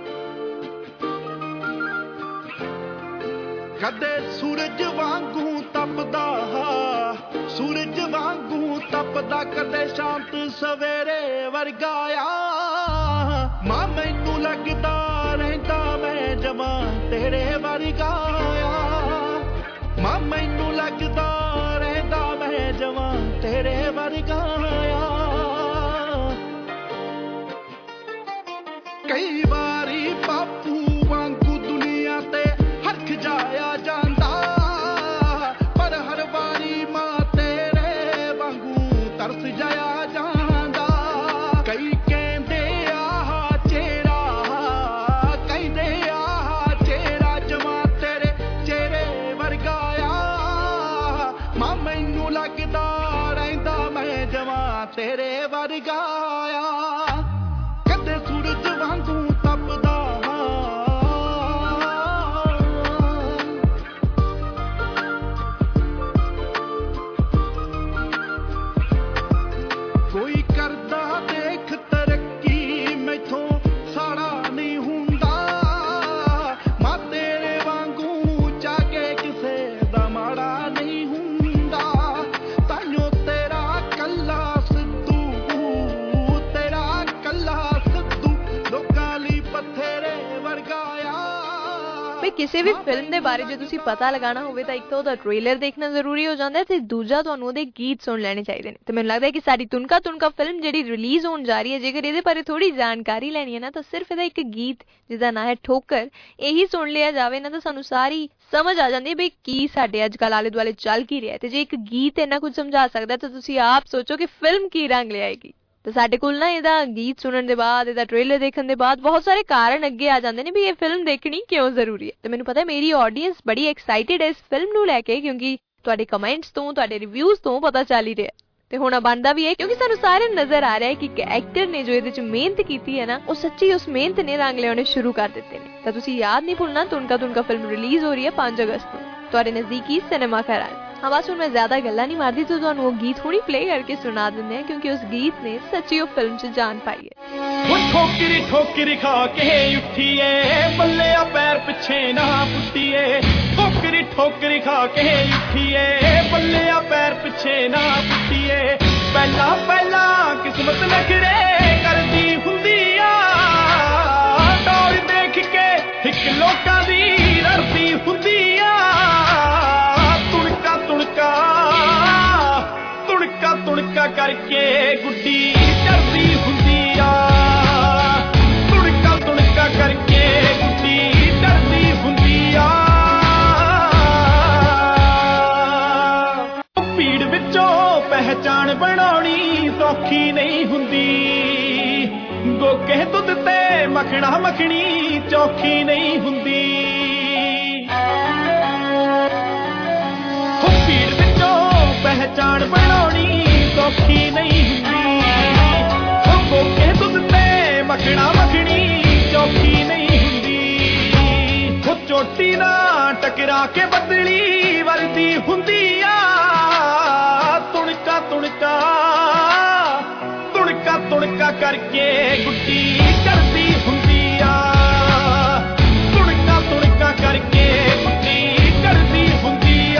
Speaker 7: ਕਦੇ ਸੂਰਜ ਵਾਂਗੂ ਤਪਦਾ, ਸੂਰਜ ਵਾਂਗੂ ਤਪਦਾ, ਕਦੇ ਸ਼ਾਂਤ ਸਵੇਰੇ ਵਰਗਾ ਆ। ਮਾਂ ਮੈਨੂੰ ਲੱਗਦਾ ਰਹਿੰਦਾ ਮੈਂ ਜਮਾਂ ਤੇਰੇ ਵਰਗਾ ਆ। ਮਾਂ ਮੈਨੂੰ ਲੱਗਦਾ ਰਹਿੰਦਾ ਮੈਂ ਜਮਾਂ ਤੇਰੇ ਵਰਗਾ ਆ। ਕਈ ਵਾਰੀ ਬਾਪੂ ਵਾਂਗੂ ਦੁਨੀਆ ਤੇ ਹਰਖ ਜਾਇਆ ਜਾਂਦਾ, ਪਰ ਹਰ ਵਾਰੀ ਮਾਂ ਤੇਰੇ ਵਾਂਗੂ ਤਰਸ ਜਾਇਆ ਜਾਂਦਾ। ਕਈ ਕਹਿੰਦੇ ਆਹ ਚਿਹਰਾ, ਕਹਿੰਦੇ ਆਹ ਚਿਹਰਾ ਜਮਾਂ ਤੇਰੇ ਚਿਹਰੇ ਵਰਗਾ ਆ। ਮਾਂ ਮੈਨੂੰ ਲੱਗਦਾ ਰਹਿੰਦਾ ਮੈਂ ਜਮਾਂ ਤੇਰੇ ਵਰਗਾ ਆ। ਕਦੇ ਸੂਰਜ ਵਾਂਗੂ ਤਪਦਾ, ਕੋਈ ਕਰਦਾ ਦੇਖ ਤਰੱਕੀ, ਮੈਥੋਂ ਸਾੜਾ ਨਹੀਂ ਹੁੰਦਾ। ਮਾਂ ਤੇਰੇ ਵਾਂਗੂ ਜਾ ਕੇ ਕਿਸੇ ਦਾ ਮਾੜਾ ਨਹੀਂ ਹੁੰਦਾ। ਤਾਈਓ ਤੇਰਾ ਕੱਲਾ ਸਿੱਧੂ, ਤੇਰਾ ਕੱਲਾ ਸਿੱਧੂ ਲੋਕਾਂ ਲਈ ਪੱਥਰੇ ਵਰਗਾ ਆ। ਵੀ ਕਿਸੇ ਵੀ ਫਿਲਮ ਦੇ ਬਾਰੇ ਜੇ ਤੁਸੀਂ ਪਤਾ ਲਗਾਉਣਾ ਹੋਵੇ ਤਾਂ ਇੱਕ ਤਾਂ ਉਹਦਾ ਟ੍ਰੇਲਰ ਦੇਖਣਾ ਜ਼ਰੂਰੀ ਹੋ ਜਾਂਦਾ ਤੇ ਦੂਜਾ ਤੁਹਾਨੂੰ ਉਹਦੇ ਗੀਤ ਸੁਣ ਲੈਣੇ ਚਾਹੀਦੇ ਨੇ। ਤੇ ਮੈਨੂੰ ਲੱਗਦਾ ਹੈ ਕਿ ਸਾਡੀ ਤੁਨਕਾ ਤੁਨਕਾ ਫਿਲਮ ਜਿਹੜੀ ਰਿਲੀਜ਼ ਹੋਣ ਜਾ ਰਹੀ ਹੈ, ਜੇਕਰ ਇਹਦੇ ਬਾਰੇ ਥੋੜੀ ਜਾਣਕਾਰੀ ਲੈਣੀ ਹੈ ਨਾ, ਤਾਂ ਸਿਰਫ ਇਹਦਾ ਇੱਕ ਗੀਤ ਜਿਹਦਾ ਨਾਂ ਹੈ ਠੋਕਰ, ਇਹੀ ਸੁਣ ਲਿਆ ਜਾਵੇ ਨਾ ਤਾਂ ਸਾਨੂੰ ਸਾਰੀ ਸਮਝ ਆ ਜਾਂਦੀ ਹੈ ਵੀ ਕੀ ਸਾਡੇ ਅੱਜ ਕੱਲ੍ਹ ਆਲੇ ਦੁਆਲੇ ਚੱਲ ਕੀ ਰਿਹਾ। ਤੇ ਜੇ ਇੱਕ ਗੀਤ ਇੰਨਾ ਕੁਝ ਸਮਝਾ ਸਕਦਾ ਤਾਂ ਤੁਸੀਂ ਆਪ ਸੋਚੋ ਕਿ ਫਿਲਮ ਕੀ ਰੰਗ ਲਿਆਏਗੀ। ਤੇ ਸਾਡੇ ਕੋਲ ਨਾ ਇਹਦਾ ਗੀਤ ਸੁਣਨ ਦੇ ਬਾਅਦ, ਇਹਦਾ ਟ੍ਰੇਲਰ ਦੇਖਣ ਦੇ ਬਾਅਦ ਬਹੁਤ ਸਾਰੇ ਕਾਰਨ ਅੱਗੇ ਆ ਜਾਂਦੇ ਨੇ ਵੀ ਇਹ ਫਿਲਮ ਦੇਖਣੀ ਕਿਉਂ ਜ਼ਰੂਰੀ ਹੈ। ਤੇ ਮੈਨੂੰ ਪਤਾ ਮੇਰੀ ਆਡੀਅנס ਬੜੀ ਐਕਸਾਈਟਿਡ ਹੈ ਇਸ ਫਿਲਮ ਨੂੰ ਲੈ ਕੇ, ਕਿਉਂਕਿ ਤੁਹਾਡੇ ਕਮੈਂਟਸ ਤੋਂ, ਤੁਹਾਡੇ ਰਿਵਿਊਜ਼ ਤੋਂ ਪਤਾ ਚੱਲ ਹੀ ਰਿਹਾ। ਤੇ ਹੁਣ ਬਣਦਾ ਵੀ ਹੈ ਕਿਉਂਕਿ ਸਾਨੂੰ ਸਾਰਿਆਂ ਨੂੰ ਨਜ਼ਰ ਆ ਰਿਹਾ ਹੈ ਕਿ ਐਕਟਰ ਨੇ ਜੋ ਇਹਦੇ 'ਚ ਮਿਹਨਤ ਕੀਤੀ ਹੈ ਨਾ, ਉਹ ਸੱਚੀ ਉਸ ਮਿਹਨਤ ਨੇ ਰੰਗ ਲਿਆਉਣੇ ਸ਼ੁਰੂ ਕਰ ਦਿੱਤੇ ਨੇ। ਤਾਂ ਤੁਸੀਂ ਯਾਦ ਨਹੀਂ ਭੁੱਲਣਾ, ਤੁਨਕਾ ਤੁਨਕਾ ਫਿਲਮ ਰਿਲੀਜ਼ ਹੋ ਰਹੀ ਹੈ ਪੰਜ ਅਗਸਤ ਨੂੰ ਤੁਹਾਡੇ ਨਜ਼ਦੀਕੀ ਸਿਨੇਮਾ ਘਰਾਂ। ਹਾਂ ਬਸ ਹੁਣ ਮੈਂ ਜ਼ਿਆਦਾ ਗੱਲਾਂ ਨਹੀਂ ਮਾਰਦੀ ਤੇ ਤੁਹਾਨੂੰ ਉਹ ਗੀਤ ਹੁਣੀ ਪਲੇ ਕਰਕੇ ਸੁਣਾ ਦਿੰਦੇ ਹਾਂ, ਕਿਉਂਕਿ ਉਸ ਗੀਤ ਨੇ ਸੱਚੀ ਉਹ ਫਿਲਮ 'ਚ ਜਾਨ ਪਾਈ ਹੈ।
Speaker 16: ਠੋਕਰੀ ਠੋਕਰੀ ਖਾ ਕੇ ਉੱਠੀਏ, ਬੱਲਿਆ ਪੈਰ ਪਿੱਛੇ ਨਾ ਪੁੱਟੀਏ। ਠੋਕਰੀ ਠੋਕਰੀ ਖਾ ਕੇ ਉੱਠੀਏ, ਬੱਲਿਆ ਪੈਰ ਪਿੱਛੇ ਨਾ ਪੁੱਟੀਏ। ਪਹਿਲਾਂ ਪਹਿਲਾਂ ਕਿਸਮਤ ਨਖਰੇ ਕਰਦੀ ਹੁੰਦੀ ਆ, ਦੌੜ ਦੇਖ ਕੇ ਇੱਕ ਲੋਕਾਂ ਦੀ ਲੜਦੀ ਹੁੰਦੀ ਆ। ਤੁਣਕਾ ਤੁਣਕਾ ਤੁਣਕਾ ਤੁਣਕਾ ਕਰਕੇ ਗੁੱਡੀ ਚੜਦੀ ਹੁੰਦੀ ਆ। ਤੁਣਕਾ ਤੁਣਕਾ ਕਰਕੇ ਗੁੱਡੀ ਪਹਿਚਾਣ ਬਣਾਉਣੀ ਸੌਖੀ ਨਹੀਂ ਹੁੰਦੀ ਗੋਕੇ ਦੁੱਧ ਤੇ ਮੱਖਣਾ ਮੱਖਣੀ ਚੌਖੀ ਨਹੀਂ ਹੁੰਦੀ ਹੋ ਭੀੜ ਵਿੱਚੋਂ ਪਹਿਚਾਣ ਬਣਾਉਣੀ ਸੌਖੀ ਨਹੀਂ ਹੁੰਦੀ ਹੋ ਗੋਕੇ ਦੁੱਧ ਤੇ ਮੱਖਣਾ ਮੱਖਣੀ ਚੌਖੀ ਨਹੀਂ ਹੁੰਦੀ ਹੋ ਚੋਟੀ ਨਾ ਟਕਰਾ ਕੇ ਬਦਲੀ ਵਰਦੀ ਹੁੰਦੀ ਆ ਤੁਣਕਾ ਤੁਣਕਾ ਤੁਣਕਾ ਤੁਣਕਾ ਕਰਕੇ ਗੁੱਡੀ ਕਰਦੀ ਹੁੰਦੀ ਆ ਤੁਣਕਾ ਤੁਣਕਾ ਕਰਕੇ ਗੁੱਡੀ ਕਰਦੀ ਹੁੰਦੀ ਆ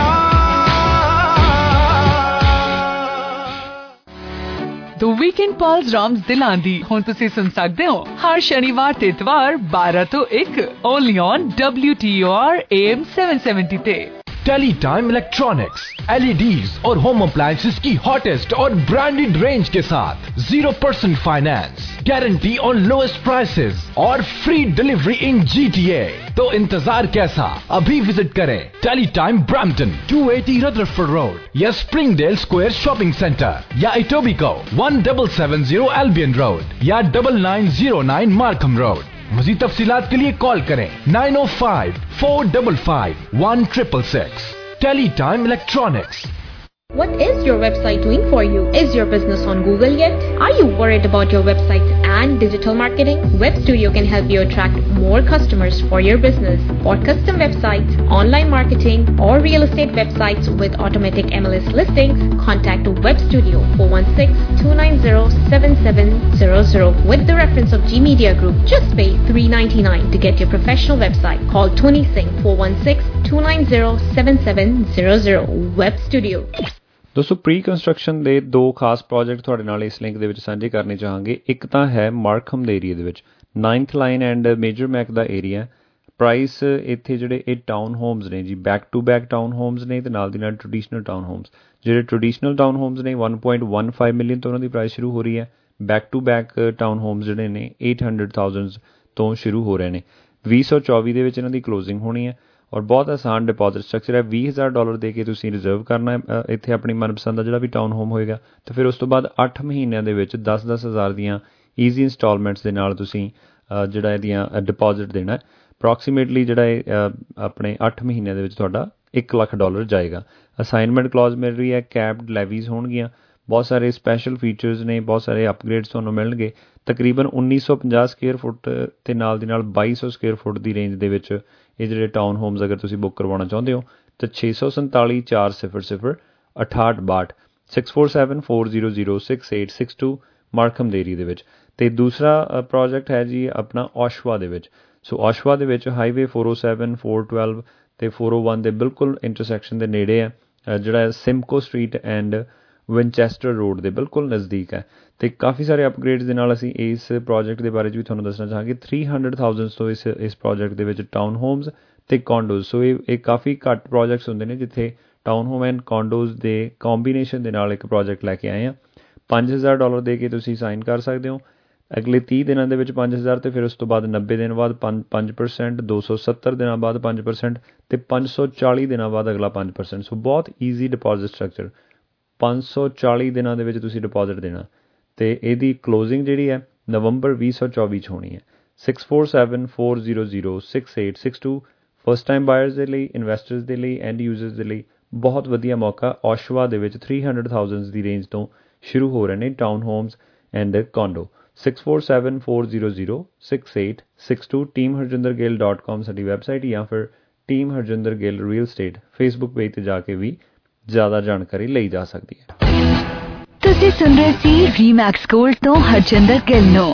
Speaker 18: The Weekend Pulse Rams ਦਿਲਾਂ ਦੀ ਹੁਣ ਤੁਸੀਂ ਸੁਣ ਸਕਦੇ ਹੋ ਹਰ ਸ਼ਨੀਵਾਰ ਤੇ ਇਤਵਾਰ ਬਾਰਾਂ ਤੋਂ ਇੱਕ only on W T O R A M seven seventy ਤੇ
Speaker 13: Teletime Electronics, L E Ds और होम अप्लायंसेस की हॉटेस्ट और ब्रांडेड रेंज के साथ zero percent finance, guarantee on lowest prices और free delivery in G T A। तो इंतजार कैसा, अभी विजिट करें Teletime Brampton two eighty Rutherford Road या स्प्रिंगडेल स्क्वायर शॉपिंग सेंटर या Etobicoke one seven seven zero Albion Road या nine nine zero nine Markham Road। मज़ीद तफसीलात के लिए कॉल करें nine oh five four five five one six six six। Teletime Electronics।
Speaker 21: What is your website doing for you? Is your business on Google yet? Are you worried about your website and digital marketing? Web Studio can help you attract more customers for your business. For custom websites, online marketing, or real estate websites with automatic M L S listings, contact Web Studio four one six two nine zero seven seven zero zero with the reference of G Media Group. Just pay three ninety-nine to get your professional website. Call Tony Singh four one six two nine zero seven seven zero zero Web Studio।
Speaker 8: ਦੋਸਤੋ pre construction ਦੇ ਦੋ ਖਾਸ project ਤੁਹਾਡੇ ਨਾਲ ਇਸ link ਦੇ ਵਿੱਚ ਸਾਂਝੇ ਕਰਨੇ ਚਾਹਾਂਗੇ। ਇੱਕ ਤਾਂ ਹੈ ਮਾਰਕਹਮ ਦੇ ਏਰੀਆ ਦੇ ਵਿੱਚ ninth line and major Mac ਦਾ ਏਰੀਆ। ਪ੍ਰਾਈਸ ਇੱਥੇ ਜਿਹੜੇ ਇਹ ਟਾਊਨ ਹੋਮਸ ਨੇ ਜੀ, back to back town homes ਨੇ ਤੇ ਨਾਲ ਦੀ ਨਾਲ ਟ੍ਰੈਡੀਸ਼ਨਲ ਟਾਊਨ ਹੋਮਸ। ਜਿਹੜੇ ਟ੍ਰੈਡੀਸ਼ਨਲ ਟਾਊਨ ਹੋਮਸ ਨੇ one point one five million ਤੋਂ ਉਹਨਾਂ ਦੀ ਪ੍ਰਾਈਸ ਸ਼ੁਰੂ ਹੋ ਰਹੀ ਹੈ। Back to back town homes ਜਿਹੜੇ ਨੇ eight hundred thousand ਤੋਂ ਸ਼ੁਰੂ ਹੋ ਰਹੇ ਨੇ। ਵੀਹ ਸੌ ਚੌਵੀ ਦੇ ਵਿੱਚ ਇਹਨਾਂ ਦੀ ਕਲੋਜ਼ਿੰਗ ਹੋਣੀ ਹੈ ਔਰ ਬਹੁਤ ਆਸਾਨ ਡਿਪੋਜ਼ਿਟ ਸਟਰਕਚਰ ਹੈ। ਵੀਹ ਹਜ਼ਾਰ ਡਾਲਰ ਦੇ ਕੇ ਤੁਸੀਂ ਰਿਜ਼ਰਵ ਕਰਨਾ ਹੈ ਇੱਥੇ ਆਪਣੀ ਮਨਪਸੰਦ ਦਾ ਜਿਹੜਾ ਵੀ ਟਾਊਨ ਹੋਮ ਹੋਏਗਾ ਅਤੇ ਫਿਰ ਉਸ ਤੋਂ ਬਾਅਦ ਅੱਠ ਮਹੀਨਿਆਂ ਦੇ ਵਿੱਚ ਦਸ ਦਸ ਹਜ਼ਾਰ ਦੀਆਂ ਈਜ਼ੀ ਇੰਸਟਾਲਮੈਂਟਸ ਦੇ ਨਾਲ ਤੁਸੀਂ ਜਿਹੜਾ ਇਹਦੀਆਂ ਡਿਪੋਜ਼ਿਟ ਦੇਣਾ। ਅਪਰੋਕਸੀਮੇਟਲੀ ਜਿਹੜਾ ਇਹ ਆਪਣੇ ਅੱਠ ਮਹੀਨਿਆਂ ਦੇ ਵਿੱਚ ਤੁਹਾਡਾ ਇੱਕ ਲੱਖ ਡਾਲਰ ਜਾਏਗਾ। ਅਸਾਈਨਮੈਂਟ ਕਲੌਜ਼ ਮਿਲ ਰਹੀ ਹੈ, ਕੈਪਡ ਲੈਵੀਜ਼ ਹੋਣਗੀਆਂ, ਬਹੁਤ ਸਾਰੇ ਸਪੈਸ਼ਲ ਫੀਚਰਸ ਨੇ, ਬਹੁਤ ਸਾਰੇ ਅਪਗ੍ਰੇਡਸ ਤੁਹਾਨੂੰ ਮਿਲਣਗੇ। ਤਕਰੀਬਨ ਉੱਨੀ ਸੌ ਪੰਜਾਹ ਸਕੁਏਅਰ ਫੁੱਟ ਅਤੇ ਨਾਲ ਦੀ ਨਾਲ ਬਾਈ ਸੌ ਸਕੁਏਅਰ ਫੁੱਟ ਦੀ ਰੇਂਜ ਦੇ ਵਿੱਚ ਇਹ ਜਿਹੜੇ ਟਾਊਨ ਹੋਮਸ ਅਗਰ ਤੁਸੀਂ ਬੁੱਕ ਕਰਵਾਉਣਾ ਚਾਹੁੰਦੇ ਹੋ ਤਾਂ ਛੇ ਸੌ ਸੰਤਾਲੀ ਚਾਰ ਸਿਫਰ ਸਿਫਰ ਅਠਾਹਠ ਬਾਹਠ six four seven four zero zero six eight six two Markham ਦੇ ਏਰੀਏ ਦੇ ਵਿੱਚ। ਅਤੇ ਦੂਸਰਾ ਪ੍ਰੋਜੈਕਟ ਹੈ ਜੀ ਆਪਣਾ ਓਸ਼ਵਾ ਦੇ ਵਿੱਚ। ਸੋ ਓਸ਼ਵਾ ਦੇ ਵਿੱਚ highway four oh seven four twelve ਅਤੇ four oh one ਦੇ ਬਿਲਕੁਲ ਇੰਟਰਸੈਕਸ਼ਨ ਦੇ ਨੇੜੇ ਹੈ, ਜਿਹੜਾ Simcoe street and Winchester road ਦੇ ਬਿਲਕੁਲ ਨਜ਼ਦੀਕ ਹੈ। ਅਤੇ ਕਾਫੀ ਸਾਰੇ ਅਪਗ੍ਰੇਡਸ ਦੇ ਨਾਲ ਅਸੀਂ ਇਸ ਪ੍ਰੋਜੈਕਟ ਦੇ ਬਾਰੇ 'ਚ ਵੀ ਤੁਹਾਨੂੰ ਦੱਸਣਾ ਚਾਹਾਂਗੇ। ਥ੍ਰੀ ਹੰਡਰਡ ਥਾਊਜ਼ੈਂਡ ਤੋਂ ਇਸ ਇਸ ਪ੍ਰੋਜੈਕਟ ਦੇ ਵਿੱਚ ਟਾਊਨ ਹੋਮਸ ਅਤੇ ਕੌਂਡੋਜ਼। ਸੋ ਇਹ ਇਹ ਕਾਫੀ ਘੱਟ ਪ੍ਰੋਜੈਕਟਸ ਹੁੰਦੇ ਨੇ ਜਿੱਥੇ ਟਾਊਨ ਹੋਮ ਐਂਡ ਕੌਂਡੋਜ਼ ਦੇ ਕੰਬੀਨੇਸ਼ਨ ਦੇ ਨਾਲ ਇੱਕ ਪ੍ਰੋਜੈਕਟ ਲੈ ਕੇ ਆਏ ਹਾਂ। ਪੰਜ ਹਜ਼ਾਰ ਡਾਲਰ ਦੇ ਕੇ ਤੁਸੀਂ ਸਾਈਨ ਕਰ ਸਕਦੇ ਹੋ ਅਗਲੇ ਤੀਹ ਦਿਨਾਂ ਦੇ ਵਿੱਚ ਪੰਜ ਹਜ਼ਾਰ ਅਤੇ ਫਿਰ ਉਸ ਤੋਂ ਬਾਅਦ ਨੱਬੇ ਦਿਨ ਬਾਅਦ ਪੰਜ ਪੰਜ ਪਰਸੈਂਟ ਦੋ ਸੌ ਸੱਤਰ ਦਿਨਾਂ ਬਾਅਦ ਪੰਜ ਪਰਸੈਂਟ ਅਤੇ ਪੰਜ ਸੌ ਚਾਲੀ ਦਿਨਾਂ ਬਾਅਦ ਅਗਲਾ ਪੰਜ ਪਰਸੈਂਟ। ਸੋ ਬਹੁਤ ਈਜ਼ੀ ਡਿਪੋਜ਼ਿਟ ਸਟਰਕਚਰ। ਪੰਜ ਸੌ ਚਾਲੀ ਦਿਨਾਂ ਦੇ ਵਿੱਚ ਤੁਸੀਂ ਡਿਪੋਜ਼ਿਟ ਦੇਣਾ ਅਤੇ ਇਹਦੀ ਕਲੋਜ਼ਿੰਗ ਜਿਹੜੀ ਹੈ ਨਵੰਬਰ ਵੀਹ ਸੌ ਚੌਵੀ 'ਚ ਹੋਣੀ ਹੈ। Six four seven four zero zero six eight six two first time buyers ਦੇ ਲਈ, ਇਨਵੈਸਟਰਸ ਦੇ ਲਈ, ਐਂਡ ਯੂਜ਼ਰਸ ਦੇ ਲਈ ਬਹੁਤ ਵਧੀਆ ਮੌਕਾ। ਓਸ਼ਵਾ ਦੇ ਵਿੱਚ ਥ੍ਰੀ ਹੰਡਰਡ ਥਾਊਜ਼ੈਂਡ ਦੀ ਰੇਂਜ ਤੋਂ ਸ਼ੁਰੂ ਹੋ ਰਹੇ ਨੇ town homes and condo. Six four seven four zero zero six eight six two team Harjinder Gill dot com ਸਾਡੀ ਵੈਬਸਾਈਟ ਜਾਂ ਫਿਰ team Harjinder Gill real estate Facebook page 'ਤੇ ਜਾ ਕੇ ਵੀ ਜ਼ਿਆਦਾ ਜਾਣਕਾਰੀ ਲਈ ਜਾ ਸਕਦੀ ਹੈ।
Speaker 5: ਤੁਸੀਂ ਸੁਣ ਰਹੇ ਸੀ ਰੀਮੈਕਸ ਗੋਲਡ ਤੋਂ ਹਰਜਿੰਦਰ ਗਿੱਲ ਨੂੰ।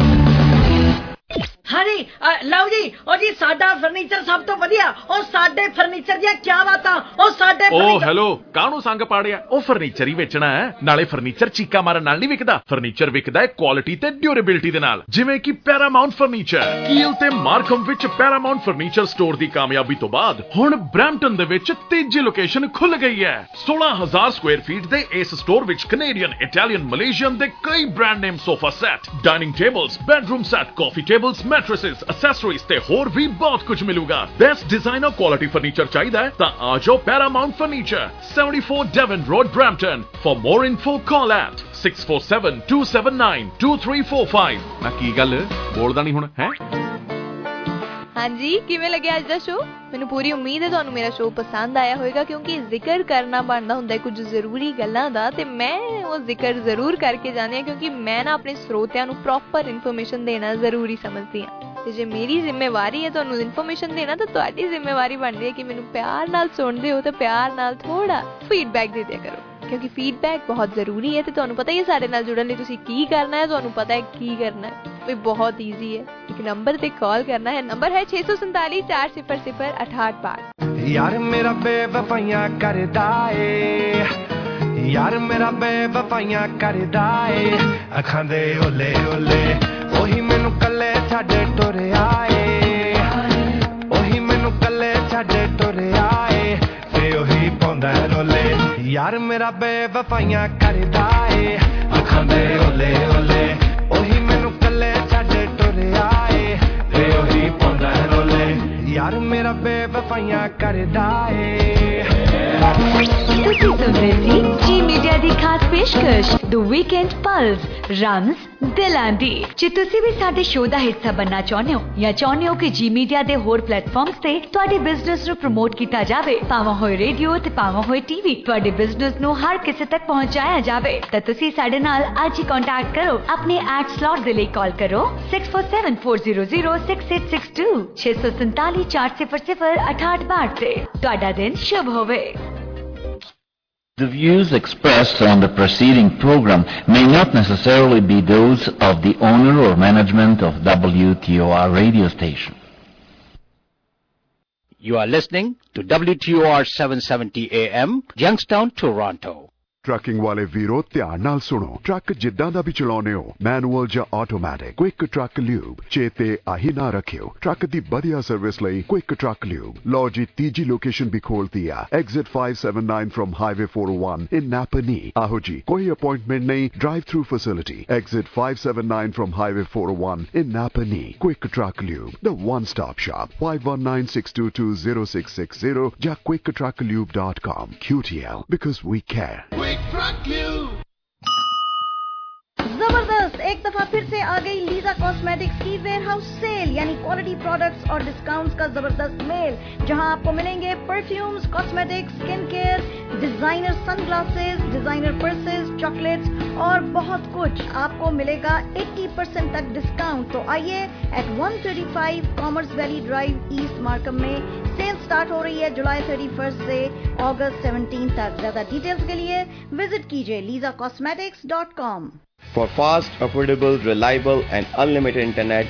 Speaker 11: ਹਾਂਜੀ ਲਓ ਜੀ, ਉਹ ਜੀ ਸਾਡਾ ਫਰਨੀਚਰ ਸਭ ਤੋਂ ਵਧੀਆ, ਉਹ ਸਾਡੇ ਫਰਨੀਚਰ ਦੀਆਂ ਕੀ ਬਾਤਾਂ, ਉਹ ਸਾਡੇ
Speaker 10: ਓ ਹੈਲੋ, ਕਾਹਨੂੰ ਸੰਗ ਪਾੜਿਆ? ਉਹ ਫਰਨੀਚਰ ਹੀ ਵੇਚਣਾ ਹੈ, ਨਾਲੇ ਫਰਨੀਚਰ ਚੀਕਾ ਮਾਰਨ ਨਾਲ ਨਹੀਂ ਵਿਕਦਾ। ਫਰਨੀਚਰ ਵਿਕਦਾ ਹੈ ਕੁਆਲਿਟੀ ਤੇ ਡਿਊਰੇਬਿਲਟੀ ਦੇ ਨਾਲ, ਜਿਵੇਂ ਕਿ ਪੈਰਾਮਾਉਂਟ ਫਰਨੀਚਰ। ਕੀਲ ਤੇ ਮਾਰਕਹਮ ਵਿੱਚ ਪੈਰਾਮਾਉਂਟ ਫਰਨੀਚਰ ਸਟੋਰ ਦੀ ਕਾਮਯਾਬੀ ਤੋਂ ਬਾਅਦ ਹੁਣ ਬਰੈਂਪਟਨ ਦੇ ਵਿੱਚ ਤੀਜੀ ਲੋਕੇਸ਼ਨ ਖੁੱਲ ਗਈ ਹੈ। ਸੋਲਾਂ ਹਜ਼ਾਰ ਸਕੁਆਇਰ ਫੀਟ ਦੇ ਇਸ ਸਟੋਰ ਵਿੱਚ ਕੈਨੇਡੀਅਨ, ਇਟਾਲੀਅਨ, ਮਲੇਸ਼ੀਅਨ ਦੇ ਕਈ brand name sofa set, dining tables, bedroom set, coffee tables, mattresses, accessories ਤੇ ਹੋਰ ਵੀ ਬਹੁਤ ਕੁਝ ਮਿਲੂਗਾ। ਬੈਸਟ ਡਿਜ਼ਾਈਨਰ ਕੁਆਲਿਟੀ ਫਰਨੀਚਰ ਚਾਹੀਦਾ ਹੈ ਤਾਂ ਆ ਜਾਓ Paramount Furniture, seventy-four Devon Road, Brampton. For more info, call at six four seven, two seven nine, two three four five.
Speaker 1: ਨਾ ਕੀ ਗੱਲ ਬੋਲਦਾ ਨਹੀਂ ਹੁਣ ਹੈ?
Speaker 6: ਹਾਂਜੀ, ਕਿਵੇਂ ਲੱਗਿਆ ਅੱਜ ਦਾ ਸ਼ੋ? ਮੈਨੂੰ ਪੂਰੀ ਉਮੀਦ ਹੈ ਤੁਹਾਨੂੰ ਮੇਰਾ ਸ਼ੋ ਪਸੰਦ ਆਇਆ ਹੋਵੇਗਾ, ਕਿਉਂਕਿ ਜ਼ਿਕਰ ਕਰਨਾ ਬਣਦਾ ਹੁੰਦਾ ਹੈ ਕੁਝ ਜ਼ਰੂਰੀ ਗੱਲਾਂ ਦਾ, ਤੇ ਮੈਂ ਉਹ ਜ਼ਿਕਰ ਜ਼ਰੂਰ ਕਰਕੇ ਜਾਂਦੀ ਹਾਂ, ਕਿਉਂਕਿ ਮੈਂ ਨਾ ਆਪਣੇ ਸਰੋਤਿਆਂ ਨੂੰ ਪ੍ਰੋਪਰ ਇਨਫੋਰਮੇਸ਼ਨ ਦੇਣਾ ਜ਼ਰੂਰੀ ਸਮਝਦੀ ਹਾਂ। ਤੇ ਜੇ ਮੇਰੀ ਜ਼ਿੰਮੇਵਾਰੀ ਹੈ ਤੁਹਾਨੂੰ ਇਨਫੋਰਮੇਸ਼ਨ ਦੇਣਾ, ਤਾਂ ਤੁਹਾਡੀ ਜ਼ਿੰਮੇਵਾਰੀ ਬਣਦੀ ਹੈ ਕਿ ਮੈਨੂੰ ਪਿਆਰ ਨਾਲ ਸੁਣਦੇ ਹੋ ਤਾਂ ਪਿਆਰ ਨਾਲ ਥੋੜਾ ਫੀਡਬੈਕ ਦੇ ਦਿਆ ਕਰੋ, ਕਿਉਂਕਿ ਫੀਡਬੈਕ ਬਹੁਤ ਜ਼ਰੂਰੀ ਹੈ। ਤੇ ਤੁਹਾਨੂੰ ਪਤਾ ਹੀ ਹੈ ਸਾਡੇ ਨਾਲ ਜੁੜਨ ਲਈ ਤੁਸੀਂ ਕੀ ਕਰਨਾ ਹੈ, ਤੁਹਾਨੂੰ ਪਤਾ ਹੈ ਕੀ ਕਰਨਾ ਹੈ, ਵੀ ਬਹੁਤ ਈਜ਼ੀ ਹੈ। ਇੱਕ ਨੰਬਰ ਤੇ ਕਾਲ ਕਰਨਾ ਹੈ, ਨੰਬਰ ਹੈ ਛੇ ਸੌ ਸੰਤਾਲੀ ਚਾਰ ਸਿਫਰ ਸਿਫਰ ਅਠਾਹਠ ਬਾਹਠ।
Speaker 7: ਯਾਰ ਮੇਰਾ ਬੇਵਫਾਈਆਂ ਕਰਦਾ ਏ, ਯਾਰ ਮੇਰਾ ਬੇਵਫਾਈਆਂ ਕਰਦਾ ਏ, ਅੱਖਾਂ ਦੇ ਓਲੇ ਓਲੇ ਉਹੀ ਮੈਨੂੰ ਕੱਲੇ ਛੱਡ ਟੁਰਿਆ ਏ, ਉਹੀ ਮੈਨੂੰ ਕੱਲੇ ਛੱਡ ਟੁਰਿਆ ਏ, ਤੇ ਉਹੀ ਪਾਉਂਦਾ ਰੋਲੇ। ਯਾਰ ਮੇਰਾ ਬੇਵਫਾਈਆਂ ਕਰਦਾ ਏ, ਅੱਖਾਂ ਦੇ ਓਲੇ ਓਲੇ ਉਹੀ ਮੈਨੂੰ ਕੱਲੇ ਛੱਡ ਟੁਰਿਆ ਏ, ਤੇ ਉਹੀ ਪਾਉਂਦਾ ਰੋਲੇ। ਯਾਰ ਮੇਰਾ ਬੇਵਫਾਈਆਂ ਕਰਦਾ ਏ।
Speaker 5: ਤੁਸੀਂ ਸੁਣ ਰਹੇ ਸੀ ਜੀ ਮੀਡੀਆ ਦੀ ਖਾਸ ਪੇਸ਼ਕਸ਼ ਦ ਵੀਕਐਂਡ ਪਲਸ ਰਮਜ਼ ਦਿਲਾਂ ਦੀ। ਜੇ ਤੁਸੀਂ ਵੀ ਸਾਡੇ ਸ਼ੋਅ ਦਾ ਹਿੱਸਾ ਬਣਨਾ ਚਾਹੁੰਦੇ ਹੋ ਜਾਂ ਚਾਹੁੰਦੇ ਹੋ ਕਿ ਜੀ ਮੀਡੀਆ ਦੇ ਹੋਰ ਪਲੇਟਫਾਰਮਸ ਤੇ ਤੁਹਾਡੇ ਬਿਜ਼ਨਸ ਨੂੰ ਪ੍ਰਮੋਟ ਕੀਤਾ ਜਾਵੇ, ਭਾਵੇਂ ਹੋਏ ਰੇਡੀਓ ਤੇ ਭਾਵੇਂ ਹੋਏ ਟੀਵੀ, ਤੁਹਾਡੇ ਬਿਜ਼ਨਸ ਨੂੰ ਹਰ ਕਿਸੇ ਤੱਕ ਪਹੁੰਚਾਇਆ ਜਾਵੇ, ਤਾਂ ਤੁਸੀਂ ਸਾਡੇ ਨਾਲ ਅੱਜ ਹੀ ਕੰਟੈਕਟ ਕਰੋ। ਆਪਣੇ ਐਡ ਸਲੌਟ ਦੇ ਲਈ ਕਾਲ ਕਰੋ six four seven, four zero zero, six eight six two ਛੇ ਸੌ ਸੰਤਾਲੀ ਚਾਰ ਸਿਫਰ ਸਿਫਰ ਅਠਾਹਠ ਬਾਹਠ ਤੇ। ਤੁਹਾਡਾ ਦਿਨ ਸ਼ੁਭ ਹੋਵੇ।
Speaker 3: The views expressed on the preceding program may not necessarily be those of the owner or management of W T O R radio station.
Speaker 22: You are listening to W T O R seven seventy A M, Youngstown, Toronto.
Speaker 23: Trucking ਵਾਲੇ ਵੀਰੋ ਧਿਆਨ ਨਾਲ ਸੁਣੋ। Truck ਜਿੱਦਾਂ ਦਾ ਵੀ ਚਲਾਉਨੇ ਹੋ, manual ਜਾਂ automatic, quick truck lube ਚੇਤੇ ਆਹੀ ਨਾ ਰੱਖਿਓ। ਟਰੱਕ ਦੀ ਵਧੀਆ ਸਰਵਿਸ ਲਈ ਕੁਇਕ ਟਰੱਕ ਲਿਊਬ। ਲਓ ਜੀ, ਤੀਜੀ ਲੋਕੇਸ਼ਨ ਵੀ ਖੋਲਤੀ ਆ, exit five seventy-nine from Highway four oh one in Napanee। ਆਹੋ ਜੀ, ਕੋਈ ਅਪਾਇੰਟਮੈਂਟ ਨਹੀਂ, drive through facility. Exit five seventy-nine from Highway four oh one in Napanee। Quick truck lube, the one stop shop। five one nine, six two two, zero six six zero ਜਾਂ quick truck lube dot com। Q T L, because we care।
Speaker 24: जबरदस्त, एक दफा फिर से आ गई Lisa cosmetics की warehouse sale, यानी क्वालिटी प्रोडक्ट्स और डिस्काउंट्स का जबरदस्त मेल, जहां आपको मिलेंगे perfumes, cosmetics, skin care, designer sunglasses, designer purses, chocolates और बहुत कुछ आपको मिलेगा अस्सी परसेंट तक डिस्काउंट। तो आइए, at one thirty-five commerce valley drive, east Markham में सेल स्टार्ट हो रही है जुलाई thirty-first से अगस्त seventeenth तक। ज्यादा डिटेल्स के लिए विजिट कीजिए Lisa cosmetics dot com.
Speaker 25: For fast, affordable, reliable and unlimited internet,